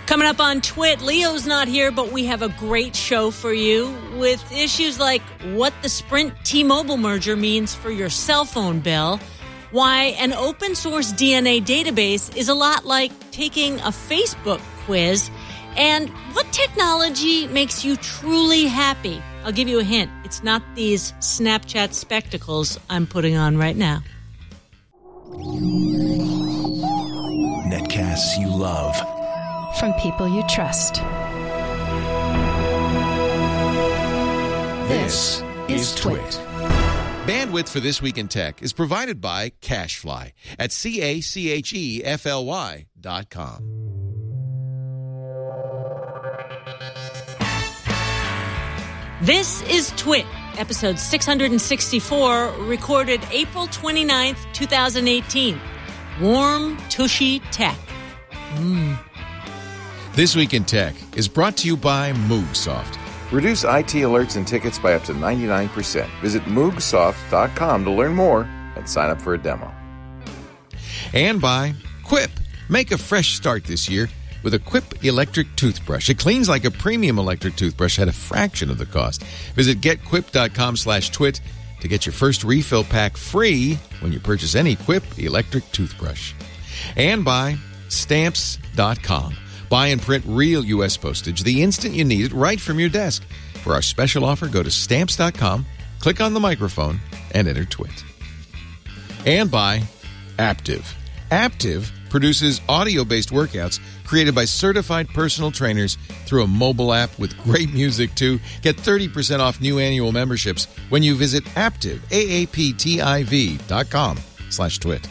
Coming up on Twit, Leo's not here, but we have a great show for you with issues like what the Sprint T-Mobile merger means for your cell phone bill, why an open source DNA database is a lot like taking a Facebook quiz, and what technology makes you truly happy. I'll give you a hint. It's not these Snapchat spectacles I'm putting on right now. Netcasts you love. From people you trust. This is Twit. Bandwidth for This Week in Tech is provided by CacheFly at CacheFly.com. This is Twit, episode 664, recorded April 29th, 2018. Warm, tushy tech. This Week in Tech is brought to you by Moogsoft. Reduce IT alerts and tickets by up to 99%. Visit Moogsoft.com to learn more and sign up for a demo. And by Quip. Make a fresh start this year with a Quip electric toothbrush. It cleans like a premium electric toothbrush at a fraction of the cost. Visit getquip.com/twit to get your first refill pack free when you purchase any Quip electric toothbrush. And by Stamps.com. Buy and print real U.S. postage the instant you need it right from your desk. For our special offer, go to Stamps.com, click on the microphone, and enter Twit. And by Aptiv. Aptiv produces audio-based workouts created by certified personal trainers through a mobile app with great music, too. Get 30% off new annual memberships when you visit Aptiv, AAPTIV.com/twit.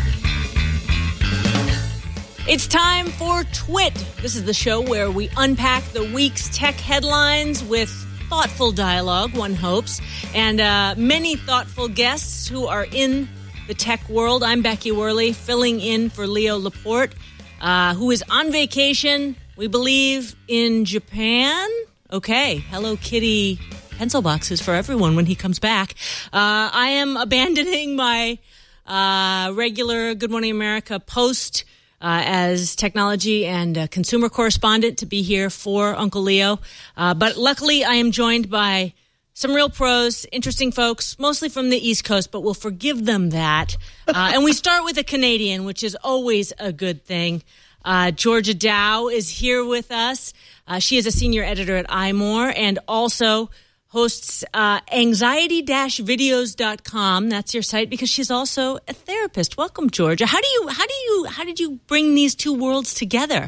It's time for Twit. This is the show where we unpack the week's tech headlines with thoughtful dialogue, one hopes, and many thoughtful guests who are in the tech world. I'm Becky Worley, filling in for Leo Laporte, who is on vacation, we believe, in Japan. Okay, Hello Kitty pencil boxes for everyone when he comes back. I am abandoning my regular Good Morning America post as technology and consumer correspondent to be here for Uncle Leo. But luckily, I am joined by some real pros, interesting folks, mostly from the East Coast, but we'll forgive them that. And we start with a Canadian, which is always a good thing. Georgia Dow is here with us. She is a senior editor at iMore and also hosts anxiety-videos.com. That's your site, because she's also a therapist. Welcome, Georgia. How did you bring these two worlds together?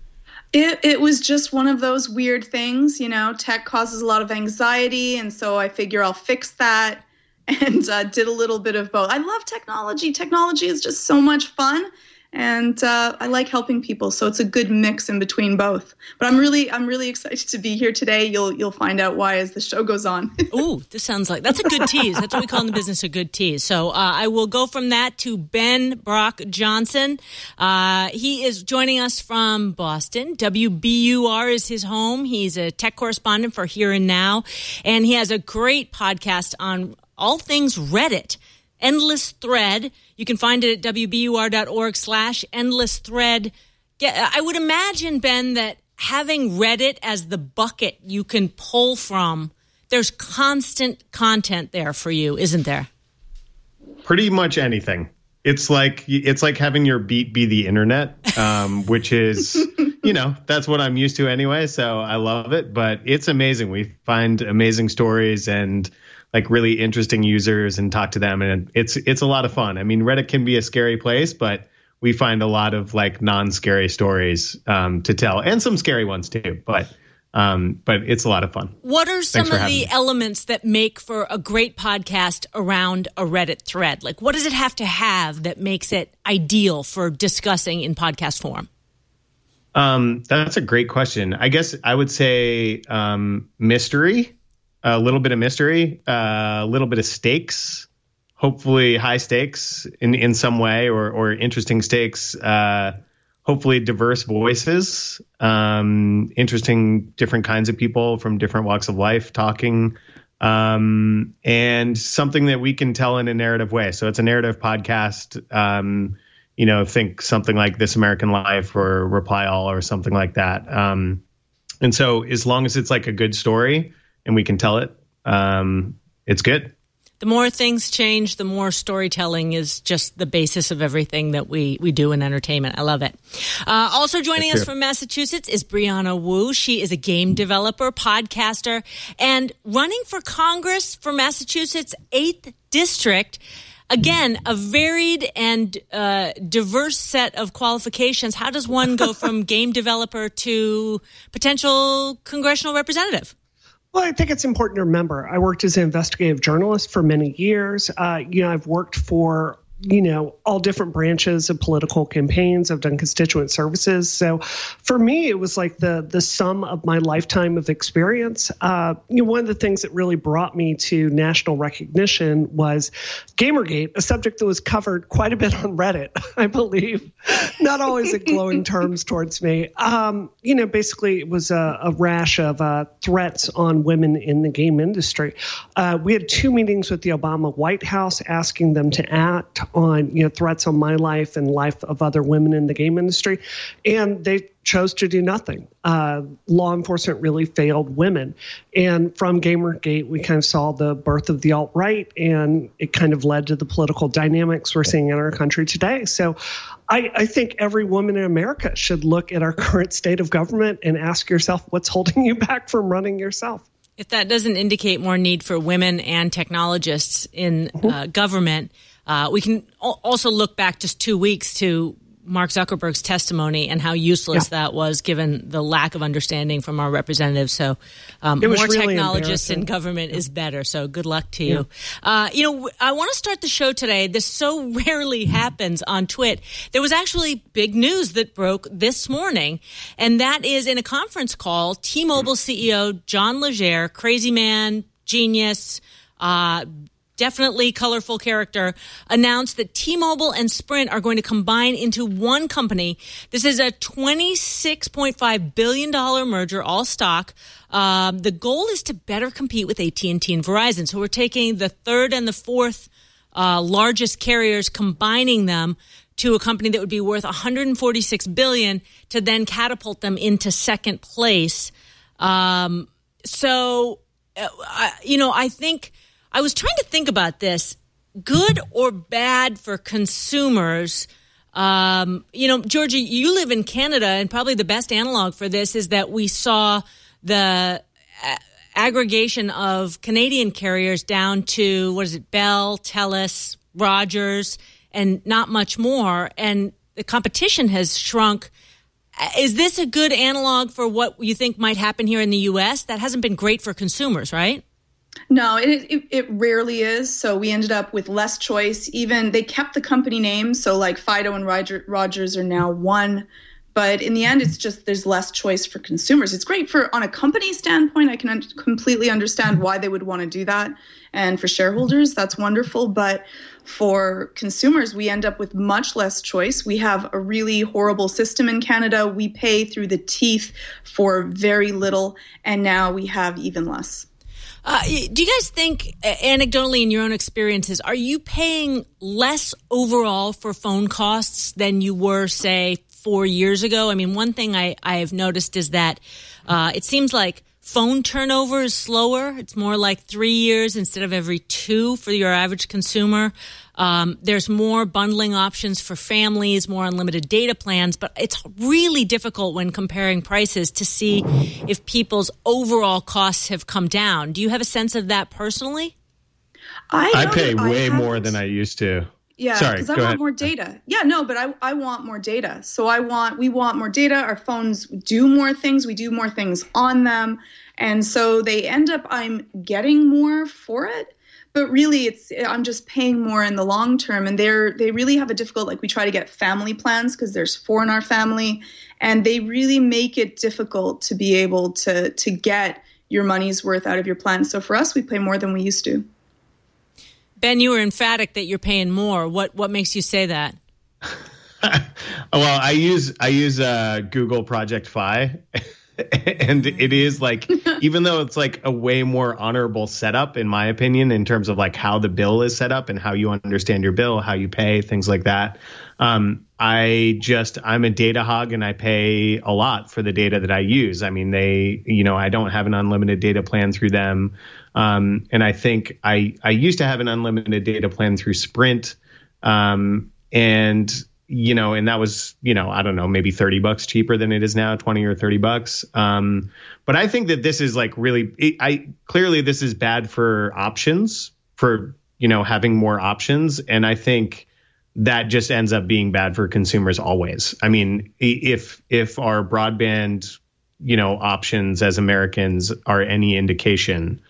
It was just one of those weird things, tech causes a lot of anxiety, and so I figure I'll fix that, and did a little bit of both. I love technology. Technology is just so much fun, and I like helping people, so it's a good mix in between both. But I'm really excited to be here today. You'll find out why as the show goes on. Ooh, this sounds like that's a good tease. That's what we call in the business a good tease. So I will go from that to Ben Brock Johnson. He is joining us from Boston. WBUR is his home. He's a tech correspondent for Here and Now, and he has a great podcast on all things Reddit. Endless Thread. You can find it at wbur.org/endless thread. I would imagine, Ben, that having Reddit as the bucket you can pull from, there's constant content there for you, isn't there? Pretty much anything. It's like having your beat be the internet, which is, that's what I'm used to anyway. So I love it, but it's amazing. We find amazing stories and like really interesting users and talk to them. And it's a lot of fun. I mean, Reddit can be a scary place, but we find a lot of like non-scary stories to tell, and some scary ones too. But it's a lot of fun. What are some of the elements that make for a great podcast around a Reddit thread? Like, what does it have to have that makes it ideal for discussing in podcast form? That's a great question. I guess I would say mystery. A little bit of mystery, a little bit of stakes, hopefully high stakes in some way, or interesting stakes, hopefully diverse voices, interesting different kinds of people from different walks of life talking, and something that we can tell in a narrative way. So it's a narrative podcast. think something like This American Life or Reply All or something like that. And so as long as it's like a good story and we can tell it, it's good. The more things change, the more storytelling is just the basis of everything that we do in entertainment. I love it. Also joining us from Massachusetts is Brianna Wu. She is a game developer, podcaster, and running for Congress for Massachusetts' 8th District. Again, a varied and diverse set of qualifications. How does one go from game developer to potential congressional representative? Well, I think it's important to remember, I worked as an investigative journalist for many years. I've worked for, all different branches of political campaigns. I've done constituent services. So for me, it was like the sum of my lifetime of experience. One of the things that really brought me to national recognition was Gamergate, a subject that was covered quite a bit on Reddit, I believe. Not always in glowing terms towards me. Basically it was a rash of threats on women in the game industry. We had 2 meetings with the Obama White House asking them to act on threats on my life and life of other women in the game industry, and they chose to do nothing. Law enforcement really failed women, and from Gamergate we kind of saw the birth of the alt-right, and it kind of led to the political dynamics we're seeing in our country today. So I think every woman in America should look at our current state of government and ask yourself, what's holding you back from running yourself? If that doesn't indicate more need for women and technologists in government, we can also look back just 2 weeks to Mark Zuckerberg's testimony and how useless that was, given the lack of understanding from our representatives. So more really technologists in government is better. So good luck to you. I want to start the show today. This so rarely happens on Twit. There was actually big news that broke this morning, and that is in a conference call, T-Mobile CEO John Legere, crazy man, genius, definitely colorful character, announced that T-Mobile and Sprint are going to combine into one company. This is a $26.5 billion merger, all stock. The goal is to better compete with AT&T and Verizon. So we're taking the third and the fourth largest carriers, combining them to a company that would be worth $146 billion to then catapult them into second place. I think I was trying to think about this, good or bad for consumers. Georgia, you live in Canada, and probably the best analog for this is that we saw the aggregation of Canadian carriers down to, Bell, TELUS, Rogers, and not much more. And the competition has shrunk. Is this a good analog for what you think might happen here in the U.S.? That hasn't been great for consumers, right? No, it rarely is. So we ended up with less choice. Even they kept the company names. So like Fido and Rogers are now one. But in the end, it's just there's less choice for consumers. It's great on a company standpoint. I can completely understand why they would want to do that. And for shareholders, that's wonderful. But for consumers, we end up with much less choice. We have a really horrible system in Canada. We pay through the teeth for very little. And now we have even less. Do you guys think, anecdotally in your own experiences, are you paying less overall for phone costs than you were, say, 4 years ago? I mean, one thing I have noticed is that it seems like phone turnover is slower. It's more like 3 years instead of every 2 for your average consumer. There's more bundling options for families, more unlimited data plans, but it's really difficult when comparing prices to see if people's overall costs have come down. Do you have a sense of that personally? I pay way more than I used to. Yeah, because I want more data. Yeah, no, but I want more data. So we want more data. Our phones do more things. We do more things on them. And so I'm getting more for it. But really, I'm just paying more in the long term. And they really have a difficult, we try to get family plans because there's 4 in our family. And they really make it difficult to be able to get your money's worth out of your plan. So for us, we pay more than we used to. Ben, you were emphatic that you're paying more. What makes you say that? Well, I use Google Project Fi, And it is like, even though it's like a way more honorable setup, in my opinion, in terms of like how the bill is set up and how you understand your bill, how you pay, things like that. I'm a data hog and I pay a lot for the data that I use. I mean, I don't have an unlimited data plan through them. And I think I used to have an unlimited data plan through Sprint. And that was, I don't know, maybe $30 cheaper than it is now, 20 or $30. But I think that this is like really, clearly this is bad for options, for, having more options. And I think that just ends up being bad for consumers always. I mean, if our broadband, options as Americans are any indication,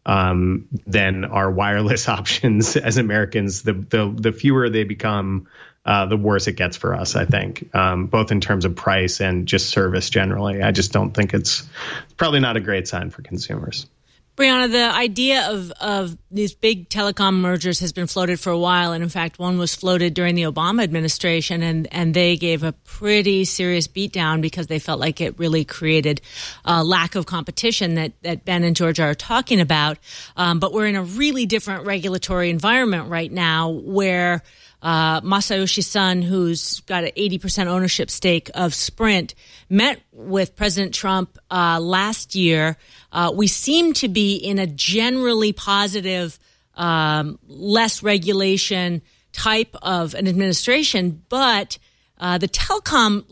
then our wireless options as Americans, the fewer they become, the worse it gets for us, I think, both in terms of price and just service generally. I just don't think it's probably not a great sign for consumers. Brianna, the idea of these big telecom mergers has been floated for a while. And in fact, one was floated during the Obama administration, and they gave a pretty serious beatdown because they felt like it really created a lack of competition that Ben and Georgia are talking about. But we're in a really different regulatory environment right now where Masayoshi Son, who's got an 80% ownership stake of Sprint, met with President Trump last year. We seem to be in a generally positive, less regulation type of an administration, but the telecom,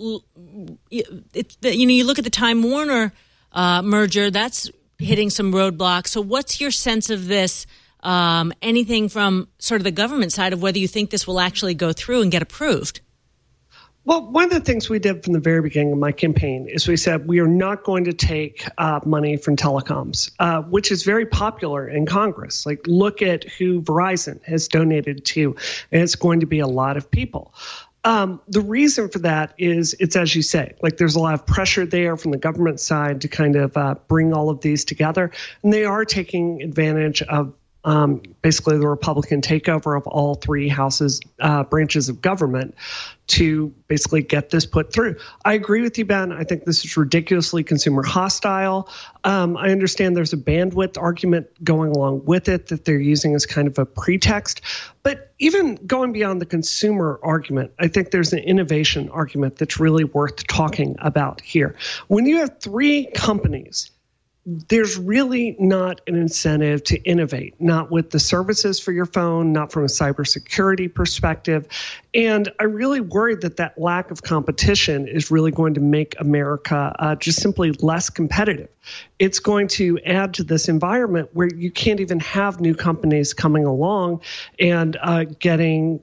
you look at the Time Warner merger, that's hitting some roadblocks. So what's your sense of this? Anything from sort of the government side of whether you think this will actually go through and get approved? Well, one of the things we did from the very beginning of my campaign is we said we are not going to take money from telecoms, which is very popular in Congress. Like, look at who Verizon has donated to, and it's going to be a lot of people. The reason for that is it's, as you say, like there's a lot of pressure there from the government side to kind of bring all of these together. And they are taking advantage of basically the Republican takeover of all three houses, branches of government to basically get this put through. I agree with you, Ben. I think this is ridiculously consumer hostile. I understand there's a bandwidth argument going along with it that they're using as kind of a pretext. But even going beyond the consumer argument, I think there's an innovation argument that's really worth talking about here. When you have three companies, there's really not an incentive to innovate, not with the services for your phone, not from a cybersecurity perspective. And I really worry that lack of competition is really going to make America just simply less competitive. It's going to add to this environment where you can't even have new companies coming along and getting,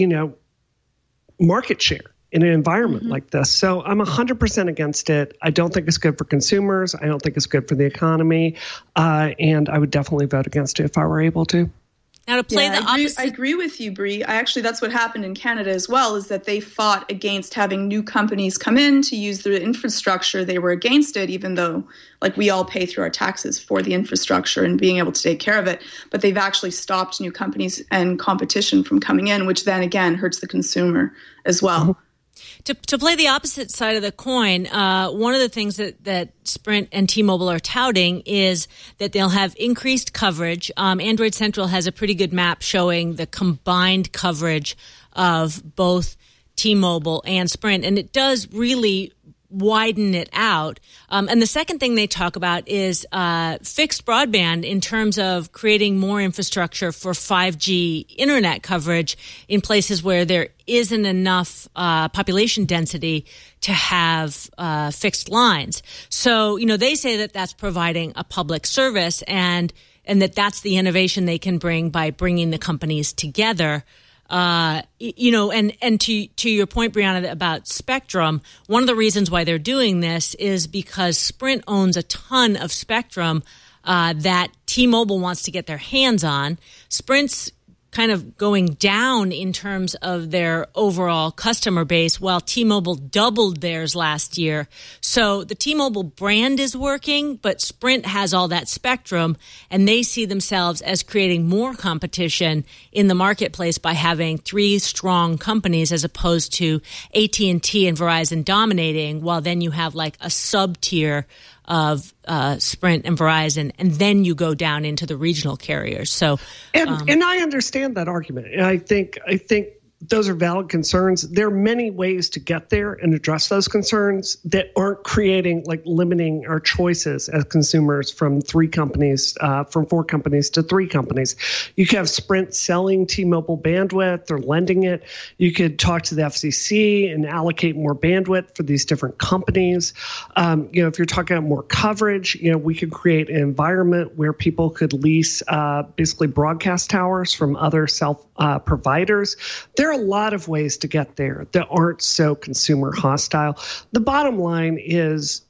market share in an environment like this. So I'm 100% against it. I don't think it's good for consumers. I don't think it's good for the economy. And I would definitely vote against it if I were able to. Now to play the opposite. I agree with you, Bree. That's what happened in Canada as well, is that they fought against having new companies come in to use the infrastructure. They were against it, even though we all pay through our taxes for the infrastructure and being able to take care of it. But they've actually stopped new companies and competition from coming in, which then again hurts the consumer as well. To play the opposite side of the coin, one of the things that Sprint and T-Mobile are touting is that they'll have increased coverage. Android Central has a pretty good map showing the combined coverage of both T-Mobile and Sprint, and it does really widen it out. And the second thing they talk about is fixed broadband in terms of creating more infrastructure for 5G internet coverage in places where there isn't enough population density to have fixed lines. So, they say that that's providing a public service and that's the innovation they can bring by bringing the companies together. And to your point, Brianna, about spectrum, one of the reasons why they're doing this is because Sprint owns a ton of spectrum that T-Mobile wants to get their hands on. Sprint's kind of going down in terms of their overall customer base, while T-Mobile doubled theirs last year. So the T-Mobile brand is working, but Sprint has all that spectrum, and they see themselves as creating more competition in the marketplace by having three strong companies as opposed to AT&T and Verizon dominating, while then you have like a sub-tier of Sprint and Verizon, and then you go down into the regional carriers. So, and I understand that argument, and I think those are valid concerns. There are many ways to get there and address those concerns that aren't creating like limiting our choices as consumers from from 4 companies to 3 companies. You could have Sprint selling T-Mobile bandwidth or lending it. You could talk to the FCC and allocate more bandwidth for these different companies. If you're talking about more coverage, we could create an environment where people could lease basically broadcast towers from other providers. There are a lot of ways to get there that aren't so consumer hostile. The bottom line is,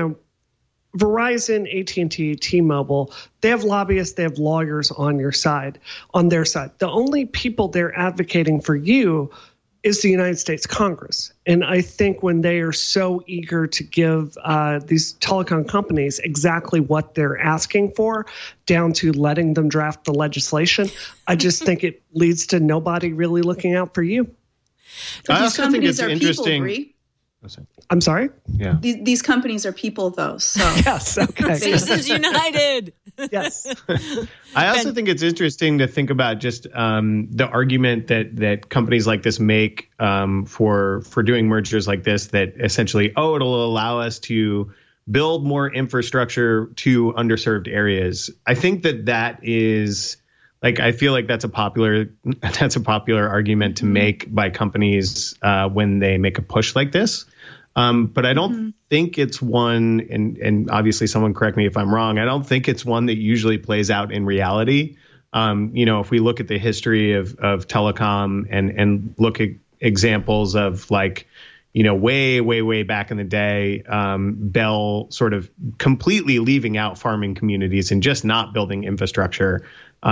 Verizon, AT&T, T-Mobile, they have lobbyists, they have lawyers on their side. The only people they're advocating for you is the United States Congress. And I think when they are so eager to give these telecom companies exactly what they're asking for, down to letting them draft the legislation, I just think it leads to nobody really looking out for you. I also think it's interesting. People, I'm sorry? Yeah. These companies are people, though. So yes, okay. Citizens United. Yes. I also think it's interesting to think about just the argument that companies like this make for doing mergers like this, that essentially, it'll allow us to build more infrastructure to underserved areas. I think that is I feel like that's a popular argument to make by companies when they make a push like this. But I don't think it's one, and obviously someone correct me if I'm wrong, I don't think it's one that usually plays out in reality. If we look at the history of telecom and look at examples of way back in the day, Bell sort of completely leaving out farming communities and just not building infrastructure.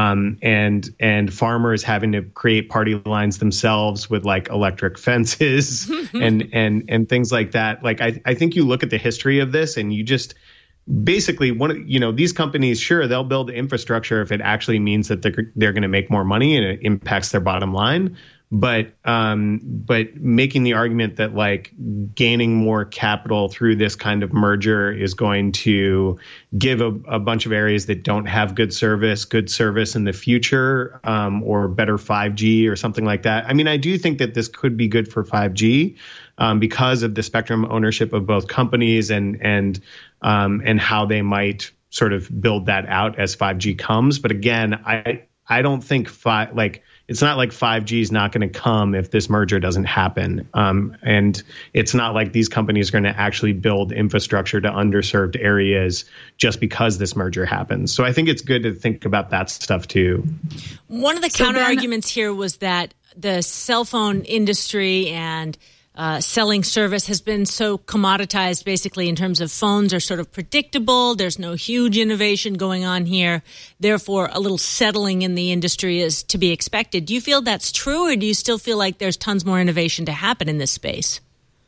And farmers having to create party lines themselves with electric fences and things like that. I think you look at the history of this and you just basically these companies, sure, they'll build infrastructure if it actually means that they're going to make more money and it impacts their bottom line. But making the argument that gaining more capital through this kind of merger is going to give a bunch of areas that don't have good service in the future, or better 5G or something like that. I mean, I do think that this could be good for 5G because of the spectrum ownership of both companies and how they might sort of build that out as 5G comes. But again, I don't think it's not like 5G is not going to come if this merger doesn't happen. And it's not like these companies are going to actually build infrastructure to underserved areas just because this merger happens. So I think it's good to think about that stuff too. One of the counter arguments here was that the cell phone industry and selling service has been so commoditized, basically, in terms of phones are sort of predictable. There's no huge innovation going on here. Therefore, a little settling in the industry is to be expected. Do you feel that's true, or do you still feel like there's tons more innovation to happen in this space?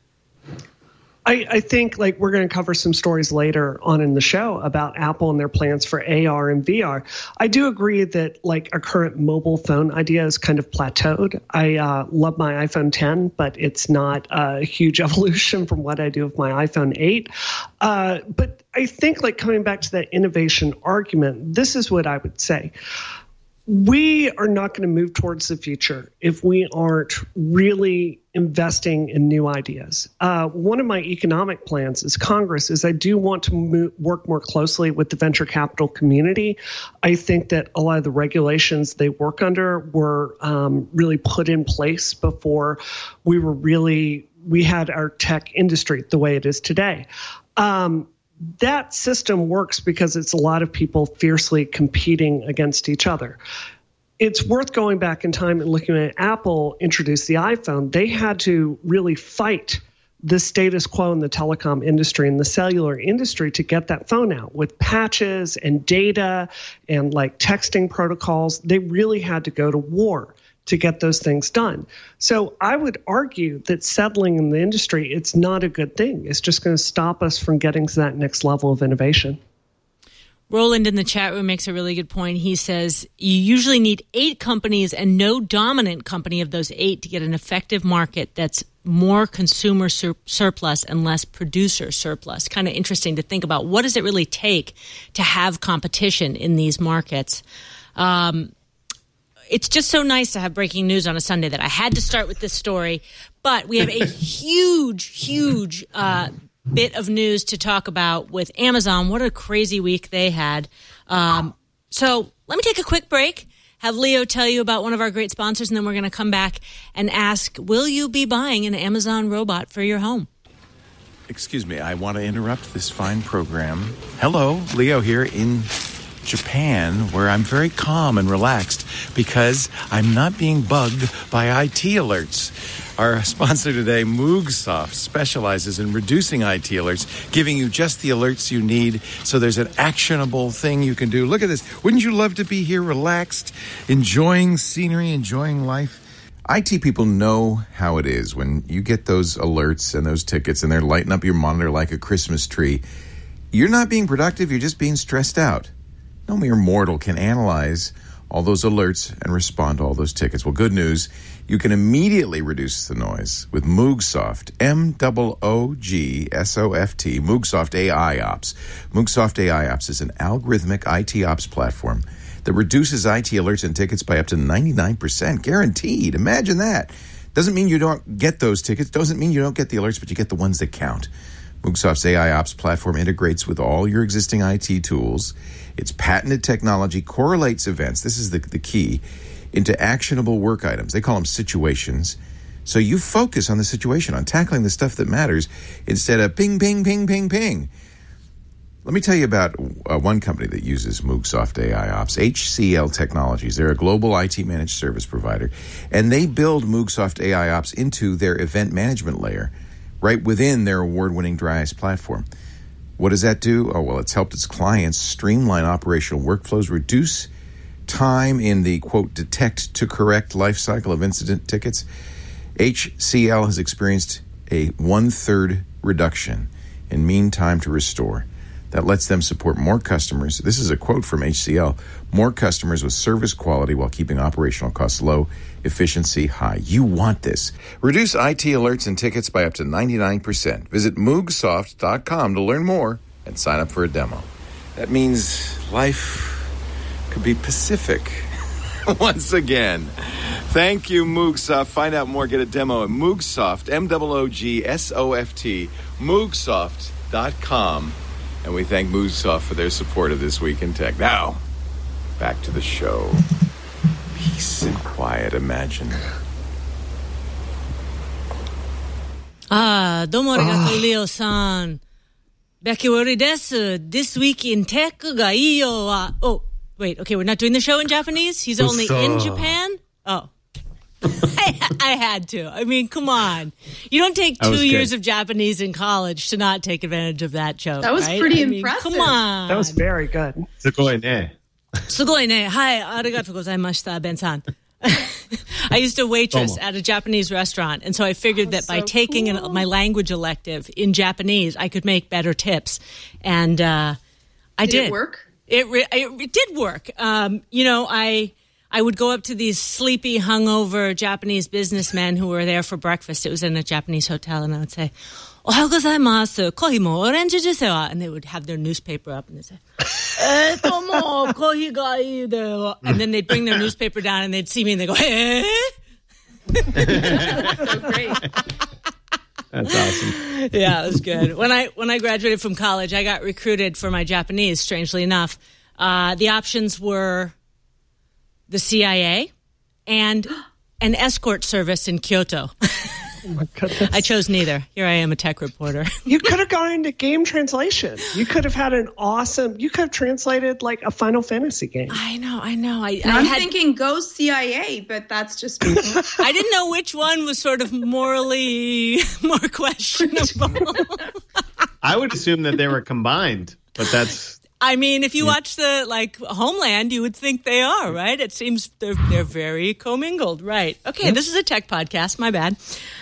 I think we're going to cover some stories later on in the show about Apple and their plans for AR and VR. I do agree that our current mobile phone idea is kind of plateaued. I love my iPhone 10, but it's not a huge evolution from what I do with my iPhone 8. But I think coming back to that innovation argument, this is what I would say. We are not going to move towards the future if we aren't really investing in new ideas. One of my economic plans as Congress is I do want to work more closely with the venture capital community. I think that a lot of the regulations they work under were really put in place before we had our tech industry the way it is today. That system works because it's a lot of people fiercely competing against each other. It's worth going back in time and looking at Apple introduced the iPhone. They had to really fight the status quo in the telecom industry and the cellular industry to get that phone out with patches and data and like texting protocols. They really had to go to war to get those things done. So I would argue that settling in the industry, it's not a good thing. It's just going to stop us from getting to that next level of innovation. Roland in the chat room makes a really good point. He says you usually need 8 companies and no dominant company of those 8 to get an effective market that's more consumer surplus and less producer surplus. Kind of interesting to think about. What does it really take to have competition in these markets? It's just so nice to have breaking news on a Sunday that I had to start with this story. But we have a huge bit of news to talk about with Amazon. What a crazy week they had. So let me take a quick break, have Leo tell you about one of our great sponsors, and then we're going to come back and ask, will you be buying an Amazon robot for your home? Excuse me, I want to interrupt this fine program. Hello, Leo here in Japan, where I'm very calm and relaxed because I'm not being bugged by IT alerts. Our sponsor today, MoogSoft, specializes in reducing IT alerts, giving you just the alerts you need so there's an actionable thing you can do. Look at this. Wouldn't you love to be here relaxed, enjoying scenery, enjoying life? IT people know how it is when you get those alerts and those tickets and they're lighting up your monitor like a Christmas tree. You're not being productive, you're just being stressed out. No mere mortal can analyze all those alerts and respond to all those tickets. Well, good news, you can immediately reduce the noise with MoogSoft, M-O-O-G-S-O-F-T, MoogSoft AI Ops. MoogSoft AI Ops is an algorithmic IT ops platform that reduces IT alerts and tickets by up to 99%, guaranteed. Imagine that. Doesn't mean you don't get those tickets, doesn't mean you don't get the alerts, but you get the ones that count. MoogSoft's AI Ops platform integrates with all your existing IT tools. Its patented technology correlates events, this is the key, into actionable work items. They call them situations. So you focus on the situation, on tackling the stuff that matters, instead of ping, ping, ping, ping, ping. Let me tell you about one company that uses MoogSoft AI Ops, HCL Technologies. They're a global IT managed service provider, and they build MoogSoft AI Ops into their event management layer, right within their award-winning DryIce platform. What does that do? Oh, well, it's helped its clients streamline operational workflows, reduce time in the, quote, detect to correct life cycle of incident tickets. HCL has experienced a 1/3 reduction in mean time to restore. That lets them support more customers. This is a quote from HCL. More customers with service quality while keeping operational costs low, efficiency high. You want this. Reduce IT alerts and tickets by up to 99%. Visit MoogSoft.com to learn more and sign up for a demo. That means life could be Pacific once again. Thank you, MoogSoft. Find out more. Get a demo at MoogSoft, M-O-O-G-S-O-F-T, MoogSoft.com. And we thank MoogSoft for their support of This Week in Tech. Now, back to the show. Peace and quiet, imagine. どうもありがとう、レオさん。バキウリです。This Week in Tech がいいよは。Oh, wait, okay, we're not doing the show in Japanese? He's only in Japan? Oh. I had to. I mean, come on. You don't take 2 years of Japanese in college to not take advantage of that joke. That was right? pretty Come impressive. on. That was very good. すごいね。 すごいね。はい、ありがとうございました、Ben san. I used to waitress at a Japanese restaurant, and so I figured that by taking my language elective in Japanese, I could make better tips. And I did. Did it work? It did work. You know, I would go up to these sleepy, hungover Japanese businessmen who were there for breakfast. It was in a Japanese hotel, and I would say, "Ohayou gozaimasu, kohi mo orange desu wa?" And they would have their newspaper up, and they'd say, "Mo kohi ga ii de." And then they'd bring their newspaper down, and they'd see me, and they'd go, "Eh?" That's so great. That's awesome. Yeah, it was good. When I graduated from college, I got recruited for my Japanese, strangely enough. The options were the CIA and an escort service in Kyoto. Oh my goodness. I chose neither. Here I am, a tech reporter. You could have gone into game translation. You could have had you could have translated like a Final Fantasy game. I know. I'm thinking go CIA, but that's just me. I didn't know which one was sort of morally more questionable. I would assume that they were combined, but that's... I mean, if you watch the Homeland, you would think they are, right? It seems they're very commingled, right? Okay, This is a tech podcast. My bad.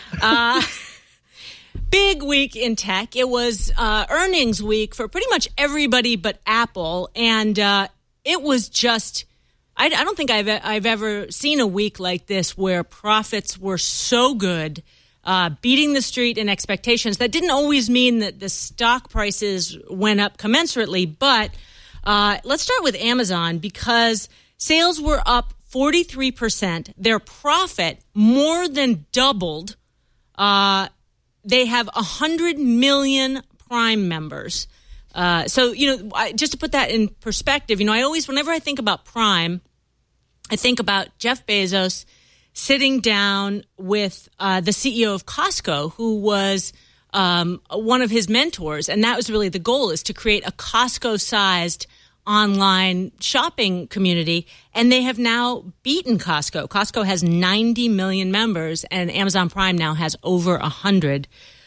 Big week in tech. It was earnings week for pretty much everybody but Apple, and it was just. I don't think I've ever seen a week like this where profits were so good. Beating the street and expectations. That didn't always mean that the stock prices went up commensurately, but let's start with Amazon because sales were up 43%. Their profit more than doubled. They have 100 million Prime members. So, just to put that in perspective, I always, whenever I think about Prime, I think about Jeff Bezos sitting down with the CEO of Costco, who was one of his mentors. And that was really the goal, is to create a Costco-sized online shopping community. And they have now beaten Costco. Costco has 90 million members, and Amazon Prime now has over 100.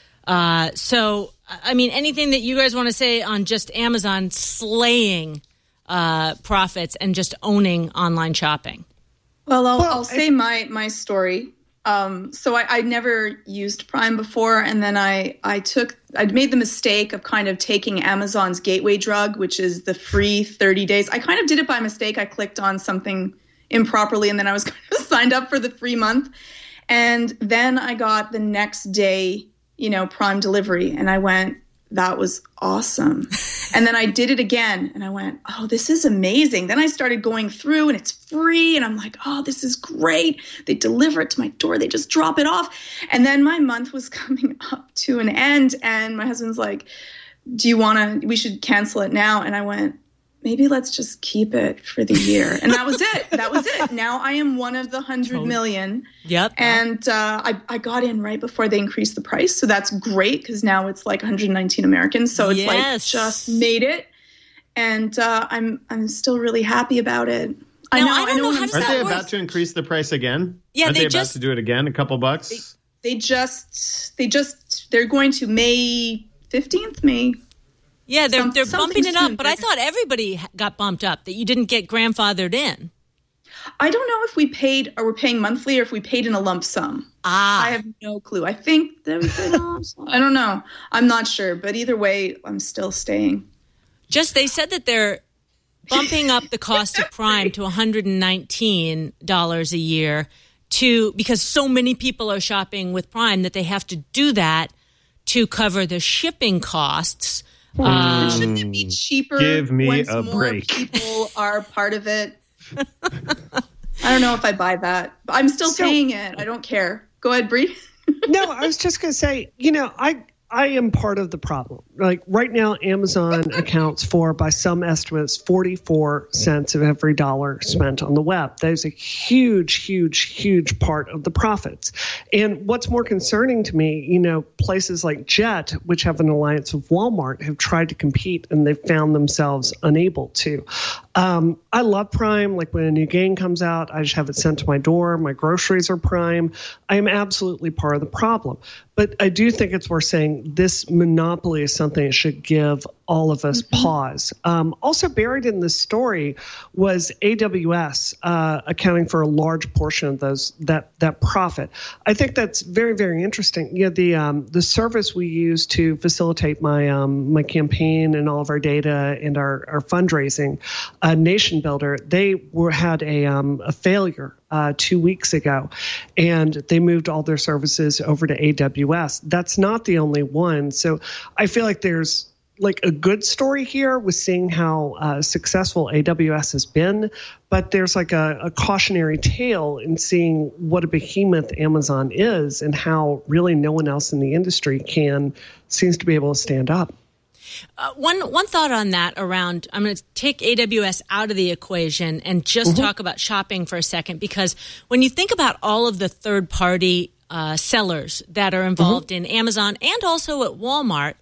So, I mean, anything that you guys want to say on just Amazon slaying profits and just owning online shopping? Well, I'll say my story. So I never used Prime before, and then I'd made the mistake of kind of taking Amazon's gateway drug, which is the free 30 days. I kind of did it by mistake. I clicked on something improperly, and then I was kind of signed up for the free month. And then I got the next day, Prime delivery, and I went, that was awesome. And then I did it again, and I went, oh, this is amazing. Then I started going through, and it's free, and I'm like, oh, this is great. They deliver it to my door. They just drop it off. And then my month was coming up to an end, and my husband's like, we should cancel it now. And I went, maybe let's just keep it for the year. And that was it. Now I am one of the 100 million. Yep. And I got in right before they increased the price. So that's great because now it's like 119 Americans. So it's like just made it. And I'm still really happy about it. I know. How does Aren't that they work? about to increase the price again? Yeah, Aren't they about to do it again? A couple bucks? They're going to May 15th, Yeah, they're bumping it up, but I thought everybody got bumped up, that you didn't get grandfathered in. I don't know if we're paying monthly or if we paid in a lump sum. I have no clue. I think that we paid in a lump sum. I don't know. I'm not sure, but either way, I'm still staying. They said that they're bumping up the cost of Prime to $119 a year because so many people are shopping with Prime that they have to do that to cover the shipping costs. Shouldn't it be cheaper? Give me once a more break. People are part of it. I don't know if I buy that, but I'm still paying it. I don't care. Go ahead, Bree. No, I was just going to say, I am part of the problem. Like right now, Amazon accounts for, by some estimates, 44 cents of every dollar spent on the web. That is a huge, huge, huge part of the profits. And what's more concerning to me, places like Jet, which have an alliance with Walmart, have tried to compete and they've found themselves unable to. I love Prime. Like when a new game comes out, I just have it sent to my door. My groceries are Prime. I am absolutely part of the problem. But I do think it's worth saying this monopoly is something that should give all of us pause. Also buried in this story was AWS accounting for a large portion of that profit. I think that's very, very interesting. The service we use to facilitate my campaign and all of our data and our fundraising, Nation Builder, they had a failure 2 weeks ago, and they moved all their services over to AWS. That's not the only one. So I feel like there's like a good story here with seeing how successful AWS has been, but there's like a cautionary tale in seeing what a behemoth Amazon is and how really no one else in the industry seems to be able to stand up. One thought on that around, I'm going to take AWS out of the equation and just talk about shopping for a second, because when you think about all of the third-party sellers that are involved in Amazon and also at Walmart.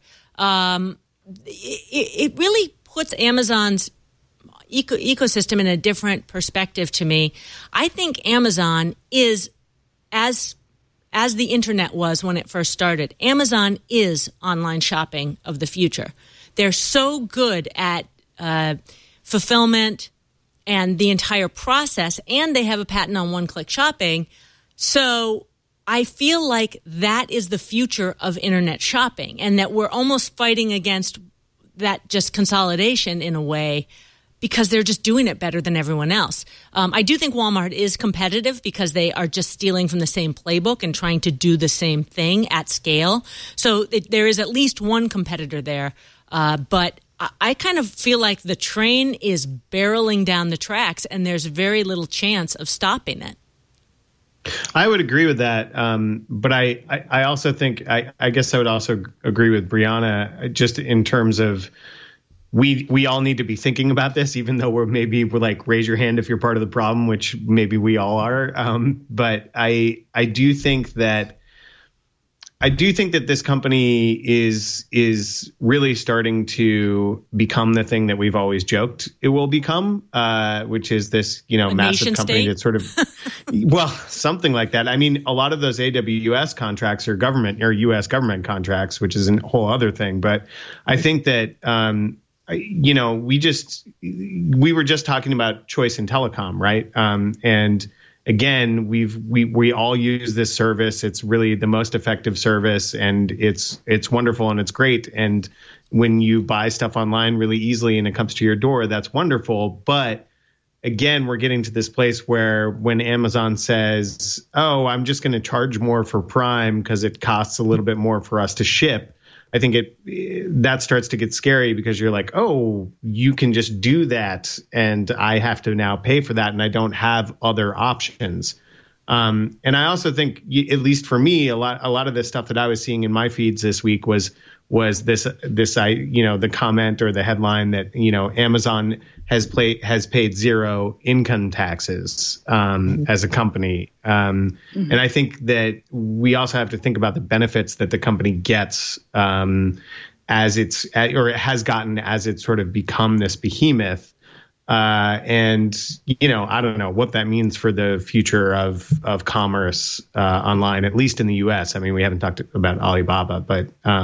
It really puts Amazon's ecosystem in a different perspective to me. I think Amazon is, as the internet was when it first started, Amazon is online shopping of the future. They're so good at fulfillment and the entire process, and they have a patent on one-click shopping. So I feel like that is the future of internet shopping, and that we're almost fighting against that just consolidation in a way because they're just doing it better than everyone else. I do think Walmart is competitive because they are just stealing from the same playbook and trying to do the same thing at scale. So there is at least one competitor there. But I kind of feel like the train is barreling down the tracks and there's very little chance of stopping it. I would agree with that. But I also think, I guess I would also agree with Brianna just in terms of we all need to be thinking about this, even though we're like, raise your hand if you're part of the problem, which maybe we all are. But I do think that this company is really starting to become the thing that we've always joked it will become, which is this, massive company that sort of, well, something like that. I mean, a lot of those AWS contracts are government or U.S. government contracts, which is a whole other thing. But I think that, we were just talking about choice in telecom, right? And again, we all use this service. It's really the most effective service, and it's wonderful and it's great. And when you buy stuff online really easily and it comes to your door, that's wonderful. But again, we're getting to this place where when Amazon says, "Oh, I'm just going to charge more for Prime because it costs a little bit more for us to ship," I think that starts to get scary because you're like, oh, you can just do that, and I have to now pay for that, and I don't have other options. And I also think, at least for me, a lot of the stuff that I was seeing in my feeds this week was this the comment or the headline that Amazon has paid zero income taxes as a company, and I think that we also have to think about the benefits that the company gets as it has gotten as it's sort of become this behemoth. And I don't know what that means for the future of commerce online, at least in the U.S. I mean, we haven't talked about Alibaba, but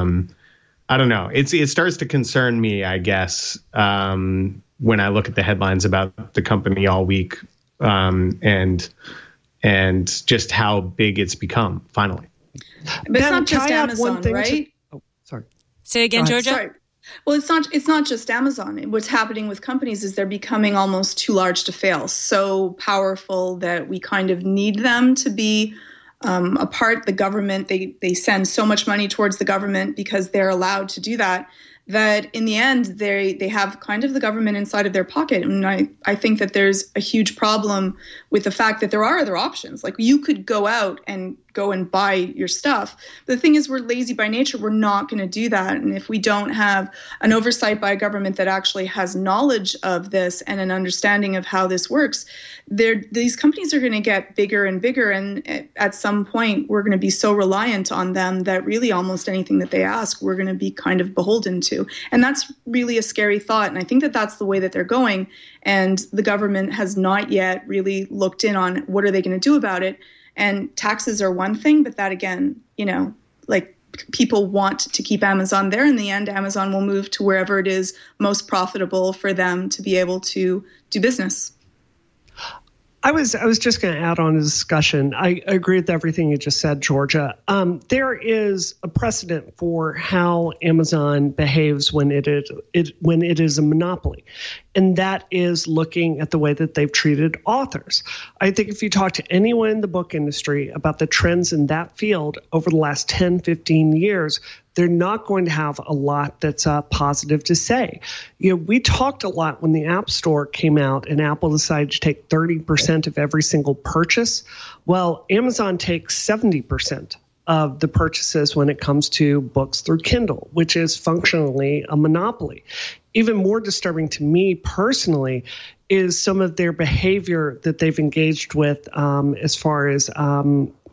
I don't know. It starts to concern me, I guess, when I look at the headlines about the company all week, and just how big it's become finally. But it's not just Amazon, right? Sorry. Say again, Georgia. Sorry. Well, it's not just Amazon. What's happening with companies is they're becoming almost too large to fail, so powerful that we kind of need them to be a part. The government, they send so much money towards the government because they're allowed to do that, that in the end, they have kind of the government inside of their pocket. And I think that there's a huge problem with the fact that there are other options. Like, you could go out and go and buy your stuff. But the thing is, we're lazy by nature. We're not going to do that. And if we don't have an oversight by a government that actually has knowledge of this and an understanding of how this works, these companies are going to get bigger and bigger. And at some point, we're going to be so reliant on them that really almost anything that they ask, we're going to be kind of beholden to. And that's really a scary thought. And I think that that's the way that they're going. And the government has not yet really looked in on what are they going to do about it. And taxes are one thing, but that again, like, people want to keep Amazon there. In the end, Amazon will move to wherever it is most profitable for them to be able to do business. I was just going to add on a discussion. I agree with everything you just said, Georgia. There is a precedent for how Amazon behaves when it is a monopoly, and that is looking at the way that they've treated authors. I think if you talk to anyone in the book industry about the trends in that field over the last 10, 15 years, they're not going to have a lot that's positive to say. We talked a lot when the App Store came out and Apple decided to take 30% of every single purchase. Well, Amazon takes 70% of the purchases when it comes to books through Kindle, which is functionally a monopoly. Even more disturbing to me personally is some of their behavior that they've engaged with as far as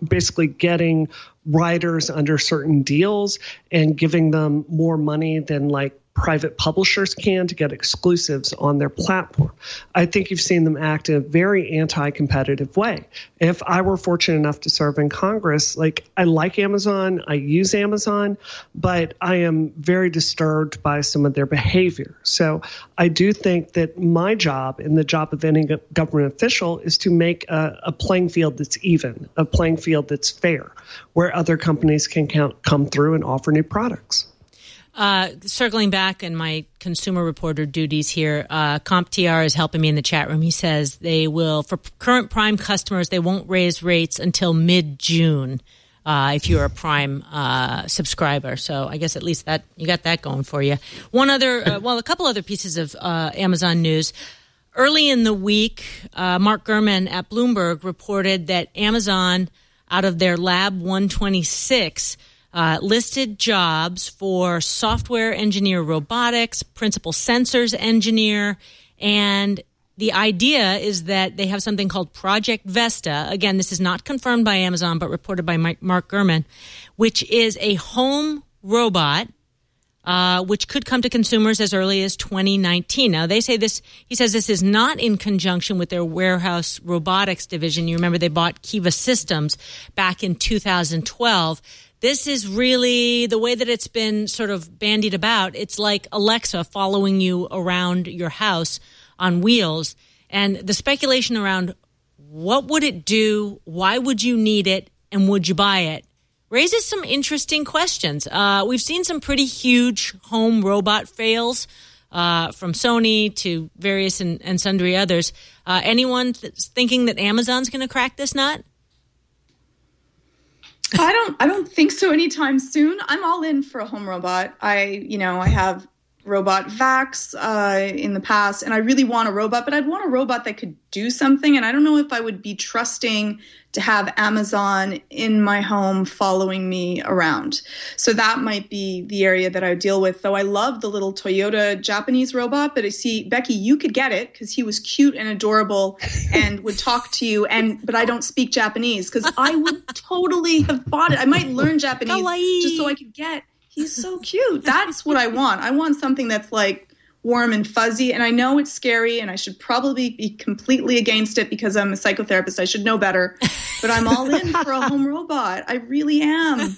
basically getting writers under certain deals and giving them more money than like private publishers can to get exclusives on their platform. I think you've seen them act in a very anti-competitive way. If I were fortunate enough to serve in Congress, like I like Amazon, I use Amazon, but I am very disturbed by some of their behavior. So I do think that my job and the job of any government official is to make a playing field that's even, a playing field that's fair, where other companies can come through and offer new products. Circling back in my consumer reporter duties here, CompTR is helping me in the chat room. He says they will, for current Prime customers, they won't raise rates until mid-June if you're a Prime subscriber. So I guess at least that you got that going for you. One other, a couple other pieces of Amazon news. Early in the week, Mark Gurman at Bloomberg reported that Amazon, out of their Lab 126, listed jobs for software engineer robotics, principal sensors engineer, and the idea is that they have something called Project Vesta. Again, this is not confirmed by Amazon, but reported by Mark Gurman, which is a home robot, which could come to consumers as early as 2019. Now, they say this, he says this is not in conjunction with their warehouse robotics division. You remember they bought Kiva Systems back in 2012. This is really the way that it's been sort of bandied about. It's like Alexa following you around your house on wheels. And the speculation around what would it do, why would you need it, and would you buy it, raises some interesting questions. We've seen some pretty huge home robot fails from Sony to various and sundry others. Anyone thinking that Amazon's going to crack this nut? I don't think so anytime soon. I'm all in for a home robot. I have robot vacs in the past, and I really want a robot, but I'd want a robot that could do something. And I don't know if I would be trusting to have Amazon in my home following me around. So that might be the area that I deal with. Though I love the little Toyota Japanese robot, but I see, Becky, you could get it because he was cute and adorable and would talk to you. But I don't speak Japanese because I would totally have bought it. I might learn Japanese just so I could get. He's so cute. That's what I want. I want something that's like warm and fuzzy. And I know it's scary and I should probably be completely against it because I'm a psychotherapist. I should know better. But I'm all in for a home robot. I really am.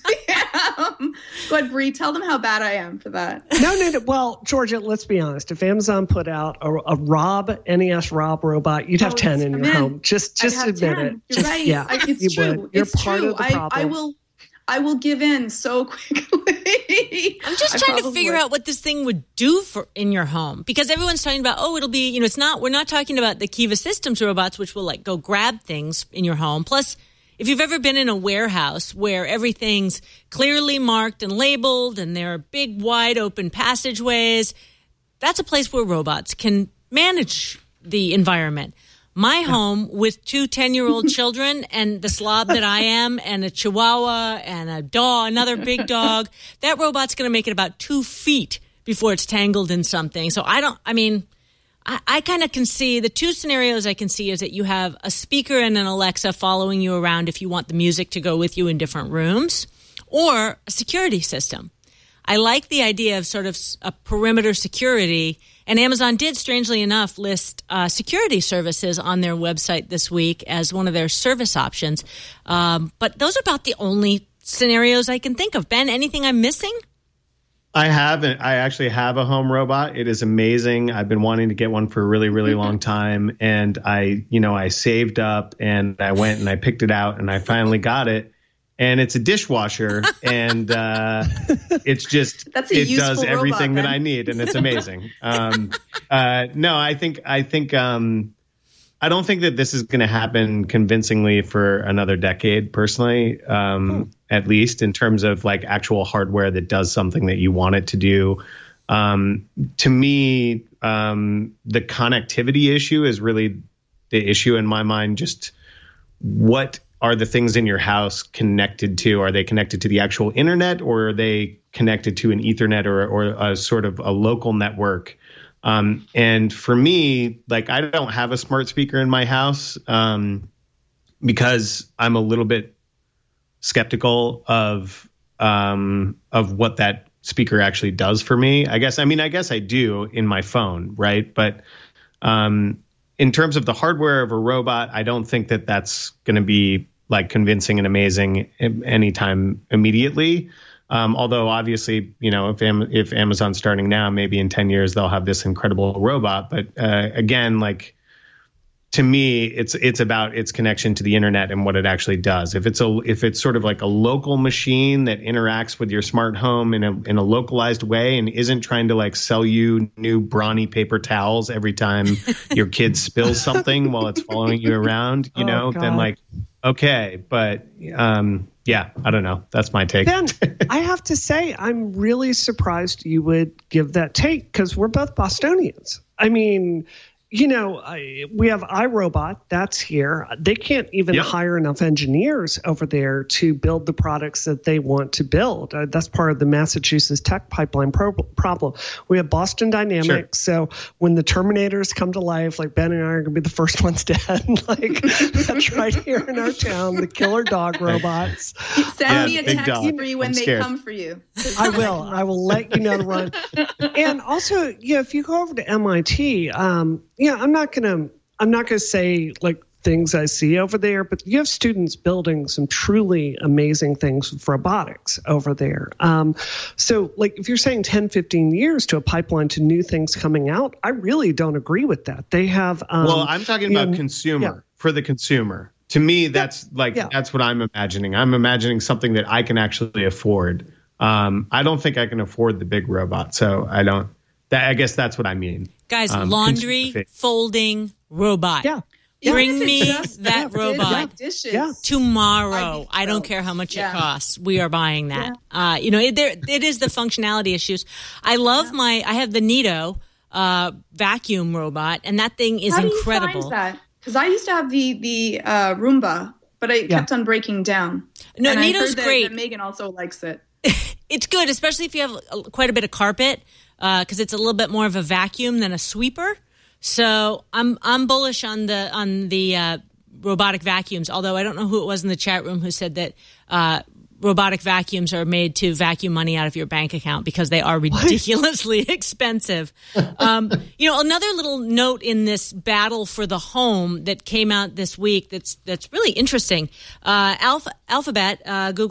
Go ahead, Bree. Tell them how bad I am for that. No. Well, Georgia, let's be honest. If Amazon put out a NES Rob robot, you'd have 10 in your home. Just admit 10. It. You're right. Yeah, it's true. Would. You're part of the problem. I will give in so quickly. I'm just trying to figure out what this thing would do in your home, because everyone's talking about, it'll be, we're not talking about the Kiva Systems robots, which will like go grab things in your home. Plus, if you've ever been in a warehouse where everything's clearly marked and labeled and there are big, wide open passageways, that's a place where robots can manage the environment. My home with 2 10-year-old children and the slob that I am and a chihuahua and a dog, another big dog, that robot's going to make it about 2 feet before it's tangled in something. So I kind of can see the two scenarios I can see is that you have a speaker and an Alexa following you around if you want the music to go with you in different rooms, or a security system. I like the idea of sort of a perimeter security. And Amazon did, strangely enough, list security services on their website this week as one of their service options. But those are about the only scenarios I can think of. Ben, anything I'm missing? I haven't. I actually have a home robot. It is amazing. I've been wanting to get one for a really, really long time. And I saved up and I went and I picked it out and I finally got it. And it's a dishwasher, and it's just it does everything robot, that I need, and it's amazing. No, I don't think that this is going to happen convincingly for another decade, personally, at least in terms of like actual hardware that does something that you want it to do. To me, the connectivity issue is really the issue in my mind. Just what are the things in your house connected to? Are they connected to the actual internet, or are they connected to an Ethernet or a sort of a local network? And for me, like, I don't have a smart speaker in my house. because I'm a little bit skeptical of what that speaker actually does for me. I guess I do in my phone, right? But in terms of the hardware of a robot, I don't think that that's going to be like convincing and amazing anytime immediately. Although obviously, if Amazon's starting now, maybe in 10 years they'll have this incredible robot. But again, like, to me, it's about its connection to the internet and what it actually does. If it's sort of like a local machine that interacts with your smart home in a localized way and isn't trying to like sell you new brawny paper towels every time your kid spills something while it's following you around, then like, okay. But yeah, I don't know. That's my take. Ben, I have to say, I'm really surprised you would give that take because we're both Bostonians. I mean, we have iRobot that's here. They can't even hire enough engineers over there to build the products that they want to build. That's part of the Massachusetts tech pipeline problem. We have Boston Dynamics. Sure. So when the Terminators come to life, like Ben and I are going to be the first ones dead. Like that's right here in our town, the killer dog robots. Send me a text when they come for you. I will. I will let you know to run. And also, if you go over to MIT, I'm not gonna say like things I see over there, but you have students building some truly amazing things with robotics over there. So like if you're saying 10, 15 years to a pipeline to new things coming out, I really don't agree with that. They have well, I'm talking about consumer for the consumer. To me, that's that's what I'm imagining. I'm imagining something that I can actually afford. I don't think I can afford the big robot, so I guess that's what I mean. Guys, laundry, folding, robot. Yeah. Bring me that robot dishes. tomorrow. I don't care how much it costs. We are buying that. Yeah. It is the functionality issues. I love I have the Neato vacuum robot, and that thing is incredible. How do you find that? Because I used to have the Roomba, but it kept on breaking down. No, and Neato's great. That Megan also likes it. It's good, especially if you have quite a bit of carpet. Because it's a little bit more of a vacuum than a sweeper, so I'm bullish on the robotic vacuums. Although I don't know who it was in the chat room who said that robotic vacuums are made to vacuum money out of your bank account because they are ridiculously expensive. Another little note in this battle for the home that came out this week that's really interesting. Alphabet,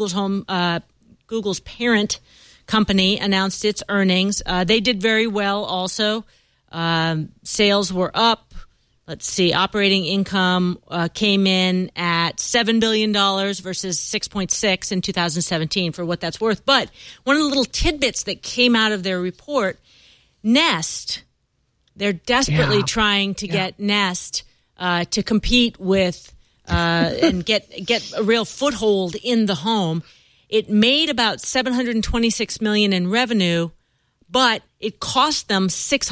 Google's parent company, announced its earnings. They did very well also. Sales were up. Let's see. Operating income came in at $7 billion versus $6.6 in 2017 for what that's worth. But one of the little tidbits that came out of their report, Nest, they're desperately trying to get Nest to compete with and get a real foothold in the home. It made about $726 million in revenue, but it cost them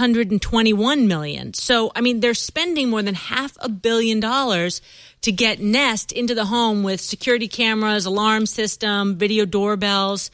$621 million. So, I mean, they're spending more than $500 million to get Nest into the home with security cameras, alarm system, video doorbells.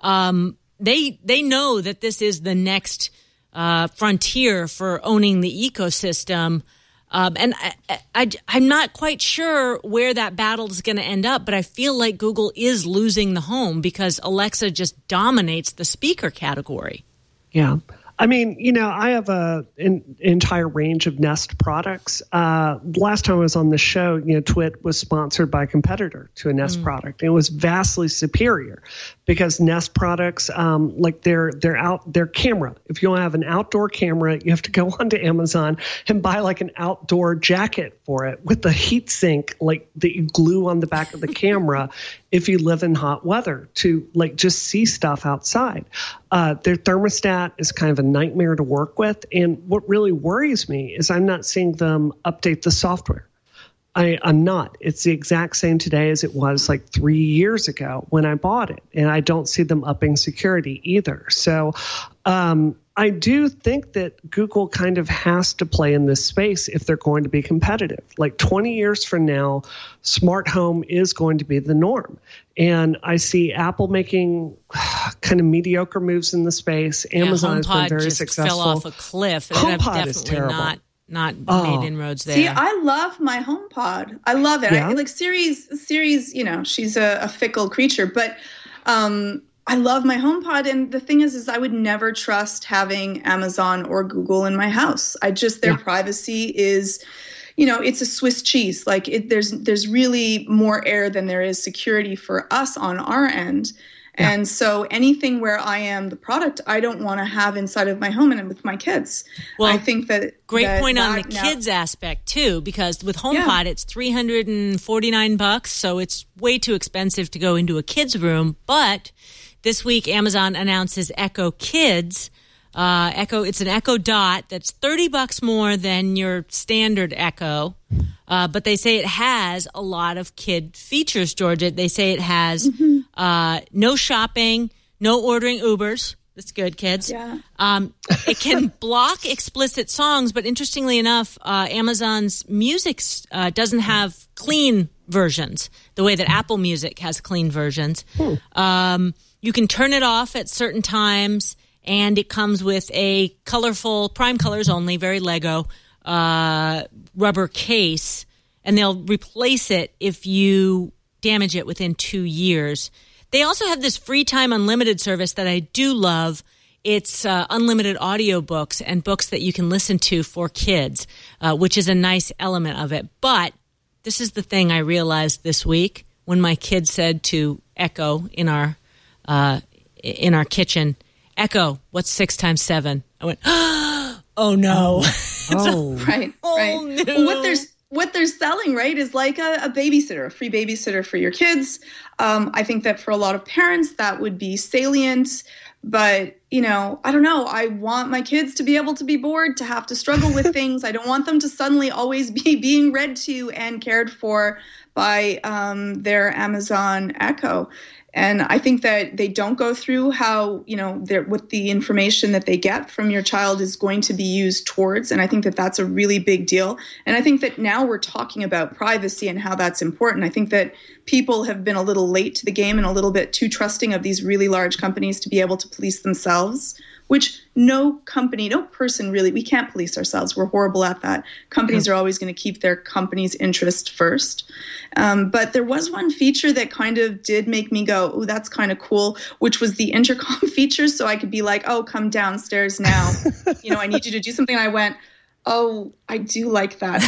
They know that this is the next frontier for owning the ecosystem. And I'm not quite sure where that battle is going to end up, but I feel like Google is losing the home because Alexa just dominates the speaker category. Yeah. I mean, I have an entire range of Nest products. Last time I was on the show, Twit was sponsored by a competitor to a Nest product. It was vastly superior because Nest products, like their camera. If you want to have an outdoor camera, you have to go onto Amazon and buy like an outdoor jacket for it with the heat sink like that you glue on the back of the camera if you live in hot weather to like just see stuff outside. Their thermostat is kind of a nightmare to work with. And what really worries me is I'm not seeing them update the software. I'm not. It's the exact same today as it was like 3 years ago when I bought it. And I don't see them upping security either. So I do think that Google kind of has to play in this space if they're going to be competitive. Like 20 years from now, smart home is going to be the norm. And I see Apple making kind of mediocre moves in the space. Amazon has been very successful. Fell off a cliff. HomePod is terrible. not made inroads there. See, I love my HomePod. I love it. Yeah. Siri's, you know, she's a fickle creature, but I love my HomePod. And the thing is I would never trust having Amazon or Google in my house. Their privacy is, you know, it's a Swiss cheese. Like there's really more air than there is security for us on our end. Yeah. And so anything where I am the product, I don't want to have inside of my home and with my kids. Well, I think that great point on the kids aspect too, because with HomePod, it's $349, so it's way too expensive to go into a kid's room. But this week, Amazon announces Echo Kids. It's an Echo Dot that's $30 more than your standard Echo. But they say it has a lot of kid features, Georgia. They say it has no shopping, no ordering Ubers. That's good, kids. Yeah. It can block explicit songs, but interestingly enough, Amazon's music doesn't have clean versions, the way that Apple Music has clean versions. You can turn it off at certain times, and it comes with a colorful, prime colors only, very Lego, rubber case, and they'll replace it if you damage it within 2 years. They also have this free time unlimited service that I do love. It's unlimited audiobooks and books that you can listen to for kids, which is a nice element of it. But this is the thing I realized this week when my kid said to Echo in our kitchen, Echo, what's 6 times 7? I went, oh no. Right. Oh, no. Well, what they're selling, right, is like a babysitter, a free babysitter for your kids. I think that for a lot of parents, that would be salient. But, you know, I don't know. I want my kids to be able to be bored, to have to struggle with things. I don't want them to suddenly always be being read to and cared for by their Amazon Echo. And I think that they don't go through how, you know, what the information that they get from your child is going to be used towards. And I think that that's a really big deal. And I think that now we're talking about privacy and how that's important. I think that people have been a little late to the game and a little bit too trusting of these really large companies to be able to police themselves, which no company, no person really, we can't police ourselves. We're horrible at that. Companies are always going to keep their company's interest first. But there was one feature that kind of did make me go, oh, that's kind of cool, which was the intercom feature. So I could be like, oh, come downstairs now. You know, I need you to do something. And I went, oh, I do like that.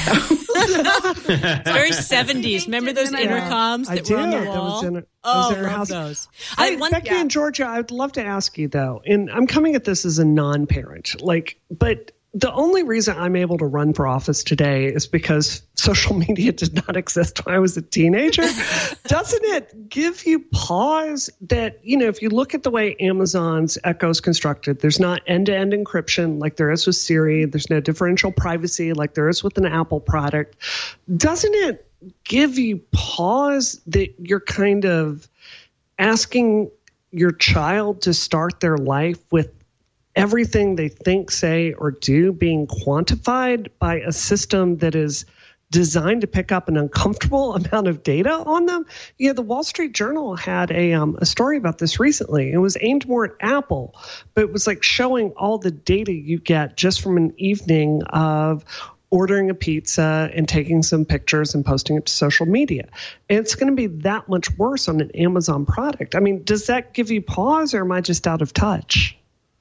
It's very 70s. Remember those intercoms that were on the wall? I love those. Becky and Georgia, I'd love to ask you, though, and I'm coming at this as a non-parent, but the only reason I'm able to run for office today is because social media did not exist when I was a teenager. Doesn't it give you pause that, you know, if you look at the way Amazon's Echo is constructed, there's not end-to-end encryption like there is with Siri. There's no differential privacy like there is with an Apple product. Doesn't it give you pause that you're kind of asking your child to start their life with everything they think, say, or do being quantified by a system that is designed to pick up an uncomfortable amount of data on them? You know, the Wall Street Journal had a story about this recently. It was aimed more at Apple, but it was like showing all the data you get just from an evening of ordering a pizza and taking some pictures and posting it to social media. And it's going to be that much worse on an Amazon product. I mean, does that give you pause, or am I just out of touch?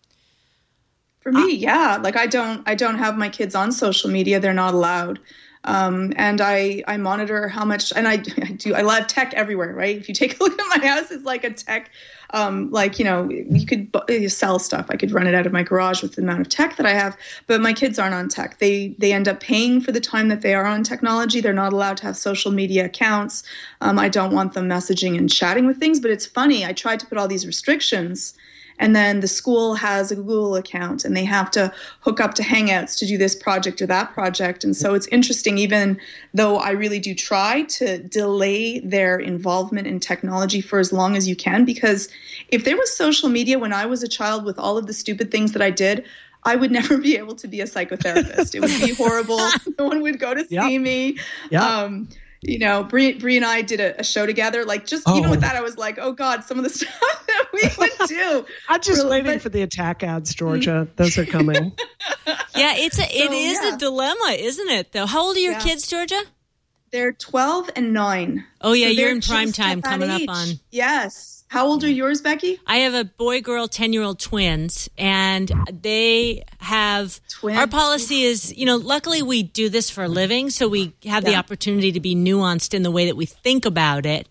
For me, yeah. Like I don't have my kids on social media. They're not allowed. And I monitor how much, and I love tech everywhere, right? If you take a look at my house, it's like a tech, like, you know, you could sell stuff. I could run it out of my garage with the amount of tech that I have, but my kids aren't on tech. They end up paying for the time that they are on technology. They're not allowed to have social media accounts. I don't want them messaging and chatting with things, but it's funny. I tried to put all these restrictions, and then the school has a Google account and they have to hook up to Hangouts to do this project or that project. And so it's interesting, even though I really do try to delay their involvement in technology for as long as you can, because if there was social media when I was a child with all of the stupid things that I did, I would never be able to be a psychotherapist. It would be horrible. No one would go to see me. Yep. You know, Brie and I did a show together. Like, just even with that, I was like, oh God, some of the stuff that we would do. I'm just waiting for the attack ads, Georgia. Those are coming. Yeah, Yeah, it is a dilemma, isn't it? Though, how old are your kids, Georgia? They're 12 and 9. Oh yeah, So you're they're in prime just time at that coming up age. on. Yes. How old are yours, Becky? I have a boy-girl 10-year-old twins, and they have Twins? Our policy is, luckily we do this for a living, so we have the opportunity to be nuanced in the way that we think about it.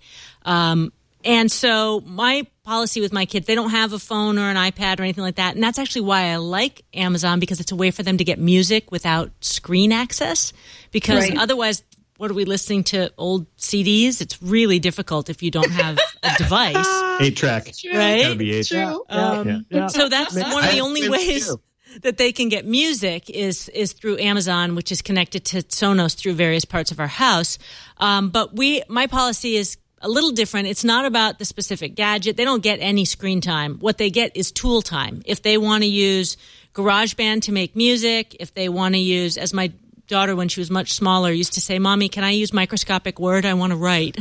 And so my policy with my kids, they don't have a phone or an iPad or anything like that. And that's actually why I like Amazon, because it's a way for them to get music without screen access. Because otherwise, what are we listening to? Old CDs? It's really difficult if you don't have a device. 8-track. Right? Gotta be 8-track. So that's one of the only ways that they can get music is through Amazon, which is connected to Sonos through various parts of our house. But my policy is a little different. It's not about the specific gadget. They don't get any screen time. What they get is tool time. If they want to use GarageBand to make music, if they want to use, as my daughter, when she was much smaller, used to say, "Mommy, can I use microscopic Word? I want to write."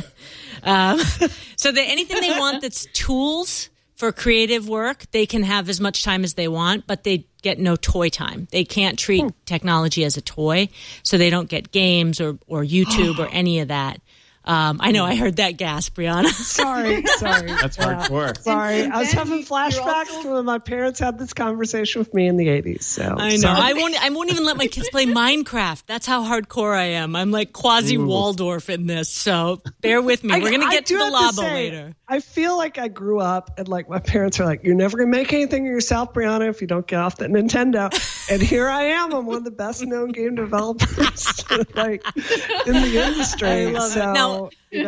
So anything they want that's tools for creative work, they can have as much time as they want, but they get no toy time. They can't treat technology as a toy, so they don't get games or YouTube or any of that. I know, I heard that gasp, Brianna. Sorry. That's hardcore. Sorry, I was having flashbacks to when my parents had this conversation with me in the 80s. So I know. I won't even let my kids play Minecraft. That's how hardcore I am. I'm like quasi Waldorf in this. So bear with me. We're going to get to the Labo later. I feel like I grew up and like my parents are like, "You're never going to make anything of yourself, Brianna, if you don't get off that Nintendo." And here I am. I'm one of the best known game developers like in the industry. I love it. Now,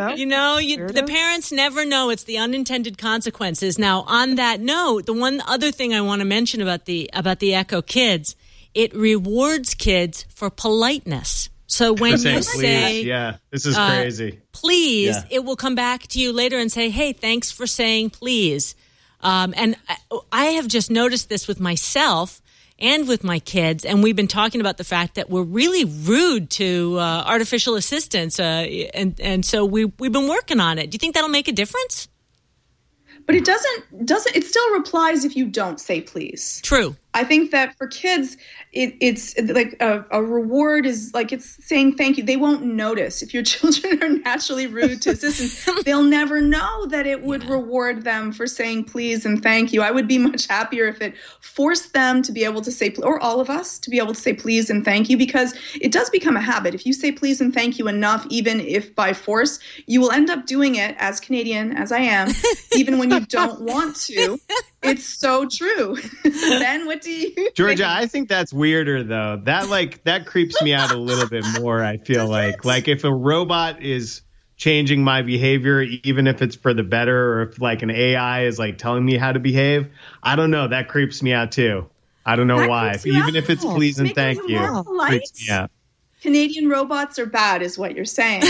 the parents never know. It's the unintended consequences. Now, on that note, the one other thing I want to mention about the Echo Kids, it rewards kids for politeness. So when you say, this is crazy. Please, it will come back to you later and say, "Hey, thanks for saying please." And I have just noticed this with myself and with my kids, and we've been talking about the fact that we're really rude to artificial assistants, and so we've been working on it. Do you think that'll make a difference? But it doesn't. It still replies if you don't say please. True. I think that for kids, it's like a reward is like it's saying thank you. They won't notice. If your children are naturally rude to assistants, they'll never know that it would reward them for saying please and thank you. I would be much happier if it forced them to be able to say, or all of us to be able to say please and thank you, because it does become a habit. If you say please and thank you enough, even if by force, you will end up doing it, as Canadian as I am, even when you don't want to. It's so true. Ben, what do you think? Georgia, I think that's weirder though. That creeps me out a little bit more. I feel like if a robot is changing my behavior, even if it's for the better, or if like an AI is like telling me how to behave, I don't know. That creeps me out too. I don't know why. Even if it's please and thank you, creeps me out. Canadian robots are bad, is what you're saying.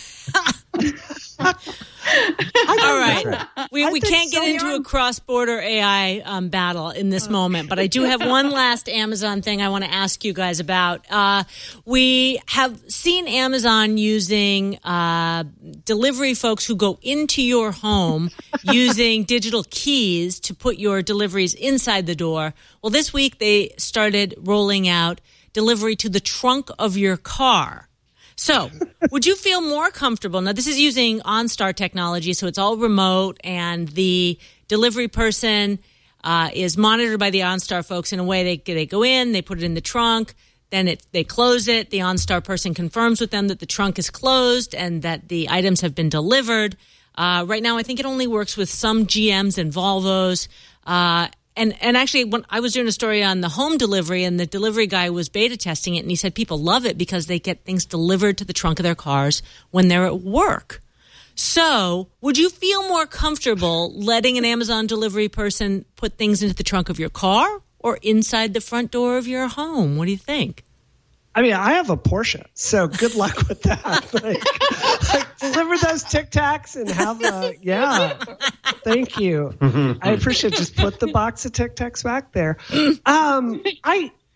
All right. We can't get into a cross-border AI battle in this moment, but I do have one last Amazon thing I want to ask you guys about. We have seen Amazon using delivery folks who go into your home using digital keys to put your deliveries inside the door. Well, this week they started rolling out delivery to the trunk of your car. So, would you feel more comfortable? Now, this is using OnStar technology, so it's all remote, and the delivery person is monitored by the OnStar folks in a way they go in, they put it in the trunk, then they close it. The OnStar person confirms with them that the trunk is closed and that the items have been delivered. Right now, I think it only works with some GMs and Volvos. And actually, when I was doing a story on the home delivery, and the delivery guy was beta testing it, and he said people love it because they get things delivered to the trunk of their cars when they're at work. So, would you feel more comfortable letting an Amazon delivery person put things into the trunk of your car or inside the front door of your home? What do you think? I mean, I have a Porsche, so good luck with that. Like deliver those Tic Tacs and have thank you. I appreciate it. Just put the box of Tic Tacs back there. I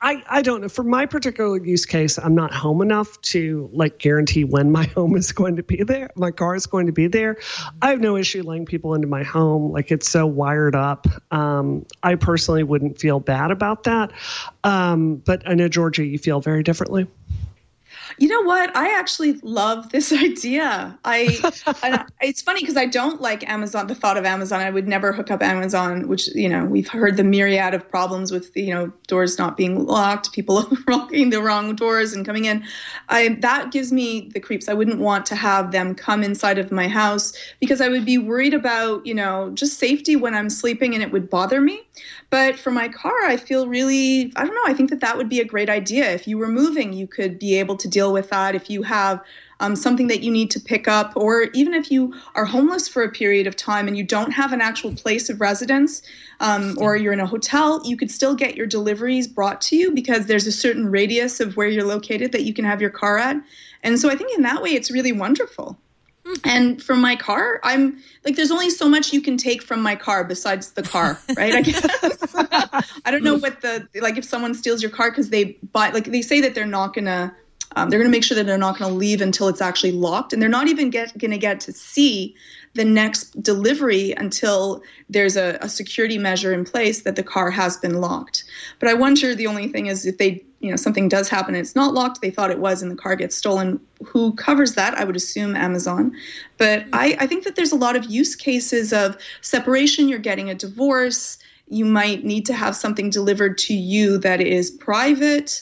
I don't know. For my particular use case, I'm not home enough to like guarantee when my home is going to be there. My car is going to be there. I have no issue letting people into my home. Like, it's so wired up. I personally wouldn't feel bad about that. But I know, Georgia, you feel very differently. You know what? I actually love this idea. It's funny because I don't like Amazon, the thought of Amazon. I would never hook up Amazon, which, we've heard the myriad of problems with, doors not being locked, people locking the wrong doors and coming in. That gives me the creeps. I wouldn't want to have them come inside of my house because I would be worried about, just safety when I'm sleeping, and it would bother me. But for my car, I feel really, I don't know, I think that would be a great idea. If you were moving, you could be able to deal with that. If you have something that you need to pick up, or even if you are homeless for a period of time and you don't have an actual place of residence, or you're in a hotel, you could still get your deliveries brought to you because there's a certain radius of where you're located that you can have your car at. And so I think in that way, it's really wonderful. And for my car, I'm like, there's only so much you can take from my car besides the car, right? I guess. I don't know what if someone steals your car because they they say that they're not going to, they're going to make sure that they're not going to leave until it's actually locked. And they're not even going to get to see the next delivery until there's a security measure in place that the car has been locked. But I wonder, the only thing is if they, something does happen and it's not locked, they thought it was, and the car gets stolen, who covers that? I would assume Amazon. But I think that there's a lot of use cases of separation. You're getting a divorce. You might need to have something delivered to you that is private.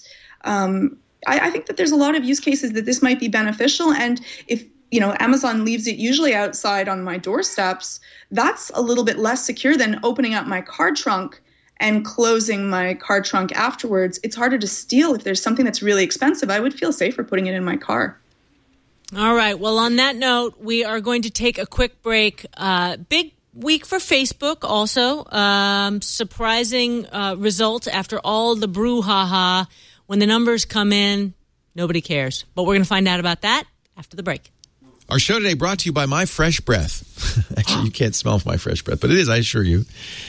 I think that there's a lot of use cases that this might be beneficial. And if, Amazon leaves it usually outside on my doorsteps, that's a little bit less secure than opening up my car trunk and closing my car trunk afterwards. It's harder to steal if there's something that's really expensive. I would feel safer putting it in my car. All right. Well, on that note, we are going to take a quick break. Big week for Facebook also. Surprising result after all the brouhaha. When the numbers come in, nobody cares. But we're going to find out about that after the break. Our show today brought to you by My Fresh Breath. Actually, you can't smell My Fresh Breath, but it is, I assure you.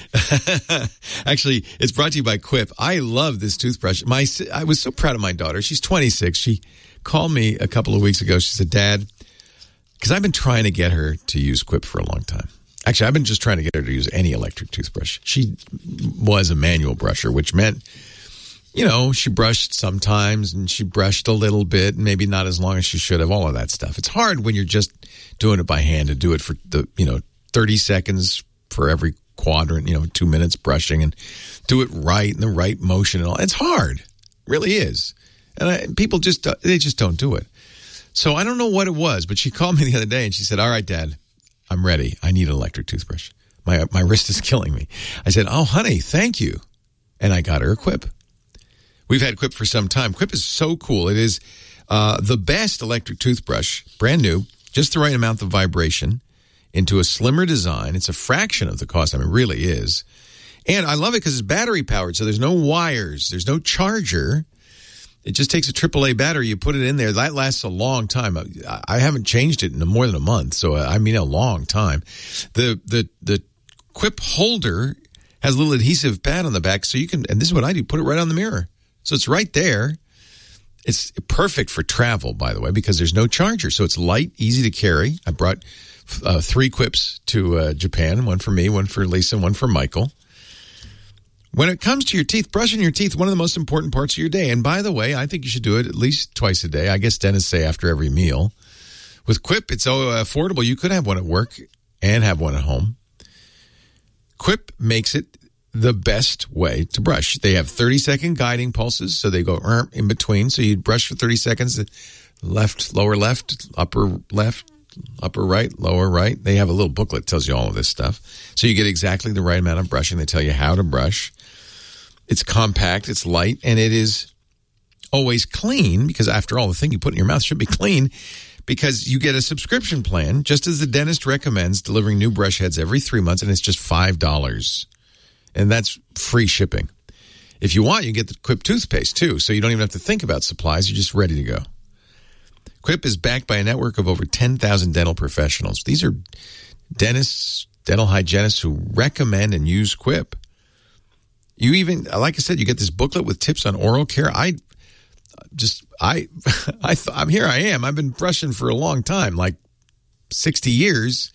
Actually, it's brought to you by Quip. I love this toothbrush. I was so proud of my daughter. She's 26. She called me a couple of weeks ago. She said, Dad, because I've been trying to get her to use Quip for a long time. Actually, I've been just trying to get her to use any electric toothbrush. She was a manual brusher, which meant, she brushed sometimes and she brushed a little bit, and maybe not as long as she should have, all of that stuff. It's hard when you're just doing it by hand to do it for 30 seconds for every quadrant, 2 minutes brushing, and do it right in the right motion and all. It's hard. It really is. And people just don't do it. So I don't know what it was, but she called me the other day and she said, all right, Dad, I'm ready. I need an electric toothbrush. My wrist is killing me. I said, oh, honey, thank you. And I got her a Quip. We've had Quip for some time. Quip is so cool. It is the best electric toothbrush, brand new, just the right amount of vibration into a slimmer design. It's a fraction of the cost. I mean, it really is. And I love it because it's battery powered, so there's no wires. There's no charger. It just takes a AAA battery. You put it in there. That lasts a long time. I haven't changed it in more than a month, so I mean a long time. The Quip holder has a little adhesive pad on the back, so you can, and this is what I do, put it right on the mirror. So it's right there. It's perfect for travel, by the way, because there's no charger. So it's light, easy to carry. I brought 3 Quips to Japan, one for me, one for Lisa, and one for Michael. When it comes to your teeth, brushing your teeth, one of the most important parts of your day. And by the way, I think you should do it at least twice a day. I guess dentists say after every meal. With Quip, it's so affordable. You could have one at work and have one at home. Quip makes it the best way to brush. They have 30-second guiding pulses, so they go in between. So you brush for 30 seconds, left, lower left, upper right, lower right. They have a little booklet that tells you all of this stuff. So you get exactly the right amount of brushing. They tell you how to brush. It's compact, it's light, and it is always clean, because after all, the thing you put in your mouth should be clean, because you get a subscription plan, just as the dentist recommends, delivering new brush heads every 3 months, and it's just $5. And that's free shipping. If you want, you get the Quip toothpaste, too, so you don't even have to think about supplies. You're just ready to go. Quip is backed by a network of over 10,000 dental professionals. These are dentists, dental hygienists who recommend and use Quip. You even, like I said, you get this booklet with tips on oral care. I'm here. I am. I've been brushing for a long time, like 60 years.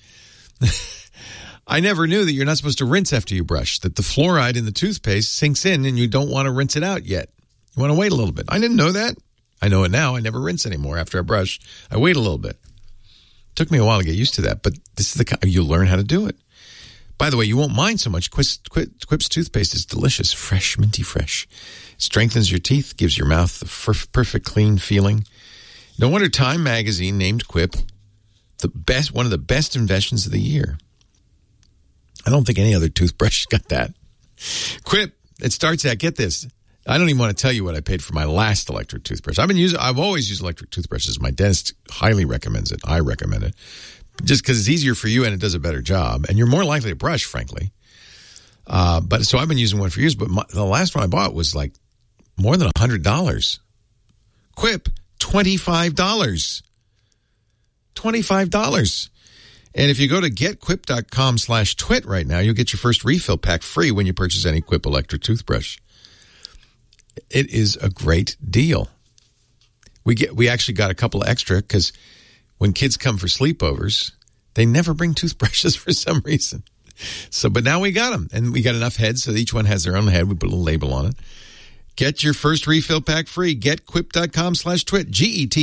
I never knew that you're not supposed to rinse after you brush, that the fluoride in the toothpaste sinks in and you don't want to rinse it out yet. You want to wait a little bit. I didn't know that. I know it now. I never rinse anymore after I brush. I wait a little bit. Took me a while to get used to that, but this is you learn how to do it. By the way, you won't mind so much. Quip's toothpaste is delicious, fresh, minty fresh. It strengthens your teeth, gives your mouth the perfect clean feeling. No wonder Time magazine named Quip one of the best inventions of the year. I don't think any other toothbrush got that. Quip, it starts at, get this, I don't even want to tell you what I paid for my last electric toothbrush. I've always used electric toothbrushes. My dentist highly recommends it. I recommend it. Just because it's easier for you and it does a better job. And you're more likely to brush, frankly. But so I've been using one for years, but the last one I bought was like more than $100. Quip, $25. $25. And if you go to getquip.com/twit right now, you'll get your first refill pack free when you purchase any Quip electric toothbrush. It is a great deal. We actually got a couple extra because when kids come for sleepovers, they never bring toothbrushes for some reason. But now we got them, and we got enough heads so that each one has their own head. We put a little label on it. Get your first refill pack free. Getquip.com/twit.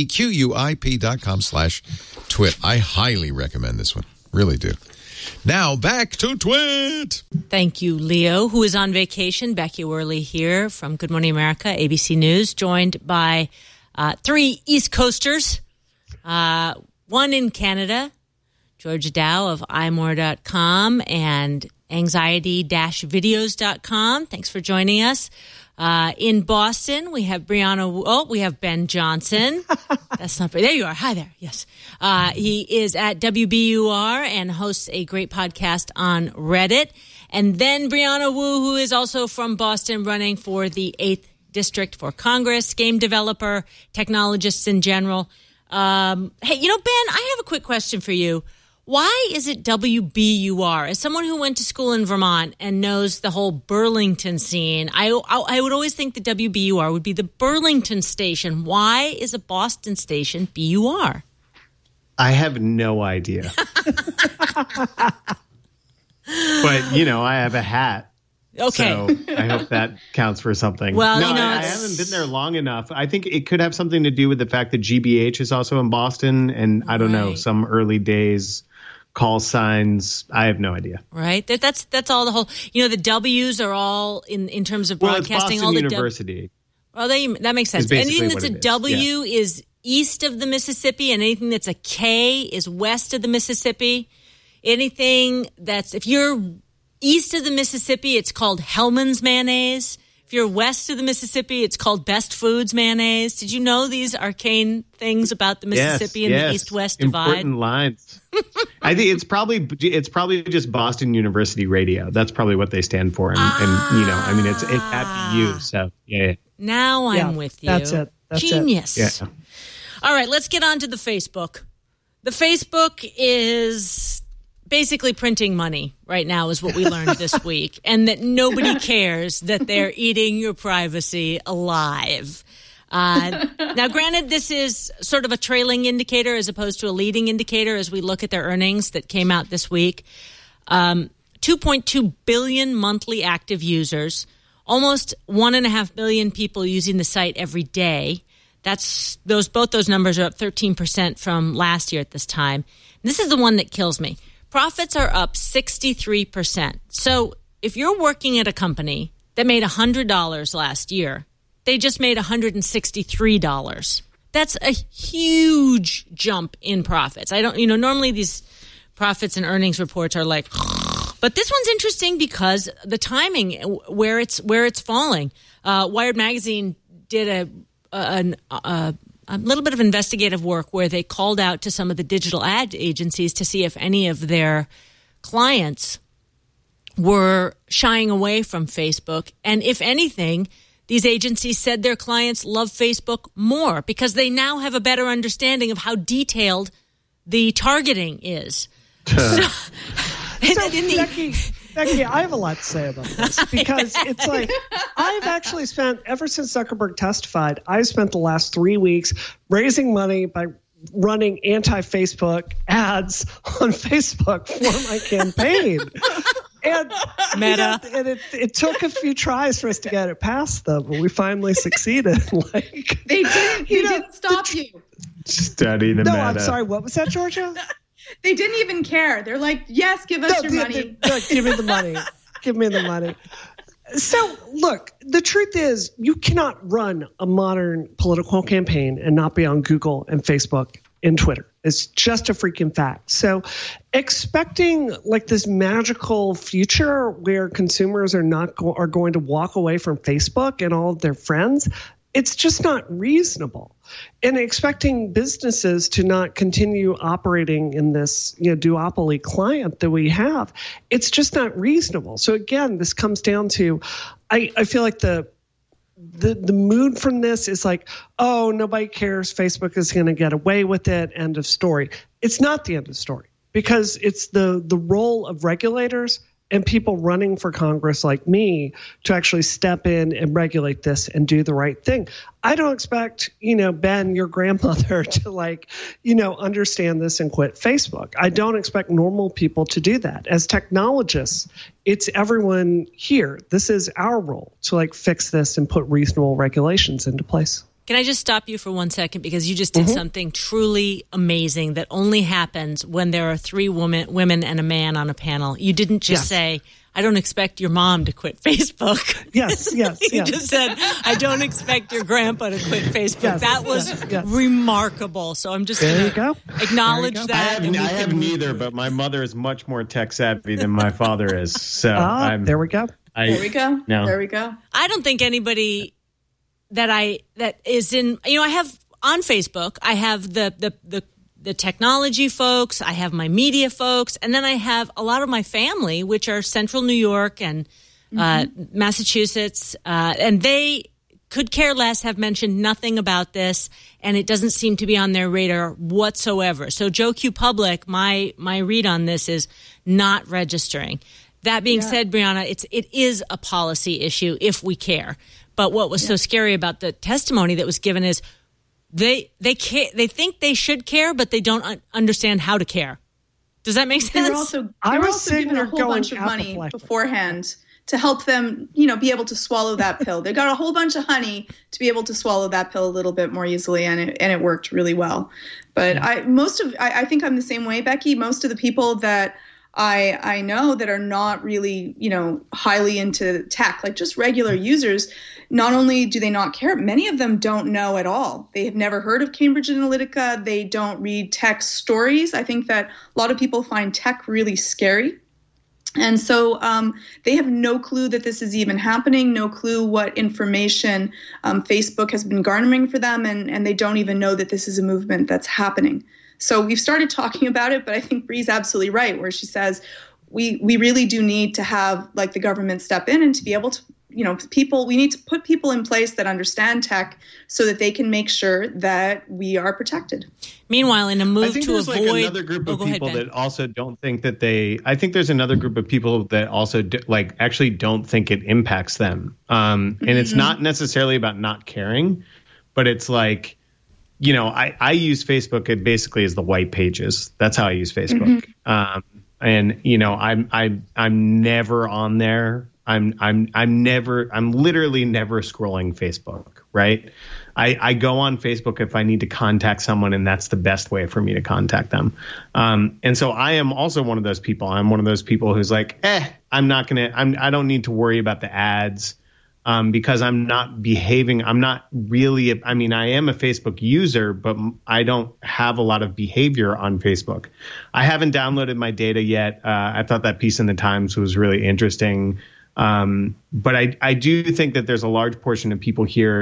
GETQUIP.com/twit. I highly recommend this one. Really do. Now back to Twit. Thank you, Leo, who is on vacation. Becky Worley here from Good Morning America, ABC News, joined by 3 East Coasters. One in Canada, Georgia Dow of imore.com and anxiety-videos.com. Thanks for joining us. In Boston, we have we have Ben Johnson. That's not, there you are. Hi there. Yes. He is at WBUR and hosts a great podcast on Reddit. And then Brianna Wu, who is also from Boston, running for the 8th District for Congress, game developer, technologists in general. Hey, Ben, I have a quick question for you. Why is it WBUR? As someone who went to school in Vermont and knows the whole Burlington scene, I would always think the WBUR would be the Burlington station. Why is a Boston station BUR? I have no idea. But, I have a hat. Okay. So I hope that counts for something. Well, no, I haven't been there long enough. I think it could have something to do with the fact that GBH is also in Boston, and I don't know, some early days call signs. I have no idea. Right. That's all the whole, the W's are all in terms of broadcasting. Well, all it's Boston the University. That makes sense. Anything that's a W is east of the Mississippi, and anything that's a K is west of the Mississippi. Anything that's, if you're east of the Mississippi, it's called Hellman's mayonnaise. If you're west of the Mississippi, it's called Best Foods mayonnaise. Did you know these arcane things about the Mississippi and the east-west divide? Important lines. I think it's probably just Boston University Radio. That's probably what they stand for, and it's at BU. So yeah. Now I'm with you. That's it. Genius. It. Yeah. All right, let's get on to the Facebook. The Facebook is basically printing money right now is what we learned this week, and that nobody cares that they're eating your privacy alive. Now, granted, this is sort of a trailing indicator as opposed to a leading indicator as we look at their earnings that came out this week. 2.2 billion monthly active users, almost 1.5 billion people using the site every day. Both those numbers are up 13% from last year at this time. This is the one that kills me. Profits are up 63%. So if you're working at a company that made $100 last year, they just made $163. That's a huge jump in profits. Normally these profits and earnings reports are like, but this one's interesting because the timing where it's falling. Wired Magazine did a little bit of investigative work where they called out to some of the digital ad agencies to see if any of their clients were shying away from Facebook. And if anything, these agencies said their clients love Facebook more because they now have a better understanding of how detailed the targeting is. Becky, I have a lot to say about this because it's like I've actually spent, ever since Zuckerberg testified, I've spent the last 3 weeks raising money by running anti-Facebook ads on Facebook for my campaign. And, Meta. It took a few tries for us to get it past them, but we finally succeeded. Like They didn't stop you. Study the No, meta. I'm sorry. What was that, Georgia? They didn't even care. They're like, yes, give us your money. Give me the money. Give me the money. So, look, the truth is you cannot run a modern political campaign and not be on Google and Facebook and Twitter. It's just a freaking fact. So expecting like this magical future where consumers are are going to walk away from Facebook and all of their friends, it's just not reasonable. And expecting businesses to not continue operating in this, duopoly client that we have, it's just not reasonable. So again, this comes down to, I feel like the mood from this is like, oh, nobody cares. Facebook is going to get away with it. End of story. It's not the end of story because it's the role of regulators and people running for Congress like me to actually step in and regulate this and do the right thing. I don't expect, Ben, your grandmother to understand this and quit Facebook. I don't expect normal people to do that. As technologists, it's everyone here. This is our role to fix this and put reasonable regulations into place. Can I just stop you for 1 second? Because you just did something truly amazing that only happens when there are 3 women and a man on a panel. You didn't just say, I don't expect your mom to quit Facebook. Yes. You just said, I don't expect your grandpa to quit Facebook. Yes, that was remarkable. So I'm just going to acknowledge that. I have neither, but my mother is much more tech savvy than my father is. So there we go. There we go. No. There we go. I don't think anybody that is in, I have on Facebook, I have the technology folks, I have my media folks, and then I have a lot of my family, which are Central New York and Massachusetts, and they could care less, have mentioned nothing about this, and it doesn't seem to be on their radar whatsoever. So Joe Q Public, my read on this is not registering. That being said, Brianna, it is a policy issue if we care. But what was so scary about the testimony that was given is they think they should care, but they don't understand how to care. Does that make sense? They were also given a whole bunch of money beforehand to help them, be able to swallow that pill. They got a whole bunch of honey to be able to swallow that pill a little bit more easily, and it worked really well. But I think I'm the same way, Becky. Most of the people that I know that are not really, highly into tech, like just regular users, not only do they not care, many of them don't know at all. They have never heard of Cambridge Analytica. They don't read tech stories. I think that a lot of people find tech really scary. And so they have no clue that this is even happening, no clue what information Facebook has been garnering for them, and they don't even know that this is a movement that's happening. So we've started talking about it, but I think Bree's absolutely right, where she says we really do need to have the government step in and to be able to, we need to put people in place that understand tech so that they can make sure that we are protected. Meanwhile, in a move to avoid another group of people that also don't think that I think there's another group of people that also actually don't think it impacts them. And it's not necessarily about not caring, but it's I use Facebook basically as the white pages. That's how I use Facebook. And I'm never on there. I'm literally never scrolling Facebook, right? I go on Facebook if I need to contact someone, and that's the best way for me to contact them. And so I am also one of those people. I'm one of those people who's I don't need to worry about the ads. Because I'm not behaving. I'm not really. I am a Facebook user, but I don't have a lot of behavior on Facebook. I haven't downloaded my data yet. I thought that piece in the Times was really interesting. But I do think that there's a large portion of people here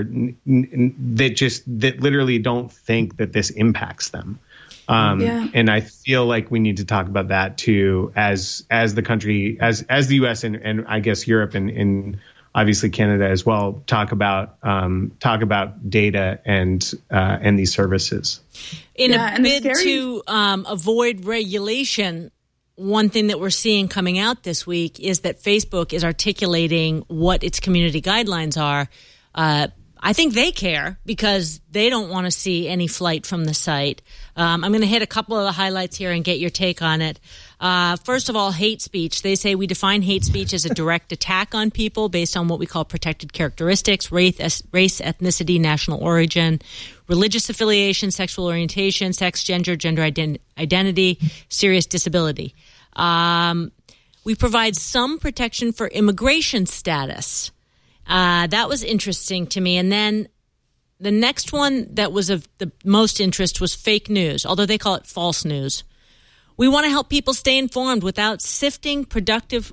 that literally don't think that this impacts them. And I feel like we need to talk about that too, as the country, as the U.S. and I guess Europe and obviously Canada as well, talk about data and these services. In a bid to avoid regulation, one thing that we're seeing coming out this week is that Facebook is articulating what its community guidelines are. I think they care because they don't want to see any flight from the site. I'm going to hit a couple of the highlights here and get your take on it. First of all, hate speech. They say we define hate speech as a direct attack on people based on what we call protected characteristics, race, ethnicity, national origin, religious affiliation, sexual orientation, sex, gender identity, serious disability. We provide some protection for immigration status. That was interesting to me. And then the next one that was of the most interest was fake news, although they call it false news. We want to help people stay informed without stifling productive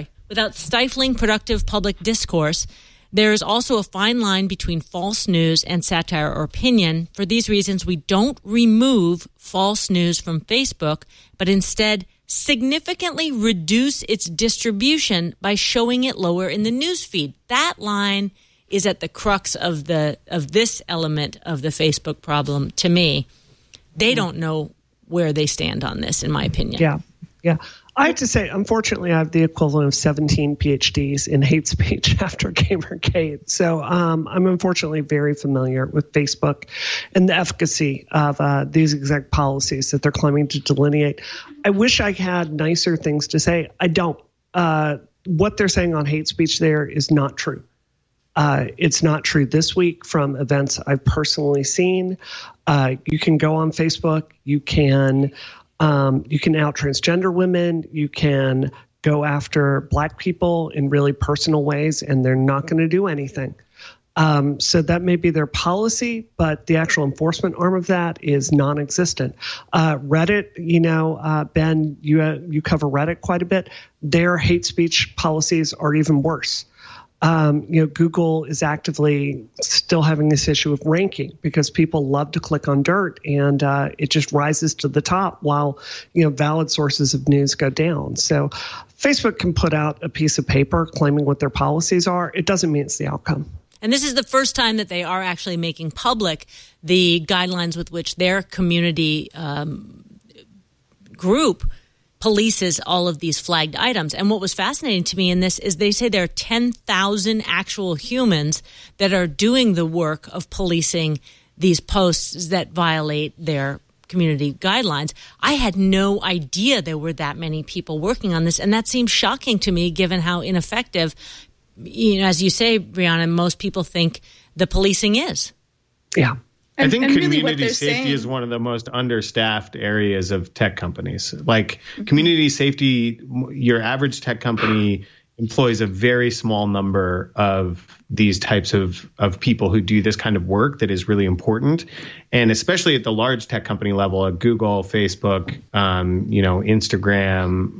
public discourse. There is also a fine line between false news and satire or opinion. For these reasons, we don't remove false news from Facebook, but instead significantly reduce its distribution by showing it lower in the newsfeed. That line is at the crux of this element of the Facebook problem to me. They don't know where they stand on this, in my opinion. Yeah. I have to say, unfortunately, I have the equivalent of 17 PhDs in hate speech after Gamergate. So I'm unfortunately very familiar with Facebook and the efficacy of these exact policies that they're claiming to delineate. I wish I had nicer things to say. I don't. What they're saying on hate speech there is not true. It's not true this week from events I've personally seen. You can go on Facebook. You can out transgender women. You can go after Black people in really personal ways, and they're not going to do anything. So that may be their policy, but the actual enforcement arm of that is non-existent. Reddit, Ben, you cover Reddit quite a bit. Their hate speech policies are even worse. Google is actively still having this issue of ranking because people love to click on dirt, and it just rises to the top while, valid sources of news go down. So Facebook can put out a piece of paper claiming what their policies are. It doesn't mean it's the outcome. And this is the first time that they are actually making public the guidelines with which their community group polices all of these flagged items. And what was fascinating to me in this is they say there are 10,000 actual humans that are doing the work of policing these posts that violate their community guidelines. I had no idea there were that many people working on this, and that seems shocking to me given how ineffective, as you say, Brianna, most people think the policing is. Yeah. I think and community really safety is one of the most understaffed areas of tech companies. Like community safety, your average tech company employs a very small number of these types of people who do this kind of work that is really important. And especially at the large tech company level, at Google, Facebook, Instagram,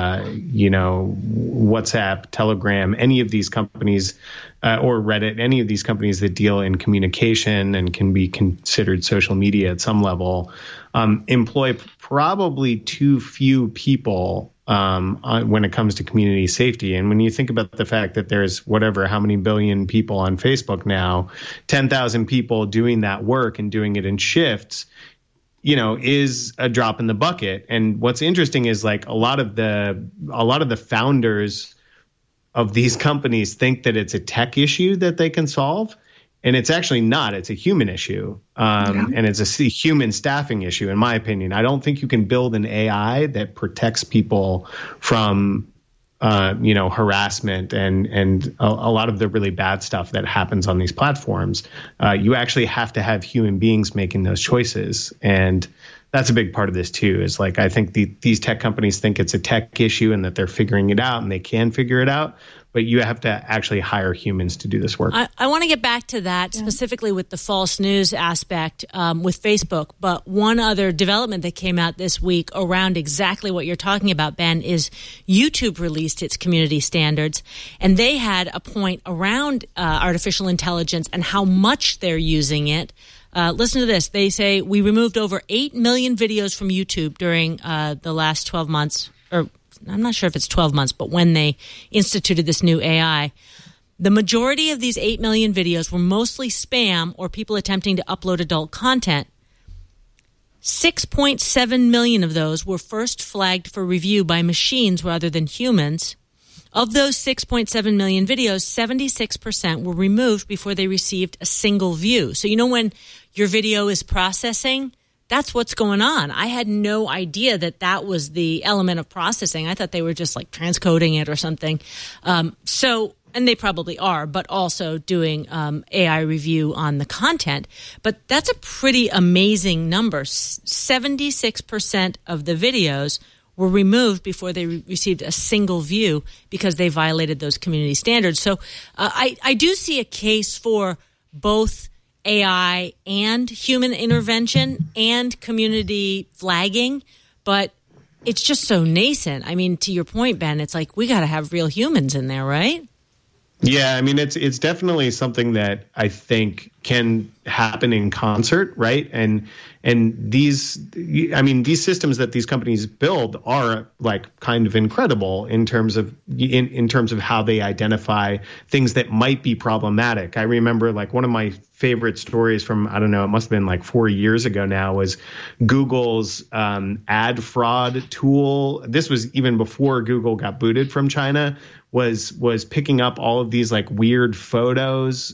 WhatsApp, Telegram, any of these companies, or Reddit, any of these companies that deal in communication and can be considered social media at some level, employ probably too few people when it comes to community safety. And when you think about the fact that there's how many billion people on Facebook now, 10,000 people doing that work and doing it in shifts, is a drop in the bucket. And what's interesting is like a lot of the founders of these companies think that it's a tech issue that they can solve. And it's actually not. It's a human issue, and it's a human staffing issue, in my opinion. I don't think you can build an AI that protects people from, harassment and a lot of the really bad stuff that happens on these platforms. You actually have to have human beings making those choices, and that's a big part of this too. Is like I think these tech companies think it's a tech issue and that they're figuring it out, and they can figure it out. But you have to actually hire humans to do this work. I want to get back to that specifically with the false news aspect with Facebook. But one other development that came out this week around exactly what you're talking about, Ben, is YouTube released its community standards. And they had a point around artificial intelligence and how much they're using it. Listen to this. They say, we removed over 8 million videos from YouTube during the last 12 months, or I'm not sure if it's 12 months, but when they instituted this new AI, the majority of these 8 million videos were mostly spam or people attempting to upload adult content. 6.7 million of those were first flagged for review by machines rather than humans. Of those 6.7 million videos, 76% were removed before they received a single view. So when your video is processing, that's what's going on. I had no idea that was the element of processing. I thought they were just like transcoding it or something. And they probably are, but also doing AI review on the content. But that's a pretty amazing number. 76% of the videos were removed before they received a single view because they violated those community standards. So I do see a case for both AI and human intervention and community flagging, but it's just so nascent. I mean, to your point, Ben, it's like we got to have real humans in there, right? Yeah, I mean, it's definitely something that I think can happen in concert, right? And these systems that these companies build are like kind of incredible in terms of how they identify things that might be problematic. I remember like one of my favorite stories from, I don't know, it must have been like 4 years ago now, was Google's ad fraud tool. This was even before Google got booted from China. Was picking up all of these like weird photos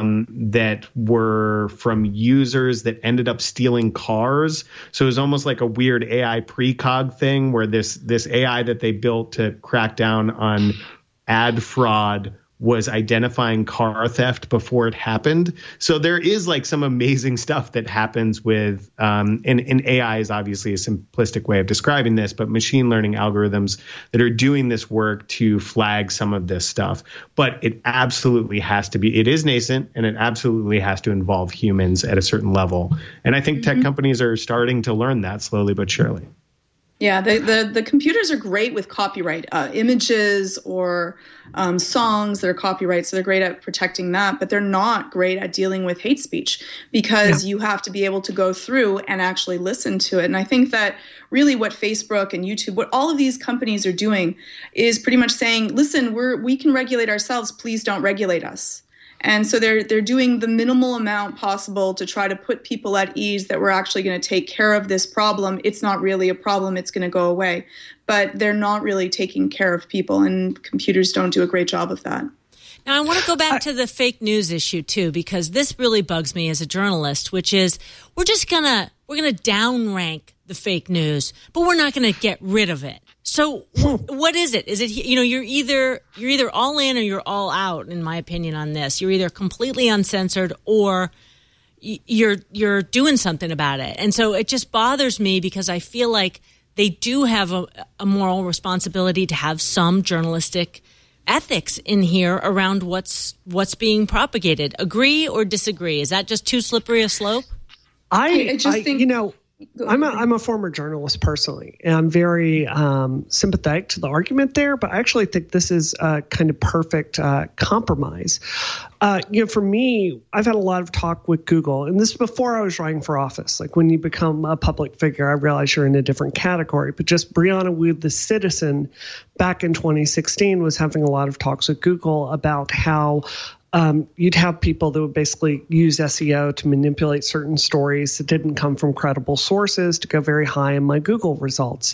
that were from users that ended up stealing cars. So it was almost like a weird AI precog thing where this AI that they built to crack down on ad fraud was identifying car theft before it happened. So there is like some amazing stuff that happens with, and AI is obviously a simplistic way of describing this, but machine learning algorithms that are doing this work to flag some of this stuff. But it absolutely has to be, it is nascent, and it absolutely has to involve humans at a certain level. And I think tech companies are starting to learn that slowly but surely. Yeah, the computers are great with copyright, images or songs that are copyright, so they're great at protecting that, but they're not great at dealing with hate speech because you have to be able to go through and actually listen to it. And I think that really what Facebook and YouTube, what all of these companies are doing is pretty much saying, listen, we can regulate ourselves, please don't regulate us. And so they're doing the minimal amount possible to try to put people at ease that we're actually going to take care of this problem. It's not really a problem. It's going to go away. But they're not really taking care of people, and computers don't do a great job of that. Now, I want to go back to the fake news issue, too, because this really bugs me as a journalist, which is we're going to downrank the fake news, but we're not going to get rid of it. So what is it? Is it, you're either all in or you're all out, in my opinion, on this. You're either completely uncensored or you're doing something about it. And so it just bothers me because I feel like they do have a moral responsibility to have some journalistic ethics in here around what's being propagated. Agree or disagree? Is that just too slippery a slope? I just think, I'm a former journalist personally, and I'm very sympathetic to the argument there, but I actually think this is a kind of perfect compromise. For me, I've had a lot of talk with Google, and this is before I was running for office. Like when you become a public figure, I realize you're in a different category, but just Brianna Wu, the citizen, back in 2016 was having a lot of talks with Google about how you'd have people that would basically use SEO to manipulate certain stories that didn't come from credible sources to go very high in my Google results.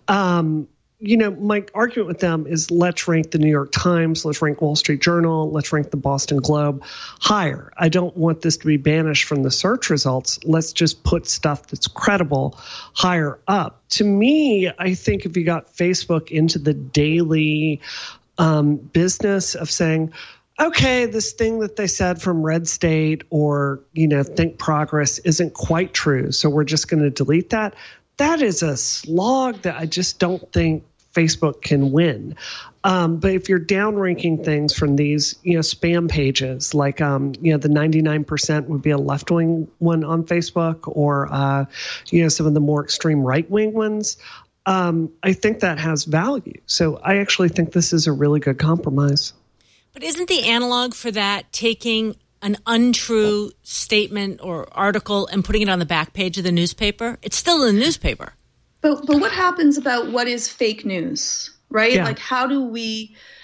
My argument with them is let's rank the New York Times, let's rank Wall Street Journal, let's rank the Boston Globe higher. I don't want this to be banished from the search results. Let's just put stuff that's credible higher up. To me, I think if you got Facebook into the daily business of saying, okay, this thing that they said from Red State or, Think Progress isn't quite true, so we're just going to delete that. That is a slog that I just don't think Facebook can win. But if you're downranking things from these, spam pages, like, the 99% would be a left-wing one on Facebook or, some of the more extreme right-wing ones, I think that has value. So I actually think this is a really good compromise. But isn't the analog for that taking an untrue statement or article and putting it on the back page of the newspaper? It's still in the newspaper. But what happens about what is fake news, right? Yeah. Like how do we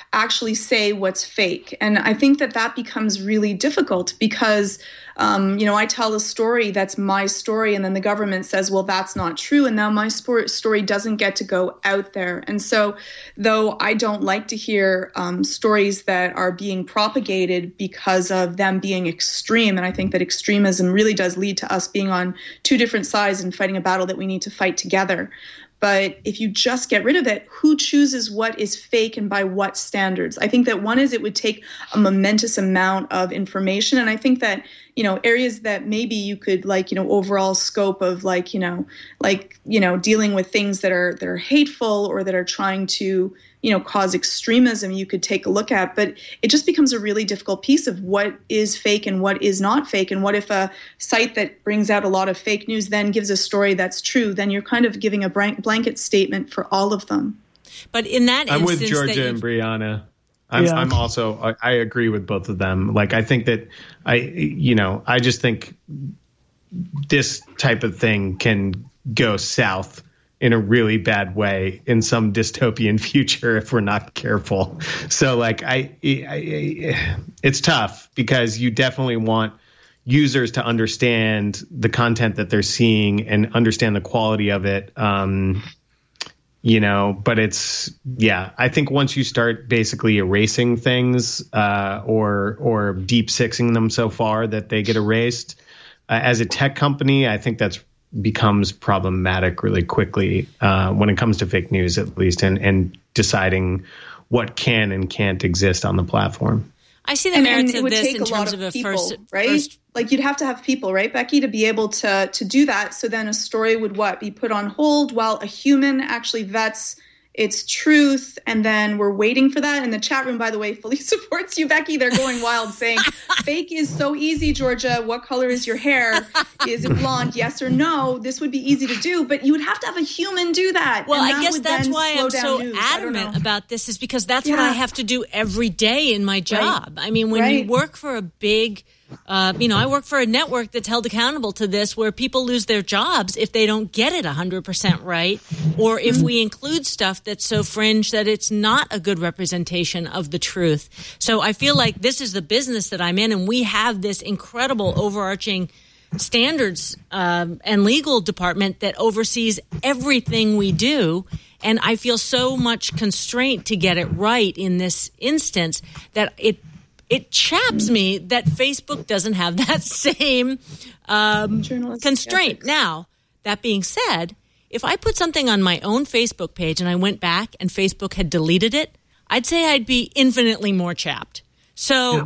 actually say what's fake. And I think that becomes really difficult because, I tell a story that's my story, and then the government says, well, that's not true. And now my story doesn't get to go out there. And so, though I don't like to hear stories that are being propagated because of them being extreme, and I think that extremism really does lead to us being on two different sides and fighting a battle that we need to fight together. But if you just get rid of it, who chooses what is fake and by what standards? I think that one is it would take a momentous amount of information. And I think that, areas that maybe you could overall scope of dealing with things that are hateful or that are trying to, cause extremism, you could take a look at. But it just becomes a really difficult piece of what is fake and what is not fake. And what if a site that brings out a lot of fake news then gives a story that's true? Then you're kind of giving a blanket statement for all of them. But in that instance, I'm with Georgia and Brianna. I'm also, I agree with both of them. I think that I just think this type of thing can go south in a really bad way in some dystopian future if we're not careful. So it's tough because you definitely want users to understand the content that they're seeing and understand the quality of it. But I think once you start basically erasing things or deep sixing them so far that they get erased, as a tech company, I think that's becomes problematic really quickly when it comes to fake news, at least, and deciding what can and can't exist on the platform. I see the merits of this in terms of a first, right? You'd have to have people, right, Becky, to be able to do that. So then a story would be put on hold while a human actually vets its truth, and then we're waiting for that. And the chat room, by the way, fully supports you, Becky. They're going wild saying, fake is so easy, Georgia. What color is your hair? Is it blonde? Yes or no? This would be easy to do, but you would have to have a human do that. Well, I guess that's why I'm so adamant about this, is because that's what I have to do every day in my job. Right. I mean, when you work for a big I work for a network that's held accountable to this, where people lose their jobs if they don't get it 100% right, or if we include stuff that's so fringe that it's not a good representation of the truth. So I feel like this is the business that I'm in, and we have this incredible overarching standards and legal department that oversees everything we do. And I feel so much constraint to get it right in this instance that it chaps me that Facebook doesn't have that same constraint. Ethics. Now, that being said, if I put something on my own Facebook page and I went back and Facebook had deleted it, I'd say I'd be infinitely more chapped. So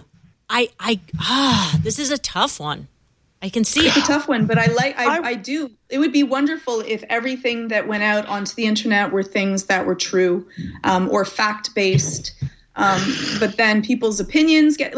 this is a tough one. I can see it's a tough one, but I do. It would be wonderful if everything that went out onto the internet were things that were true or fact-based. But then people's opinions I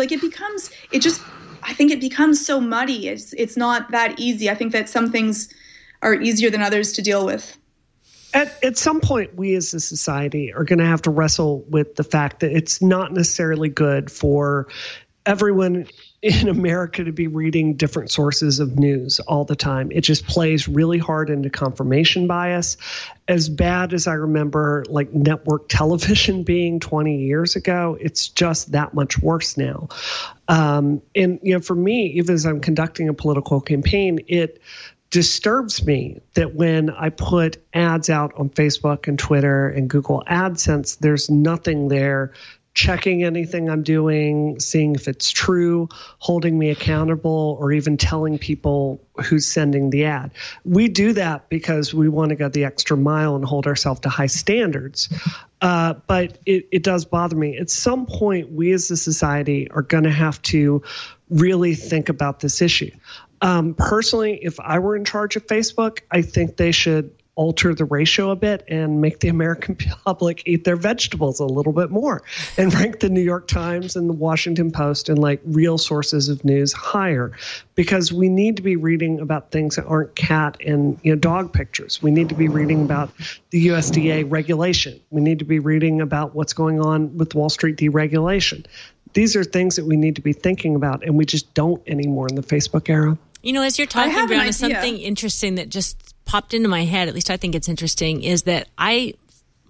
think it becomes so muddy. It's not that easy. I think that some things are easier than others to deal with. At some point, we as a society are going to have to wrestle with the fact that it's not necessarily good for everyone in America to be reading different sources of news all the time. It just plays really hard into confirmation bias. As bad as I remember network television being 20 years ago, it's just that much worse now. And for me, even as I'm conducting a political campaign, it disturbs me that when I put ads out on Facebook and Twitter and Google AdSense, there's nothing there checking anything I'm doing, seeing if it's true, holding me accountable, or even telling people who's sending the ad. We do that because we want to go the extra mile and hold ourselves to high standards. But it does bother me. At some point, we as a society are going to have to really think about this issue. Personally, if I were in charge of Facebook, I think they should alter the ratio a bit and make the American public eat their vegetables a little bit more and rank the New York Times and the Washington Post and real sources of news higher, because we need to be reading about things that aren't cat and dog pictures. We need to be reading about the USDA regulation. We need to be reading about what's going on with Wall Street deregulation. These are things that we need to be thinking about, and we just don't anymore in the Facebook era. As you're talking about something interesting that just popped into my head, at least I think it's interesting, is that I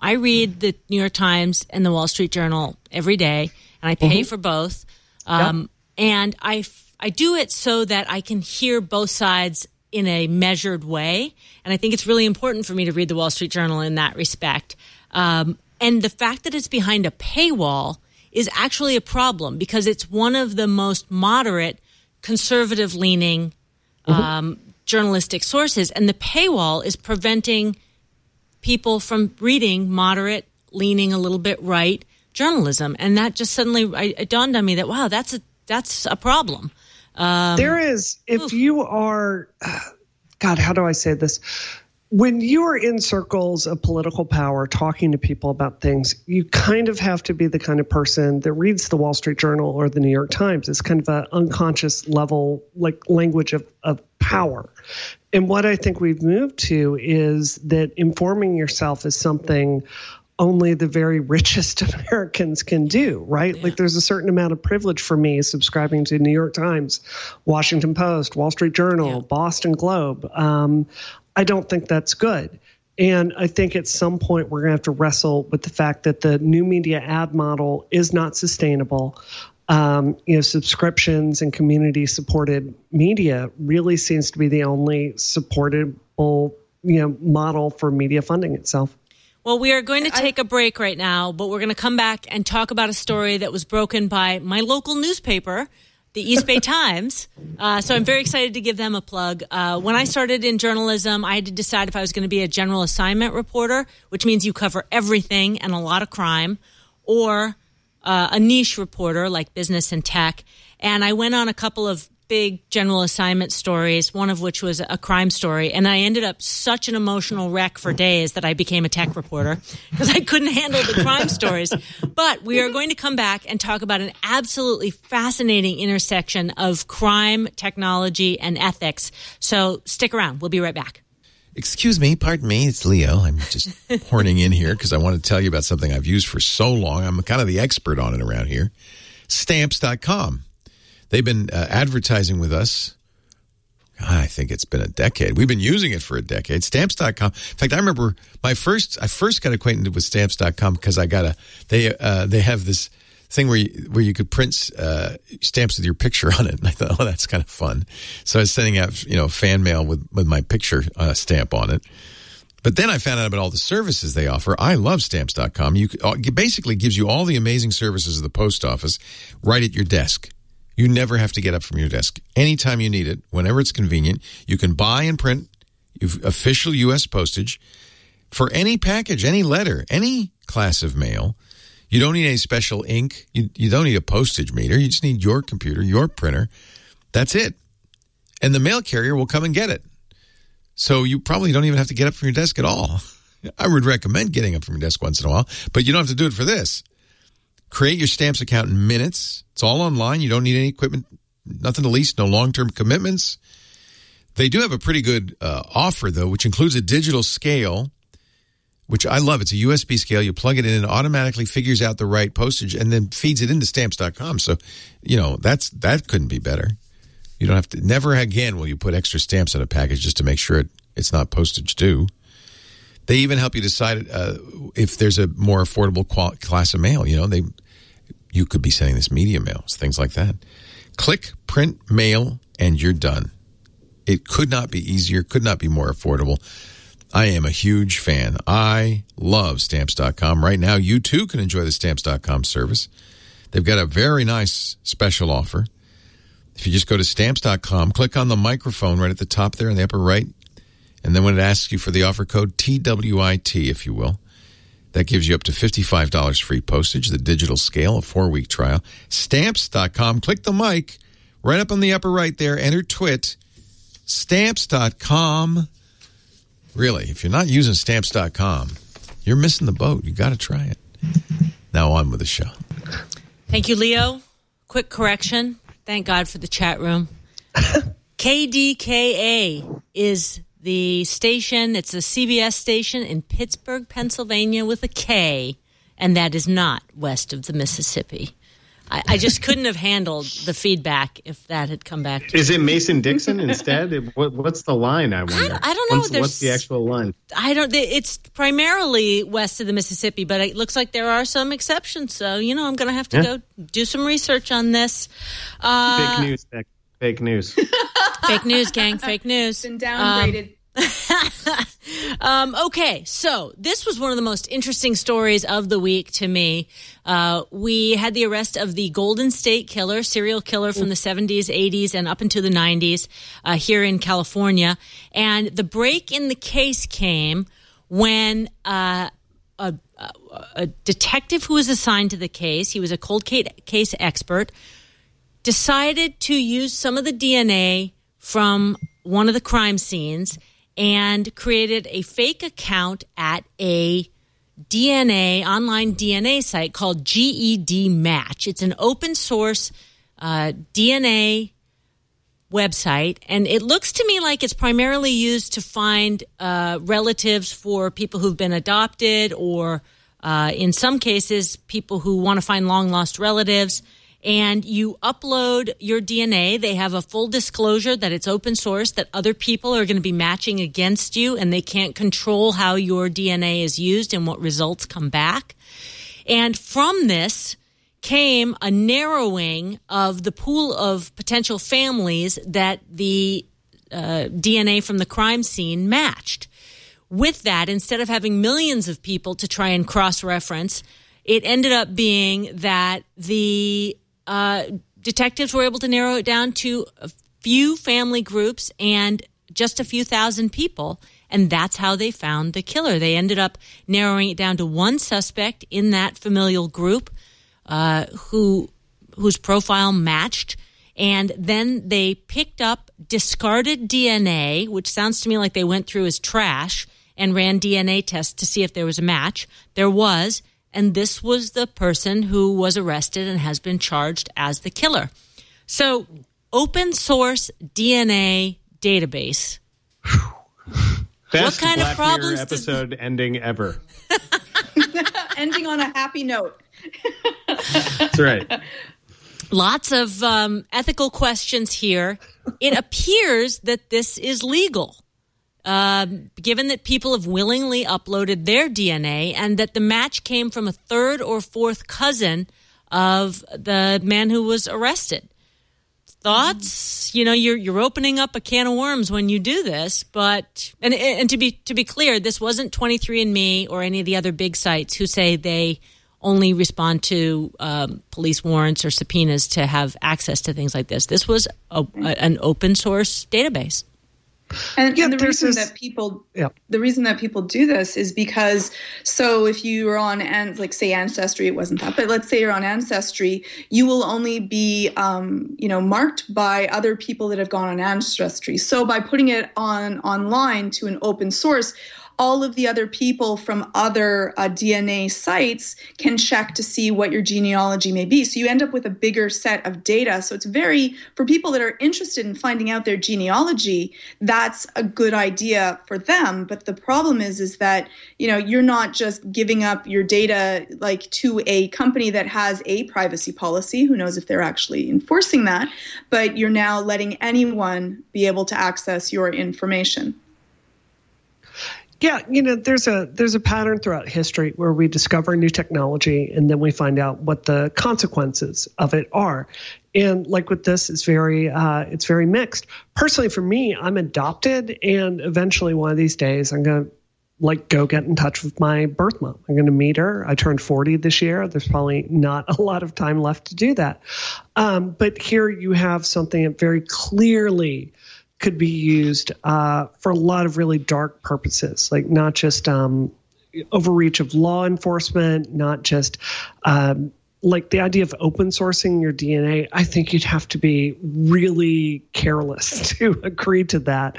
I read the New York Times and the Wall Street Journal every day, and I pay for both. And I do it so that I can hear both sides in a measured way. And I think it's really important for me to read the Wall Street Journal in that respect. And the fact that it's behind a paywall is actually a problem because it's one of the most moderate, conservative-leaning journalistic sources. And the paywall is preventing people from reading moderate, leaning a little bit right journalism. And that just suddenly it dawned on me that, wow, that's a problem. There is, if you are, God, how do I say this? When you are in circles of political power talking to people about things, you kind of have to be the kind of person that reads the Wall Street Journal or the New York Times. It's kind of an unconscious level, like language of power. And what I think we've moved to is that informing yourself is something only the very richest Americans can do, right? Yeah. Like there's a certain amount of privilege for me subscribing to New York Times, Washington Post, Wall Street Journal, Boston Globe. I don't think that's good. And I think at some point we're going to have to wrestle with the fact that the new media ad model is not sustainable. Subscriptions and community-supported media really seems to be the only supportable, model for media funding itself. Well, we are going to take a break right now, but we're going to come back and talk about a story that was broken by my local newspaper, the East Bay Times. So I'm very excited to give them a plug. When I started in journalism, I had to decide if I was going to be a general assignment reporter, which means you cover everything and a lot of crime, or a niche reporter like business and tech. And I went on a couple of big general assignment stories, one of which was a crime story. And I ended up such an emotional wreck for days that I became a tech reporter because I couldn't handle the crime stories. But we are going to come back and talk about an absolutely fascinating intersection of crime, technology, and ethics. So stick around. We'll be right back. Excuse me, pardon me, it's Leo. I'm just horning in here because I want to tell you about something I've used for so long. I'm kind of the expert on it around here. Stamps.com. They've been advertising with us. I think it's been a decade. We've been using it for a decade. Stamps.com. In fact, I remember I first got acquainted with Stamps.com because they have this thing where you could print stamps with your picture on it. And I thought, oh, that's kind of fun. So I was sending out, fan mail with my picture stamp on it. But then I found out about all the services they offer. I love Stamps.com. It basically gives you all the amazing services of the post office right at your desk. You never have to get up from your desk. Anytime you need it, whenever it's convenient, you can buy and print official U.S. postage for any package, any letter, any class of mail. You don't need any special ink. You don't need a postage meter. You just need your computer, your printer. That's it. And the mail carrier will come and get it. So you probably don't even have to get up from your desk at all. I would recommend getting up from your desk once in a while, but you don't have to do it for this. Create your Stamps account in minutes. It's all online. You don't need any equipment, nothing to lease, no long-term commitments. They do have a pretty good offer, though, which includes a digital scale, which I love. It's a USB scale. You plug it in and it automatically figures out the right postage and then feeds it into Stamps.com. So, that couldn't be better. You don't have to, never again will you put extra stamps on a package just to make sure it's not postage due. They even help you decide if there's a more affordable class of mail. You could be sending this media mail, things like that. Click, print, mail, and you're done. It could not be easier, could not be more affordable. I am a huge fan. I love Stamps.com. Right now, you too can enjoy the Stamps.com service. They've got a very nice special offer. If you just go to Stamps.com, click on the microphone right at the top there in the upper right, and then when it asks you for the offer code, TWIT, if you will, that gives you up to $55 free postage, the digital scale, a 4-week trial. Stamps.com, click the mic right up on the upper right there, enter TWIT. Stamps.com. Really, if you're not using Stamps.com, you're missing the boat. You got to try it. Now on with the show. Thank you, Leo. Quick correction. Thank God for the chat room. KDKA is the station. It's a CBS station in Pittsburgh, Pennsylvania with a K, and that is not west of the Mississippi. I just couldn't have handled the feedback if that had come back to Is it Mason Dixon instead? What's the line, I wonder? I don't know. What's the actual line? It's primarily west of the Mississippi, but it looks like there are some exceptions. So, I'm going to have to go do some research on this. Fake news, Beck. Fake news. Fake news, gang. Fake news. Been downgraded. Okay, so this was one of the most interesting stories of the week to me. We had the arrest of the Golden State Killer, serial killer from the 70s, 80s, and up into the 90s here in California. And the break in the case came when a detective who was assigned to the case, he was a cold case expert, decided to use some of the DNA from one of the crime scenes and created a fake account at a online DNA site called GED Match. It's an open source DNA website, and it looks to me like it's primarily used to find relatives for people who've been adopted or in some cases, people who want to find long-lost relatives. And you upload your DNA. They have a full disclosure that it's open source, that other people are going to be matching against you, and they can't control how your DNA is used and what results come back. And from this came a narrowing of the pool of potential families that the DNA from the crime scene matched. With that, instead of having millions of people to try and cross-reference, it ended up being that the detectives were able to narrow it down to a few family groups and just a few thousand people, and that's how they found the killer. They ended up narrowing it down to one suspect in that familial group whose profile matched, and then they picked up discarded DNA, which sounds to me like they went through his trash and ran DNA tests to see if there was a match. There was. And this was the person who was arrested and has been charged as the killer. So, open source DNA database. Best what kind Black of problems Mirror episode ending ever. Ending on a happy note. That's right. Lots of ethical questions here. It appears that this is legal. Given that people have willingly uploaded their DNA and that the match came from a third or fourth cousin of the man who was arrested. Thoughts? You're opening up a can of worms when you do this, but and to be clear, this wasn't 23andMe or any of the other big sites who say they only respond to police warrants or subpoenas to have access to things like this. This was an open source database. And the reason that people do this is because, so if you are on, say Ancestry, it wasn't that, but let's say you're on Ancestry, you will only be, marked by other people that have gone on Ancestry. So by putting it online to an open source, all of the other people from other DNA sites can check to see what your genealogy may be. So you end up with a bigger set of data. So it's for people that are interested in finding out their genealogy, that's a good idea for them. But the problem is that, you're not just giving up your data to a company that has a privacy policy. Who knows if they're actually enforcing that, but you're now letting anyone be able to access your information. Yeah, there's a pattern throughout history where we discover new technology and then we find out what the consequences of it are. And like with this, it's very mixed. Personally, for me, I'm adopted, and eventually one of these days I'm going to go get in touch with my birth mom. I'm going to meet her. I turned 40 this year. There's probably not a lot of time left to do that. But here you have something that very clearly could be used for a lot of really dark purposes, like not just overreach of law enforcement, not just like the idea of open sourcing your DNA. I think you'd have to be really careless to agree to that.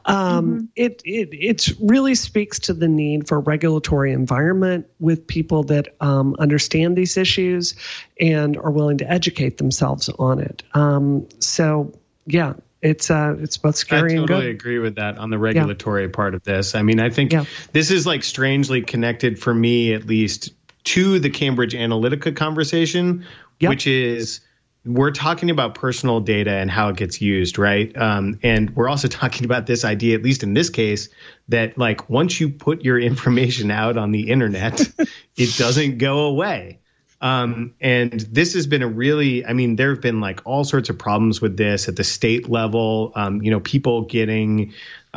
It really speaks to the need for a regulatory environment with people that understand these issues and are willing to educate themselves on it. Yeah. It's both scary and good. I totally agree with that on the regulatory part of this. I mean, I think this is strangely connected for me, at least, to the Cambridge Analytica conversation, which is we're talking about personal data and how it gets used, right? And we're also talking about this idea, at least in this case, that like once you put your information out on the internet, it doesn't go away. And this has been there have been like all sorts of problems with this at the state level. People getting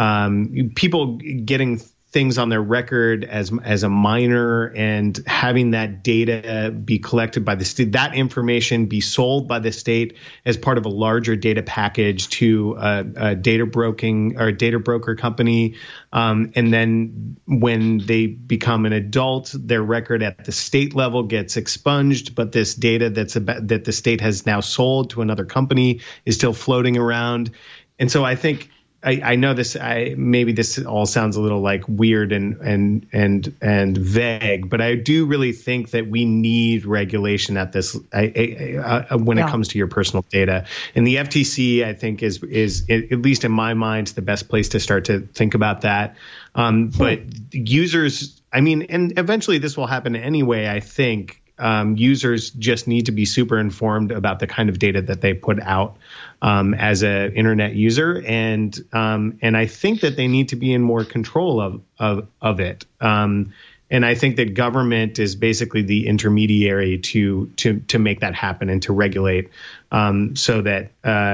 things on their record as a minor and having that data be collected by the state, that information be sold by the state as part of a larger data package to a data broker company. And then when they become an adult, their record at the state level gets expunged, but this data that the state has now sold to another company is still floating around. And so I think I know this. Maybe this all sounds a little like weird and vague, but I do really think that we need regulation at this when it comes to your personal data. And the FTC, I think, is at least in my mind the best place to start to think about that. But users, and eventually this will happen anyway. I think users just need to be super informed about the kind of data that they put out as an internet user, and I think that they need to be in more control of it. And I think that government is basically the intermediary to make that happen and to regulate, so that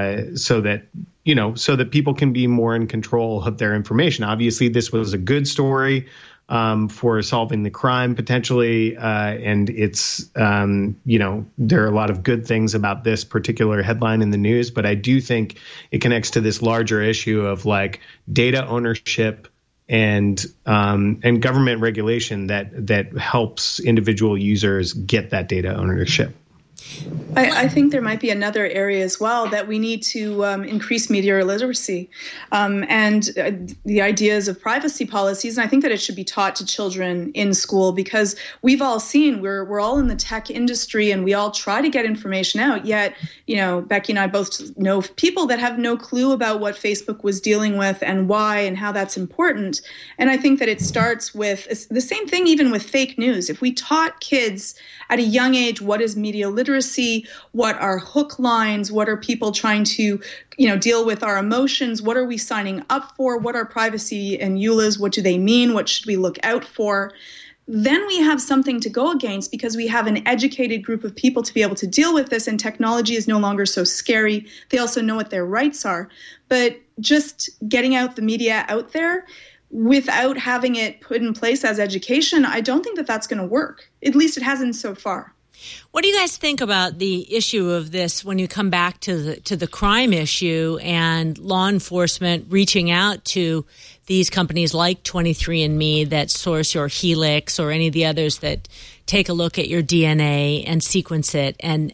people can be more in control of their information. Obviously, this was a good story for solving the crime potentially. And it's, there are a lot of good things about this particular headline in the news, but I do think it connects to this larger issue of like data ownership and government regulation that helps individual users get that data ownership. I think there might be another area as well that we need to increase media literacy and the ideas of privacy policies. And I think that it should be taught to children in school, because we've all seen we're all in the tech industry and we all try to get information out. Yet, Becky and I both know people that have no clue about what Facebook was dealing with and why and how that's important. And I think that it starts with the same thing even with fake news. If we taught kids at a young age what is media literacy, what are hook lines, what are people trying to deal with our emotions, what are we signing up for, what are privacy and EULAs, what do they mean, what should we look out for, then we have something to go against, because we have an educated group of people to be able to deal with this, and technology is no longer so scary. They also know what their rights are. But just getting out the media out there without having it put in place as education, I don't think that that's going to work. At least it hasn't so far. What do you guys think about the issue of this when you come back to the crime issue and law enforcement reaching out to these companies like 23andMe that source your Helix or any of the others that take a look at your DNA and sequence it? And,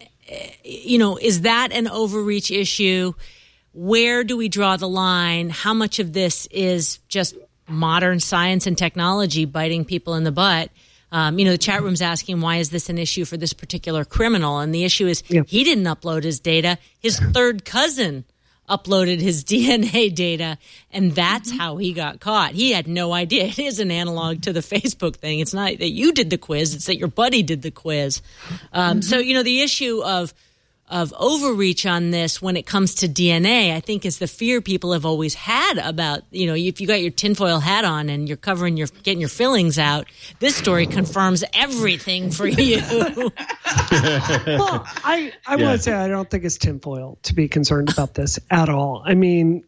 is that an overreach issue? Where do we draw the line? How much of this is just modern science and technology biting people in the butt? The chat room's asking, why is this an issue for this particular criminal? And the issue is he didn't upload his data. His third cousin uploaded his DNA data, and that's how he got caught. He had no idea. It is an analog to the Facebook thing. It's not that you did the quiz. It's that your buddy did the quiz. So, the issue of overreach on this when it comes to DNA, I think, is the fear people have always had about, if you got your tinfoil hat on and you're getting your fillings out, this story confirms everything for you. Well, I want to say I don't think it's tinfoil to be concerned about this at all. I mean,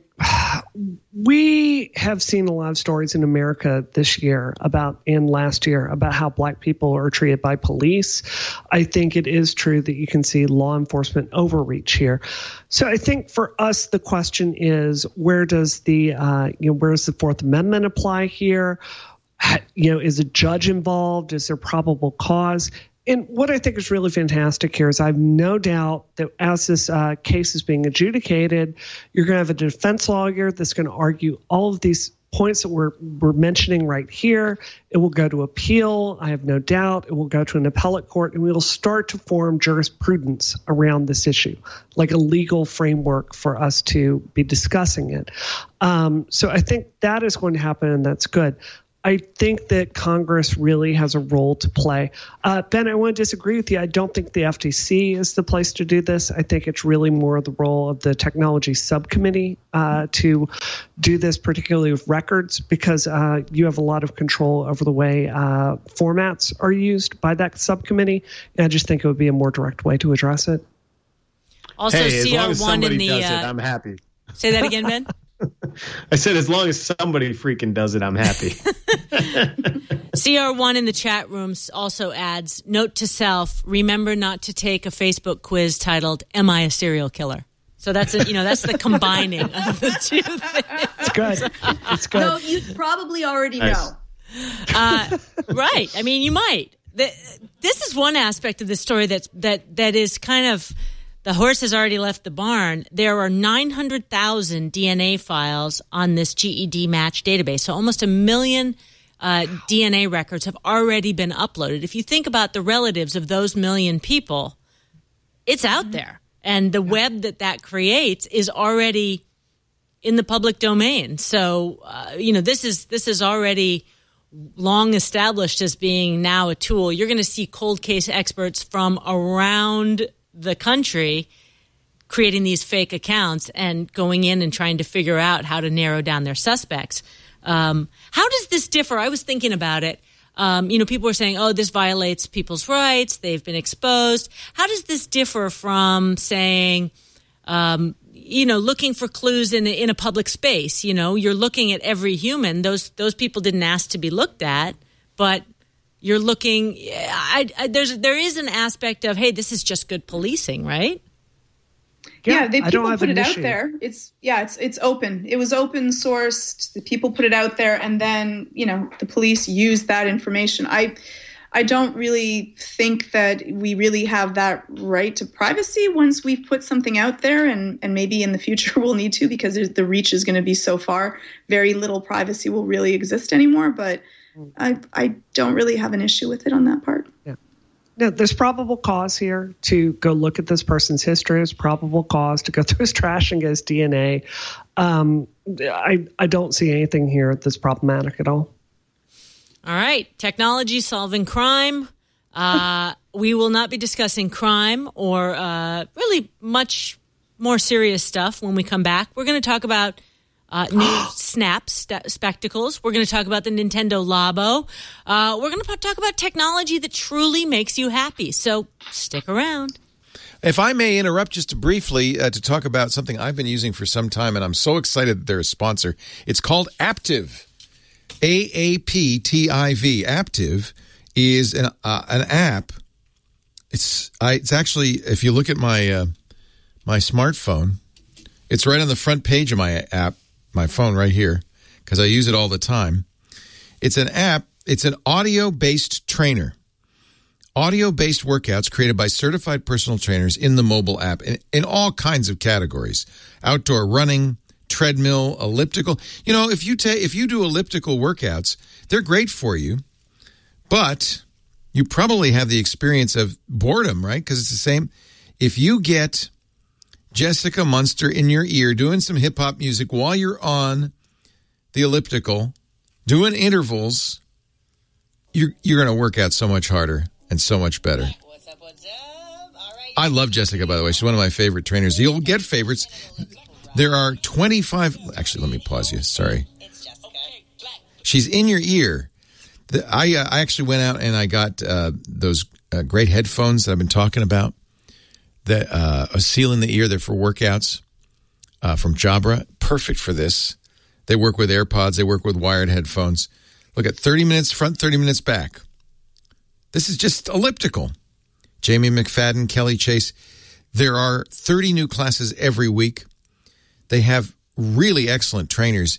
we have seen a lot of stories in America this year and last year about how Black people are treated by police. I think it is true that you can see law enforcement overreach here. So I think for us, the question is, where does the Fourth Amendment apply here? Is a judge involved? Is there probable cause? And what I think is really fantastic here is I have no doubt that as this case is being adjudicated, you're going to have a defense lawyer that's going to argue all of these points that we're mentioning right here. It will go to appeal. I have no doubt it will go to an appellate court, and we will start to form jurisprudence around this issue, like a legal framework for us to be discussing it. So I think that is going to happen, and that's good. I think that Congress really has a role to play. Ben, I want to disagree with you. I don't think the FTC is the place to do this. I think it's really more the role of the technology subcommittee to do this, particularly with records, because you have a lot of control over the way formats are used by that subcommittee. And I just think it would be a more direct way to address it. Also, hey, as long as CR1 somebody in the. does it, I'm happy. Say that again, Ben? I said, as long as somebody freaking does it, I'm happy. CR1 in the chat rooms also adds, note to self, remember not to take a Facebook quiz titled, Am I a Serial Killer? So that's that's the combining of the two things. It's good. It's good. No, you probably already know. Right. I mean, you might. This is one aspect of the story that is kind of, the horse has already left the barn. There are 900,000 DNA files on this GED match database. So almost 1 million DNA records have already been uploaded. If you think about the relatives of those 1 million people, it's out there. And the web that creates is already in the public domain. So, this is already long established as being now a tool. You're going to see cold case experts from around the country creating these fake accounts and going in and trying to figure out how to narrow down their suspects. How does this differ? I was thinking about it. People are saying, oh, this violates people's rights. They've been exposed. How does this differ from saying, looking for clues in a public space? You're looking at every human. Those people didn't ask to be looked at, but you're looking. There is an aspect of, hey, this is just good policing, right? Yeah, people put it out there. It's open. It was open sourced. The people put it out there, and then the police used that information. I don't really think that we really have that right to privacy once we've put something out there, and maybe in the future we'll need to, because the reach is going to be so far. Very little privacy will really exist anymore, but I don't really have an issue with it on that part. Yeah. No, there's probable cause here to go look at this person's history. There's probable cause to go through his trash and get his DNA. I don't see anything here that's problematic at all. All right. Technology solving crime. We will not be discussing crime or really much more serious stuff when we come back. We're going to talk about new Snap spectacles. We're going to talk about the Nintendo Labo. We're going to talk about technology that truly makes you happy. So stick around. If I may interrupt just briefly to talk about something I've been using for some time, and I'm so excited that they're a sponsor. It's called Aptiv. AAPTIV. Aptiv is an app. It's actually, if you look at my smartphone, it's right on the front page of my app. My phone right here, because I use it all the time. It's an app. It's an audio-based trainer. Audio-based workouts created by certified personal trainers in the mobile app in all kinds of categories. Outdoor running, treadmill, elliptical. If you do elliptical workouts, they're great for you, but you probably have the experience of boredom, right? Because it's the same. If you get Jessica Munster in your ear doing some hip-hop music while you're on the elliptical, doing intervals, you're going to work out so much harder and so much better. What's up? All right. I love Jessica, by the way. She's one of my favorite trainers. You'll get favorites. There are 25... Actually, let me pause you. Sorry. It's Jessica. She's in your ear. I actually went out and I got those great headphones that I've been talking about. That a seal in the ear. They're for workouts from Jabra. Perfect for this. They work with AirPods. They work with wired headphones. Look at 30 minutes front, 30 minutes back. This is just elliptical. Jamie McFadden, Kelly Chase. There are 30 new classes every week. They have really excellent trainers.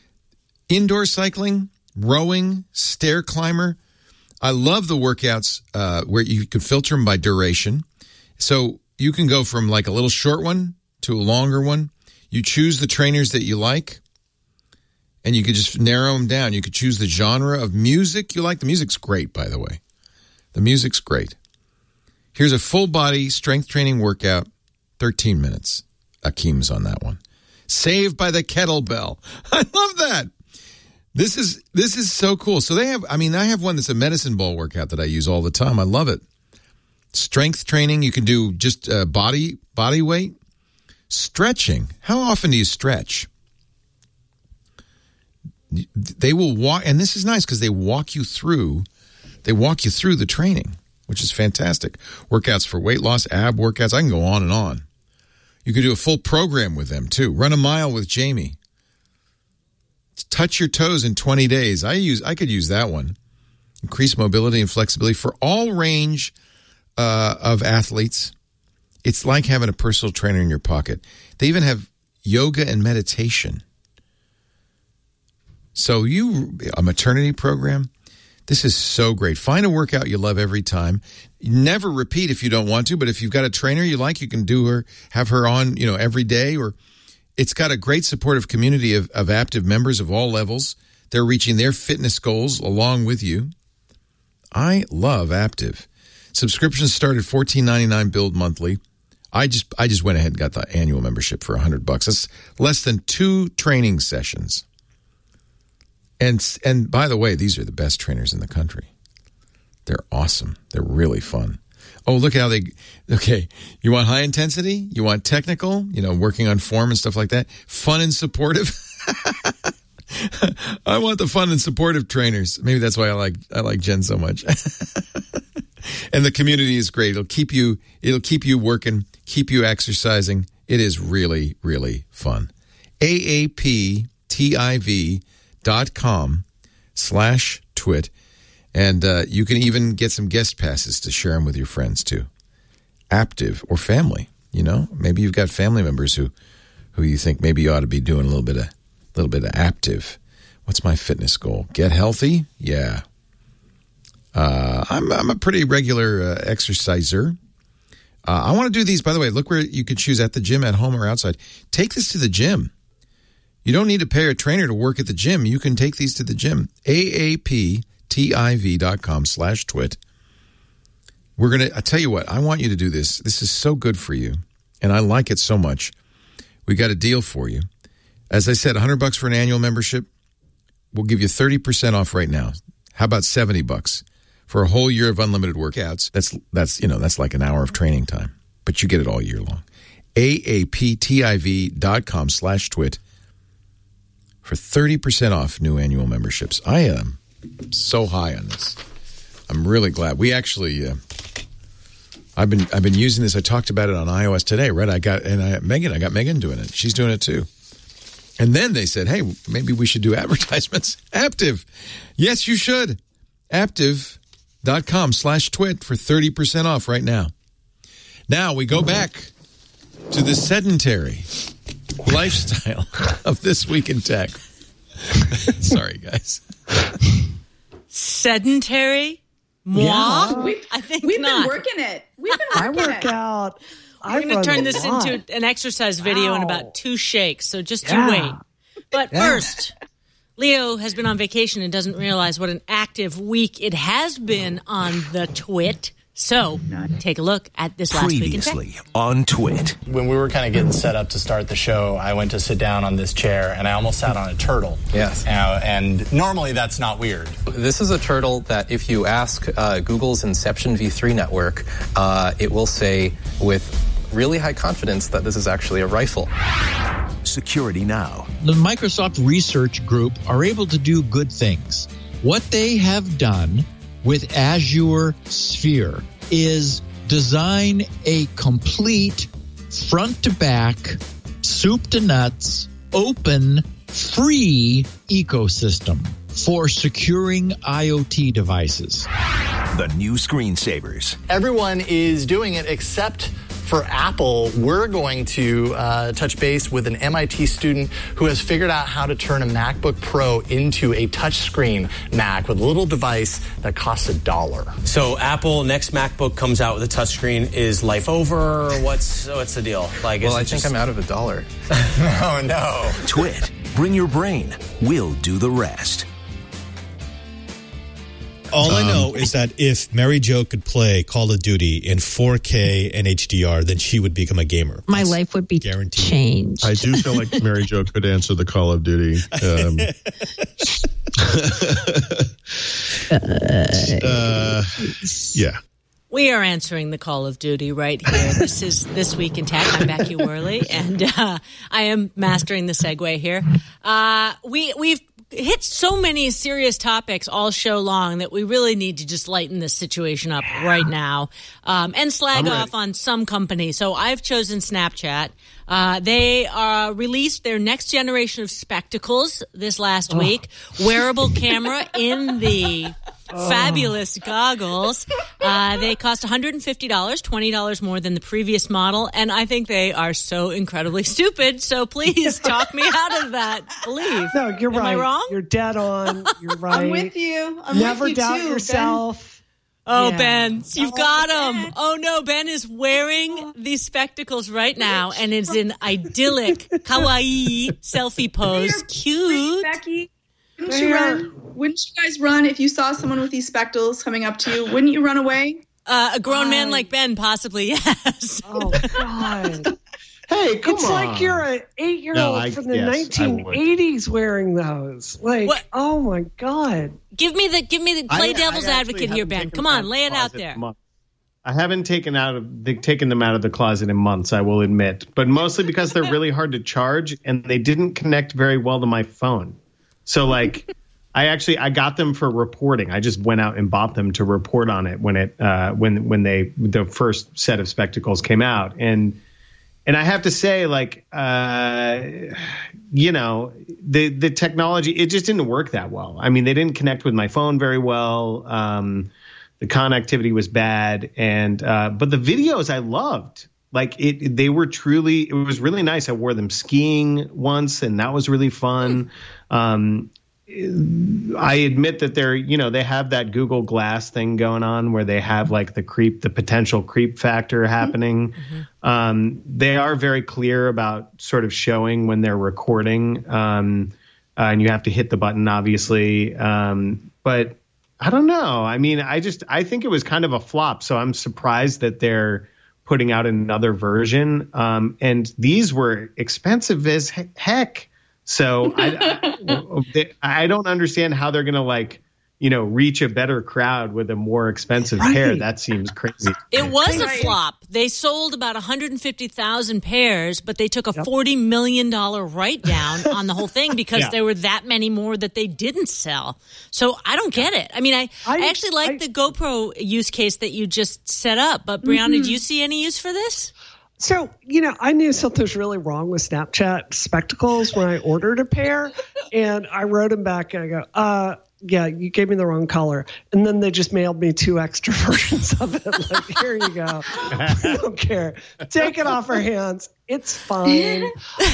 Indoor cycling, rowing, stair climber. I love the workouts where you can filter them by duration. So you can go from like a little short one to a longer one. You choose the trainers that you like, and you could just narrow them down. You could choose the genre of music you like. The music's great, by the way. The music's great. Here's a full-body strength training workout, 13 minutes. Akeem's on that one. Saved by the kettlebell. I love that. This is so cool. So I have one that's a medicine ball workout that I use all the time. I love it. Strength training. You can do just body weight. Stretching. How often do you stretch? They will walk, and this is nice because they walk you through the training, which is fantastic. Workouts for weight loss, ab workouts. I can go on and on. You could do a full program with them too. Run a mile with Jamie. Touch your toes in 20 days. I could use that one. Increase mobility and flexibility for all range of athletes. It's like having a personal trainer in your pocket. They even have yoga and meditation. So a maternity program, this is so great. Find a workout you love every time. Never repeat if you don't want to, but if you've got a trainer you like, you can have her on, every day. Or it's got a great supportive community of active members of all levels. They're reaching their fitness goals along with you. I love Aptiv. Subscriptions start at $14.99 billed monthly. I just went ahead and got the annual membership for $100. That's less than 2 training sessions. And by the way, these are the best trainers in the country. They're awesome. They're really fun. Oh, look how you want high intensity? You want technical? Working on form and stuff like that? Fun and supportive? I want the fun and supportive trainers. Maybe that's why I like Jen so much. And the community is great. It'll keep you working, keep you exercising. It is really, really fun. AAPTIV.com/twit. And you can even get some guest passes to share them with your friends too. Aptiv or family, maybe you've got family members who you think maybe you ought to be doing a little bit of Aptiv. What's my fitness goal? Get healthy? Yeah. I'm a pretty regular exerciser. I want to do these, by the way. Look where you could choose, at the gym, at home, or outside. Take this to the gym. You don't need to pay a trainer to work at the gym. You can take these to the gym. AAPTIV.com/twit. I tell you what, I want you to do this. This is so good for you, and I like it so much. We got a deal for you. As I said, $100 for an annual membership. We'll give you 30% off right now. How about $70 for a whole year of unlimited workouts? That's like an hour of training time, but you get it all year long. AAPTIV.com/twit for 30% off new annual memberships. I am so high on this. I'm really glad. We actually, I've been using this. I talked about it on iOS today, right? I got Megan doing it. She's doing it too. And then they said, hey, maybe we should do advertisements. Aptiv. Yes, you should. Aptiv.com/twit for 30% off right now. Now we go back to the sedentary lifestyle of This Week in Tech. Sorry, guys. Sedentary? Moi? Yeah. We've been working it. I work out. We're going to turn this into an exercise video in about 2 shakes, so just you wait. But first, Leo has been on vacation and doesn't realize what an active week it has been on the Twit. So, take a look at this last week in tech. Previously on Twit. When we were kind of getting set up to start the show, I went to sit down on this chair, and I almost sat on a turtle. Yes. And normally that's not weird. This is a turtle that if you ask Google's Inception v3 network, it will say with really high confidence that this is actually a rifle. Security Now. The Microsoft Research Group are able to do good things. What they have done with Azure Sphere is design a complete front-to-back, soup-to-nuts, open, free ecosystem for securing IoT devices. The new screensavers. Everyone is doing it except for Apple. We're going to touch base with an MIT student who has figured out how to turn a MacBook Pro into a touchscreen Mac with a little device that costs $1. So Apple, next MacBook comes out with a touchscreen. Is life over? What's the deal? I think I'm out of $1. Oh, no. Twit. Bring your brain. We'll do the rest. All I know is that if Mary Jo could play Call of Duty in 4K and HDR, then she would become a gamer. My life would be guaranteed. Changed. I do feel like Mary Jo could answer the Call of Duty. Yeah. We are answering the call of duty right here. This is This Week in Tech. I'm Becky Worley, and I am mastering the segue here. We've hit so many serious topics all show long that we really need to just lighten this situation up right now and slag off on some company. So I've chosen Snapchat. They released their next generation of spectacles this last week. Wearable camera in the fabulous goggles. They cost $150, $20 more than the previous model, and I think they are so incredibly stupid. So please talk me out of that belief. No, you're right. Am I wrong? You're dead on. You're right. I'm with you. Never doubt yourself. Oh, yeah. Ben, you've got him. Oh, no, Ben is wearing these spectacles right now and is in idyllic, kawaii selfie pose. Cute. Becky, wouldn't you guys run if you saw someone with these spectacles coming up to you? Wouldn't you run away? A grown man like Ben, possibly, yes. Oh, God. Hey, come on. It's like you're an 8-year-old from the 1980s wearing those. Like, what? Oh my God. Give me the play devil's advocate here, Ben. Come on, lay it out there. I haven't taken them out of the closet in months, I will admit, but mostly because they're really hard to charge and they didn't connect very well to my phone. So like I got them for reporting. I just went out and bought them to report on it when the first set of spectacles came out. And I have to say, like, the technology, it just didn't work that well. I mean, they didn't connect with my phone very well. The connectivity was bad. But the videos I loved. Like, it was really nice. I wore them skiing once, and that was really fun. I admit that they have that Google Glass thing going on where they have like the potential creep factor happening. Mm-hmm. They are very clear about sort of showing when they're recording, and you have to hit the button, obviously. But I don't know. I mean, I think it was kind of a flop. So I'm surprised that they're putting out another version. And these were expensive as heck. So I don't understand how they're going to reach a better crowd with a more expensive pair. That seems crazy. It was a flop. They sold about 150,000 pairs, but they took a $40 million write-down on the whole thing because there were that many more that they didn't sell. So I don't get it. I mean, I actually like the GoPro use case that you just set up, but Brianna, do you see any use for this? So, I knew something was really wrong with Snapchat spectacles when I ordered a pair, and I wrote them back, and I go, yeah, you gave me the wrong color. And then they just mailed me 2 extra versions of it. Like, here you go. I don't care. Take it off our hands. It's fine.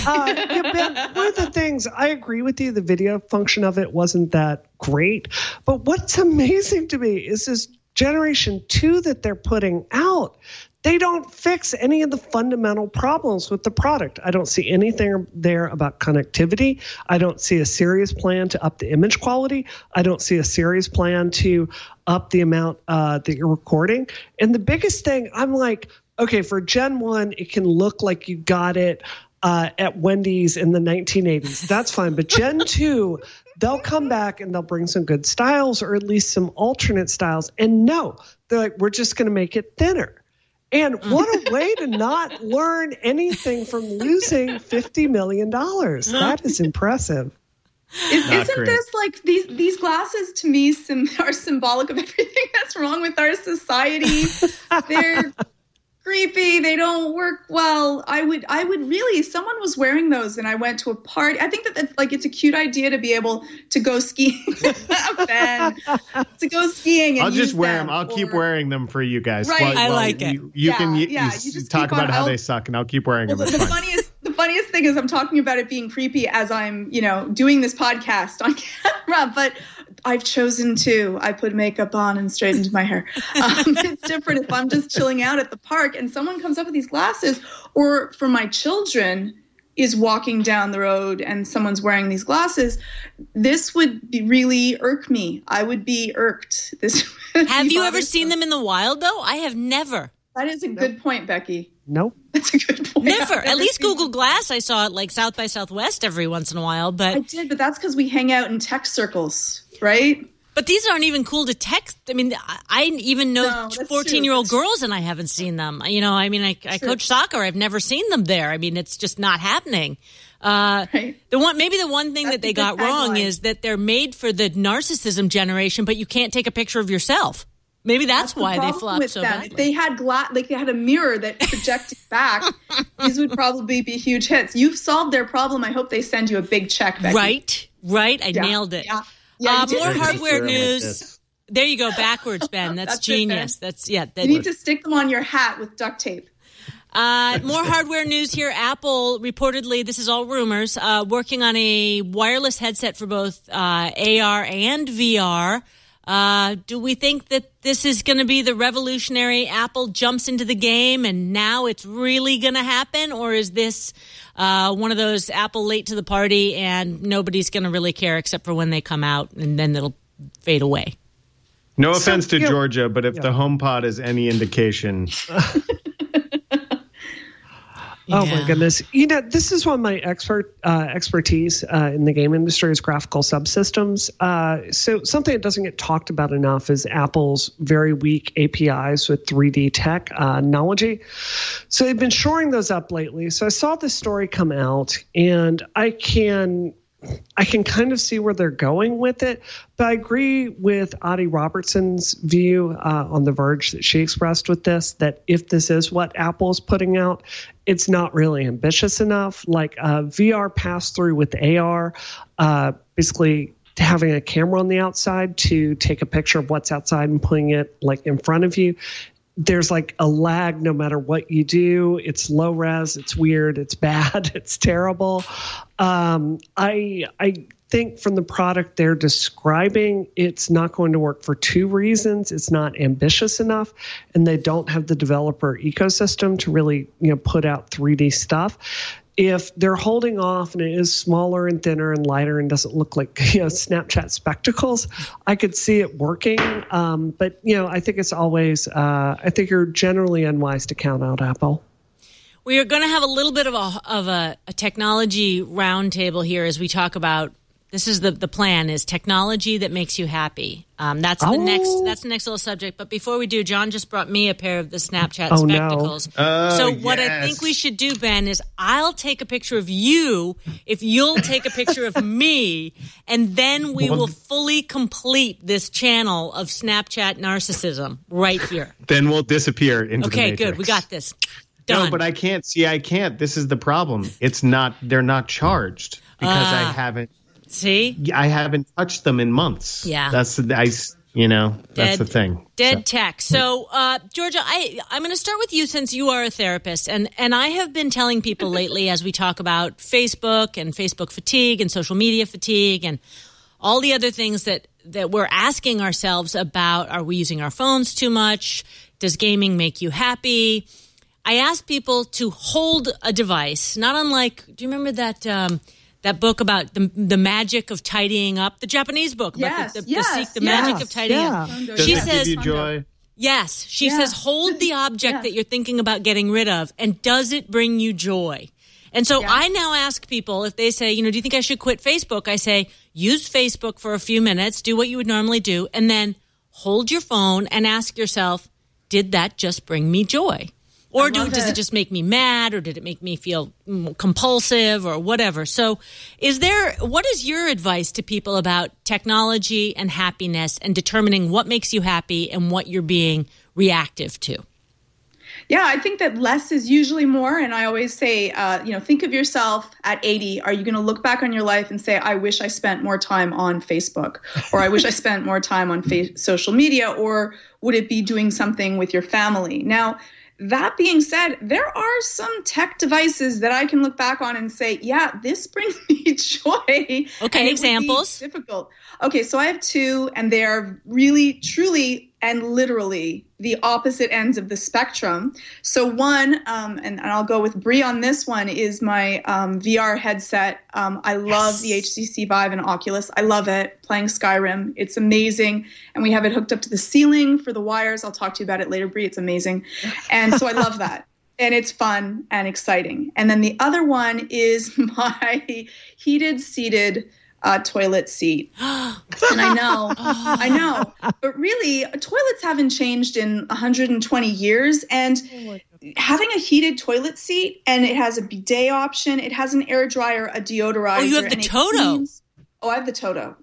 Ben, one of the things, I agree with you, the video function of it wasn't that great. But what's amazing to me is this Generation 2 that they're putting out. They don't fix any of the fundamental problems with the product. I don't see anything there about connectivity. I don't see a serious plan to up the image quality. I don't see a serious plan to up the amount that you're recording. And the biggest thing, I'm like, okay, for Gen 1, it can look like you got it at Wendy's in the 1980s. That's fine. But Gen 2, they'll come back and they'll bring some good styles or at least some alternate styles. And no, they're like, we're just going to make it thinner. And what a way to not learn anything from losing $50 million. That is impressive. Isn't this like these glasses to me are symbolic of everything that's wrong with our society? They're creepy. They don't work well. I would really, if someone was wearing those and I went to a party, I think that like it's a cute idea to be able to go skiing. Ben, to go skiing. And I'll just wear them. I'll keep wearing them for you guys. Right. I like it. You can just talk about how they suck, and I'll keep wearing them. The funniest thing is I'm talking about it being creepy as I'm, doing this podcast on camera, but I've chosen to. I put makeup on and straightened my hair. It's different if I'm just chilling out at the park and someone comes up with these glasses, or for my children is walking down the road and someone's wearing these glasses. This would really irk me. I would be irked. Have you ever seen them in the wild, though? I have never. That is a good point, Becky. Nope. That's a good point. Never. At least Google Glass, I saw it like South by Southwest every once in a while. But I did, but that's because we hang out in tech circles, right? But these aren't even cool to text. I mean, I even know 14-year-old girls, and I haven't seen them. You know, I mean, I coach soccer. I've never seen them there. I mean, it's just not happening. Right. The one thing that they got wrong is that they're made for the narcissism generation, but you can't take a picture of yourself. Maybe that's why they flopped so badly. If they had they had a mirror that projected back, these would probably be huge hits. You've solved their problem. I hope they send you a big check, Becky. Right. I nailed it. Yeah, more hardware news. There you go, backwards, Ben. That's genius. You need to stick them on your hat with duct tape. More hardware news here. Apple reportedly, this is all rumors, working on a wireless headset for both AR and VR. Do we think that this is going to be the revolutionary Apple jumps into the game and now it's really going to happen? Or is this one of those Apple late to the party and nobody's going to really care except for when they come out and then it'll fade away? No offense to Georgia, but if the HomePod is any indication... Oh my goodness! You know, this is one of my expertise in the game industry is graphical subsystems. So something that doesn't get talked about enough is Apple's very weak APIs with 3D technology. So they've been shoring those up lately. So I saw this story come out, and I can kind of see where they're going with it, but I agree with Adi Robertson's view on The Verge that she expressed with this, that if this is what Apple's putting out, it's not really ambitious enough. Like VR pass-through with AR, basically having a camera on the outside to take a picture of what's outside and putting it like in front of you. There's like a lag no matter what you do. It's low res, it's weird, it's bad, it's terrible. I think from the product they're describing, it's not going to work for two reasons. It's not ambitious enough, and they don't have the developer ecosystem to really, put out 3D stuff. If they're holding off and it is smaller and thinner and lighter and doesn't look like Snapchat spectacles, I could see it working. But I think it's always I think you're generally unwise to count out Apple. We are going to have a little bit of a technology roundtable here as we talk about. This is the plan is technology that makes you happy. That's the next little subject. But before we do, John just brought me a pair of the Snapchat spectacles. So what I think we should do, Ben, is I'll take a picture of you if you'll take a picture of me, and then we will fully complete this channel of Snapchat narcissism right here. Then we'll disappear into the Matrix. Okay, good. We got this. Done. No, but I can't. See, I can't. This is the problem. They're not charged because I haven't. See? I haven't touched them in months. Yeah. That's the thing. Dead tech. So, Georgia, I'm going to start with you since you are a therapist. And I have been telling people lately as we talk about Facebook and Facebook fatigue and social media fatigue and all the other things that we're asking ourselves about. Are we using our phones too much? Does gaming make you happy? I ask people to hold a device, not unlike, do you remember that book about the magic of tidying up, the Japanese book about the magic of tidying up. She says, give you joy? Yes. She says, hold the object that you're thinking about getting rid of, and does it bring you joy? And so I now ask people if they say, do you think I should quit Facebook? I say, use Facebook for a few minutes, do what you would normally do, and then hold your phone and ask yourself, did that just bring me joy? Or does it just make me mad, or did it make me feel compulsive or whatever? So what is your advice to people about technology and happiness and determining what makes you happy and what you're being reactive to? Yeah, I think that less is usually more. And I always say, think of yourself at 80. Are you going to look back on your life and say, I wish I spent more time on Facebook, or I wish I spent more time on social media, or would it be doing something with your family? Now, that being said, there are some tech devices that I can look back on and say, yeah, this brings me joy. Okay, examples. Difficult. Okay, so I have two, and they are really, truly and literally the opposite ends of the spectrum. So one, and I'll go with Brie on this one, is my VR headset. I love the HTC Vive and Oculus. I love it. Playing Skyrim. It's amazing. And we have it hooked up to the ceiling for the wires. I'll talk to you about it later, Brie. It's amazing. And so I love that. And it's fun and exciting. And then the other one is my heated seated toilet seat. And I know. But really, toilets haven't changed in 120 years. And having a heated toilet seat, and it has a bidet option, it has an air dryer, a deodorizer. Oh, you have the Toto. I have the Toto.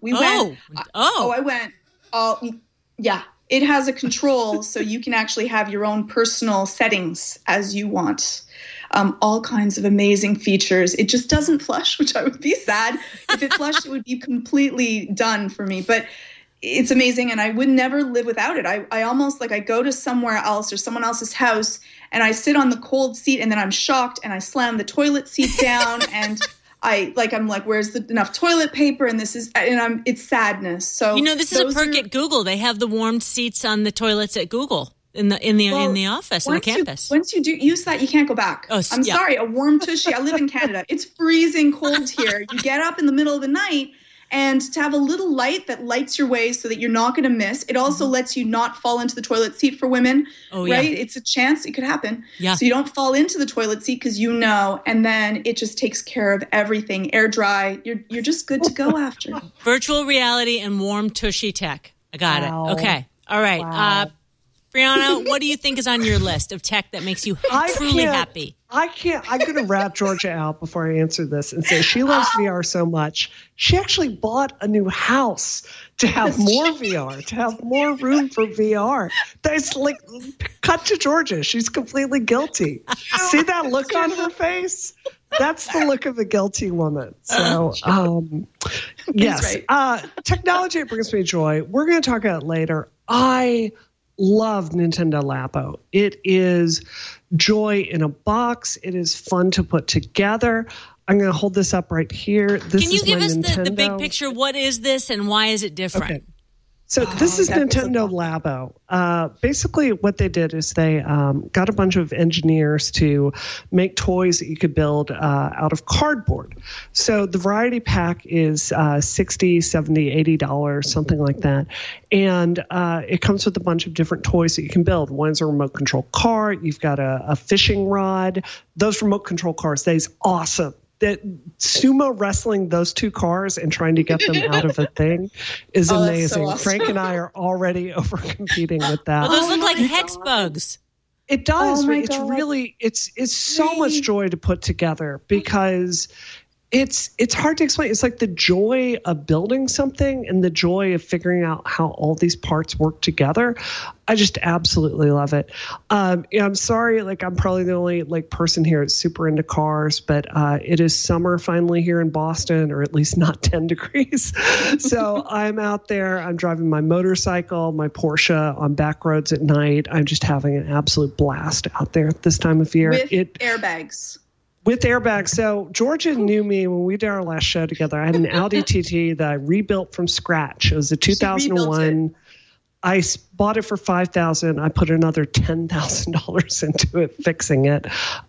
Yeah. It has a control, so you can actually have your own personal settings as you want. All kinds of amazing features. It just doesn't flush, which I would be sad. If it flushed, it would be completely done for me. But it's amazing, and I would never live without it. I almost I go to somewhere else or someone else's house, and I sit on the cold seat, and then I'm shocked, and I slam the toilet seat down, and I'm like, where's enough toilet paper? And it's sadness. So this is a perk at Google. They have the warmed seats on the toilets at Google in the office, on the campus. Once you do use that, you can't go back. I'm sorry, a warm tushy. I live in Canada. It's freezing cold here. You get up in the middle of the night, and to have a little light that lights your way so that you're not going to miss. It also lets you not fall into the toilet seat for women, right? It's a chance it could happen. Yeah. So you don't fall into the toilet seat because and then it just takes care of everything. Air dry. You're just good to go after. Virtual reality and warm tushy tech. I got it. Okay. All right. Wow. Brianna, what do you think is on your list of tech that makes you truly happy? I'm going to wrap Georgia out before I answer this and say she loves VR so much. She actually bought a new house to have more VR, to have more room for VR. That's cut to Georgia. She's completely guilty. See that look on her face? That's the look of a guilty woman. So, yes. Right. Technology brings me joy. We're going to talk about it later. I love Nintendo Labo. It is joy in a box. It is fun to put together. I'm going to hold this up right here. Can you give us the big picture? What is this and why is it different? Okay. So this is Nintendo Labo. Basically, what they did is they got a bunch of engineers to make toys that you could build out of cardboard. So the variety pack is $60, $70, $80, something like that. And it comes with a bunch of different toys that you can build. One's a remote control car. You've got a fishing rod. Those remote control cars, they's awesome. That sumo wrestling those two cars and trying to get them out of a thing is amazing. So awesome. Frank and I are already over competing with that. Well, those look like hex bugs. It does. It's really it's so much joy to put together because it's hard to explain. It's like the joy of building something and the joy of figuring out how all these parts work together. I just absolutely love it. I'm sorry, I'm probably the only person here that's super into cars, but it is summer finally here in Boston, or at least not 10 degrees. So I'm out there. I'm driving my motorcycle, my Porsche on back roads at night. I'm just having an absolute blast out there at this time of year. With airbags. With airbags. So Georgia knew me when we did our last show together. I had an Audi TT that I rebuilt from scratch. It was a 2001. I bought it for $5,000. I put another $10,000 into it, fixing it.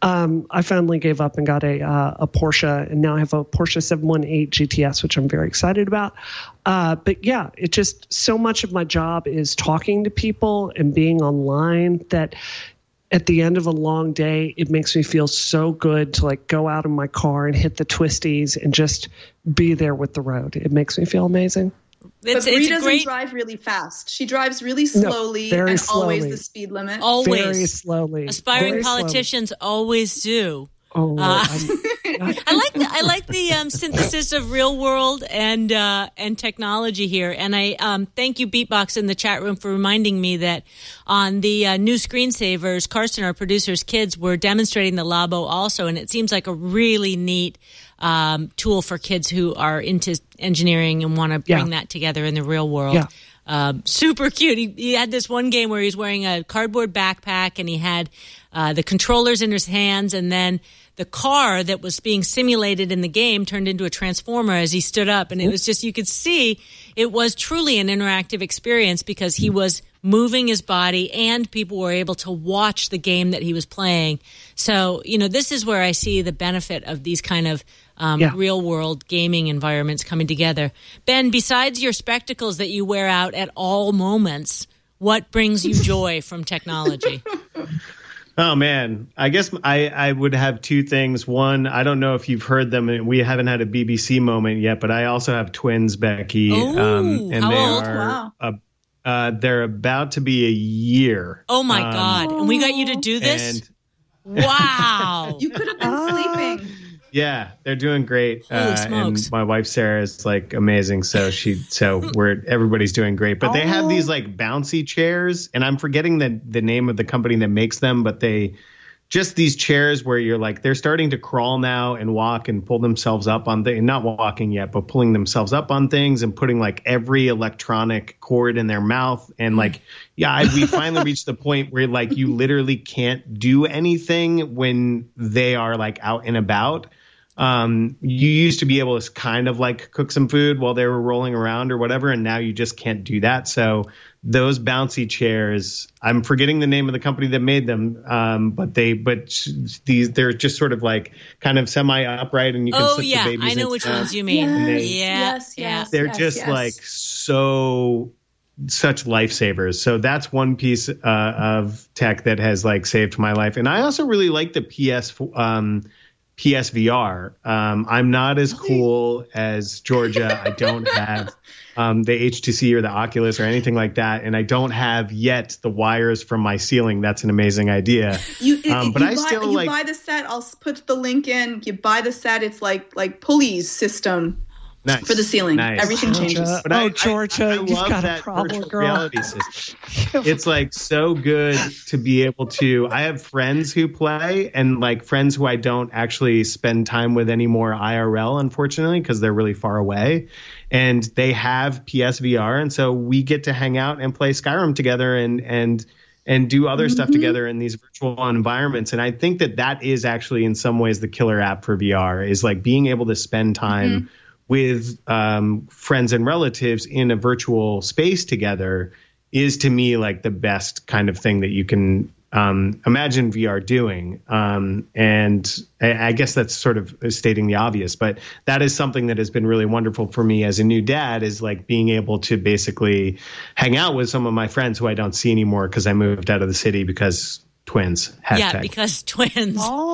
I finally gave up and got a Porsche, and now I have a Porsche 718 GTS, which I'm very excited about. But yeah, it just so much of my job is talking to people and being online that at the end of a long day, it makes me feel so good to go out in my car and hit the twisties and just be there with the road. It makes me feel amazing. But Brie doesn't drive really fast. She drives really slowly and always the speed limit. Always. Very slowly. Aspiring politicians always do. Oh, I like the synthesis of real world and technology here, and I thank you, Beatbox, in the chat room for reminding me that on the new screensavers, Karsten, our producer's kids, were demonstrating the Labo also, and it seems like a really neat tool for kids who are into engineering and want to bring that together in the real world. super cute. He had this one game where he's wearing a cardboard backpack and he had the controllers in his hands, and then the car that was being simulated in the game turned into a transformer as he stood up. And it was just, you could see it was truly an interactive experience because he was moving his body and people were able to watch the game that he was playing. So, this is where I see the benefit of these kind of real world gaming environments coming together. Ben, besides your spectacles that you wear out at all moments, what brings you joy from technology? Oh, man. I guess I would have two things. One, I don't know if you've heard them. We haven't had a BBC moment yet, but I also have twins, Becky. And how old? Wow. They're about to be a year. Oh, my God. And we got you to do this? Wow. You could have been sleeping. Yeah, they're doing great. Holy smokes. And my wife Sarah is like amazing. So everybody's doing great. But they have these like bouncy chairs, and I'm forgetting the name of the company that makes them, but just these chairs where you're like, they're starting to crawl now and walk and pull themselves up on things, not walking yet, but pulling themselves up on things and putting like every electronic cord in their mouth. And like, we finally reached the point where like you literally can't do anything when they are like out and about. You used to be able to kind of like cook some food while they were rolling around or whatever, and now you just can't do that. So those bouncy chairs, I'm forgetting the name of the company that made them, but they're just sort of like kind of semi upright, and you can slip the babies. I know which ones you mean. Yes. They're just like such lifesavers. So that's one piece of tech that has like saved my life, and I also really like the PSVR. I'm not as cool as Georgia. I don't have the HTC or the Oculus or anything like that, and I don't have yet the wires from my ceiling. That's an amazing idea. You buy the set. I'll put the link in. You buy the set. It's like pulleys system. Nice. For the ceiling. Nice. Everything changes. But Georgia, you've got a problem, girl. Reality system. It's like so good to be able to. I have friends who play, and like friends who I don't actually spend time with anymore IRL, unfortunately, because they're really far away. And they have PSVR, and so we get to hang out and play Skyrim together and do other stuff together in these virtual environments. And I think that is actually in some ways the killer app for VR, is like being able to spend time with friends and relatives in a virtual space together is to me like the best kind of thing that you can imagine VR doing. And I guess that's sort of stating the obvious, but that is something that has been really wonderful for me as a new dad, is like being able to basically hang out with some of my friends who I don't see anymore because I moved out of the city because twins. #. Yeah, because twins.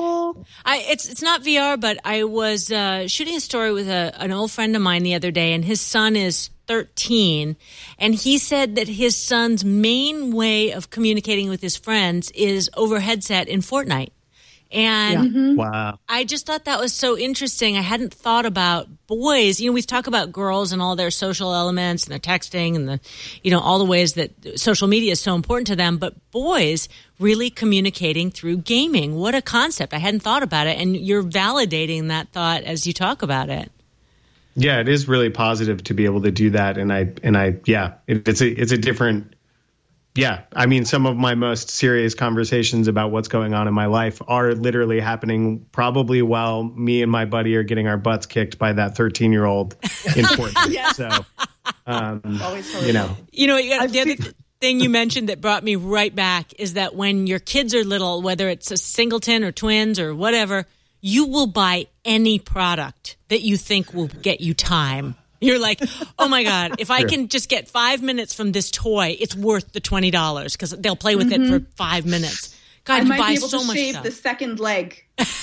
It's not VR, but I was shooting a story with an old friend of mine the other day, and his son is 13, and he said that his son's main way of communicating with his friends is over headset in Fortnite. And wow. I just thought that was so interesting. I hadn't thought about boys. We talk about girls and all their social elements and their texting and all the ways that social media is so important to them, but boys really communicating through gaming. What a concept. I hadn't thought about it, and you're validating that thought as you talk about it. Yeah, it is really positive to be able to do that. It's a different. Yeah, I mean, some of my most serious conversations about what's going on in my life are literally happening probably while me and my buddy are getting our butts kicked by that 13-year-old in Fortnite. So, the other thing you mentioned that brought me right back is that when your kids are little, whether it's a singleton or twins or whatever, you will buy any product that you think will get you time. You're like, oh my God, if I can just get 5 minutes from this toy, it's worth the $20 because they'll play with it for 5 minutes. God, you buy so much stuff. I might be able to shave the second leg.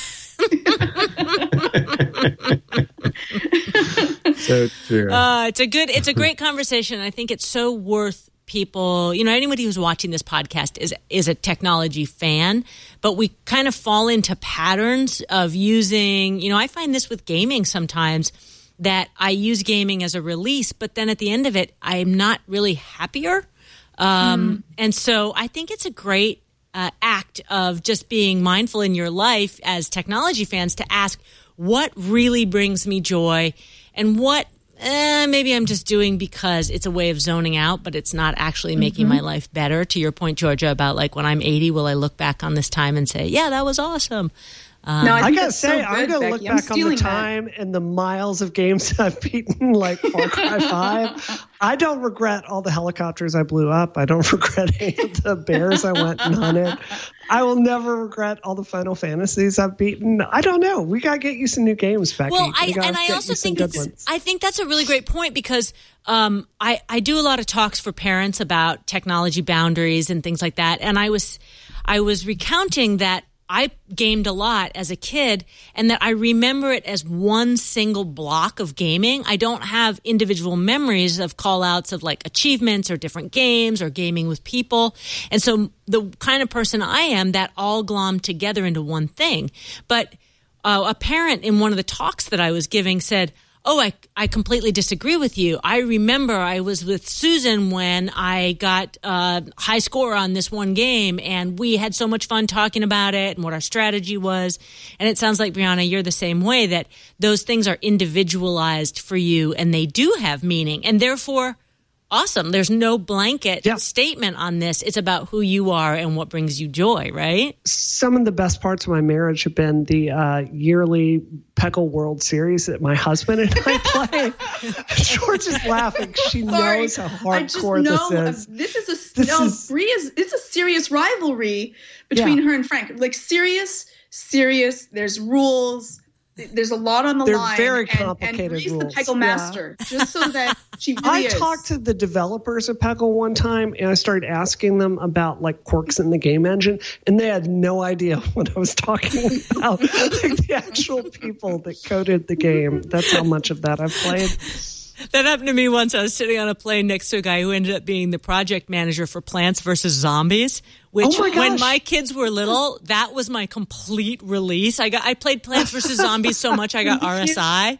So true. It's a great conversation. I think it's so worth people, anybody who's watching this podcast is a technology fan, but we kind of fall into patterns of using, I find this with gaming sometimes, that I use gaming as a release, but then at the end of it, I'm not really happier. And so I think it's a great act of just being mindful in your life as technology fans to ask what really brings me joy and what maybe I'm just doing because it's a way of zoning out, but it's not actually making my life better. To your point, Georgia, about like when I'm 80, will I look back on this time and say, yeah, that was awesome? No, I gotta say, I'm gonna look back on the time and the miles of games I've beaten, like Far Cry 5. I don't regret all the helicopters I blew up. I don't regret any of the bears I went and hunted. I will never regret all the Final Fantasies I've beaten. I don't know. We gotta get you some new games, Becky. Well, I also think I think that's a really great point because I do a lot of talks for parents about technology boundaries and things like that, and I was recounting that I gamed a lot as a kid and that I remember it as one single block of gaming. I don't have individual memories of call outs of like achievements or different games or gaming with people. And so the kind of person I am, that all glommed together into one thing. But a parent in one of the talks that I was giving said, oh, I completely disagree with you. I remember I was with Susan when I got a high score on this one game, and we had so much fun talking about it and what our strategy was. And it sounds like, Brianna, you're the same way, that those things are individualized for you, and they do have meaning. And therefore, awesome. There's no blanket statement on this. It's about who you are and what brings you joy, right? Some of the best parts of my marriage have been the yearly Peggle World Series that my husband and I play. George is laughing. She knows how hardcore this is. Bree it's a serious rivalry between her and Frank. Like serious. There's rules. There's a lot on the line. They're very complicated rules. And rules. the Peggle master, just so that she really is. I talked to the developers of Peggle one time, and I started asking them about like quirks in the game engine, and they had no idea what I was talking about. Like the actual people that coded the game. That's how much of that I've played. That happened to me once. I was sitting on a plane next to a guy who ended up being the project manager for Plants vs. Zombies, which when my kids were little, that was my complete release. I played Plants vs. Zombies so much I got RSI.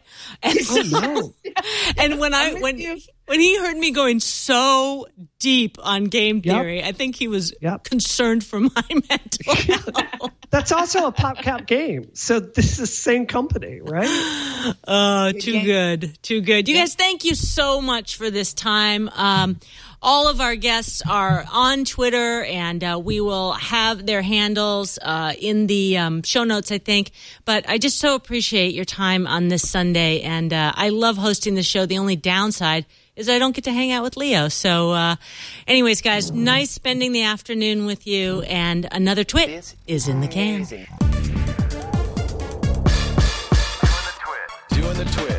And and when he heard me going so deep on game theory, I think he was concerned for my mental health. That's also a PopCap game. So this is the same company, right? Too good. You guys, thank you so much for this time. All of our guests are on Twitter, and we will have their handles in the show notes, I think. But I just so appreciate your time on this Sunday, and I love hosting the show. The only downside is I don't get to hang out with Leo. So anyways, guys, nice spending the afternoon with you, and another Twit is in the can. Doing the Twit.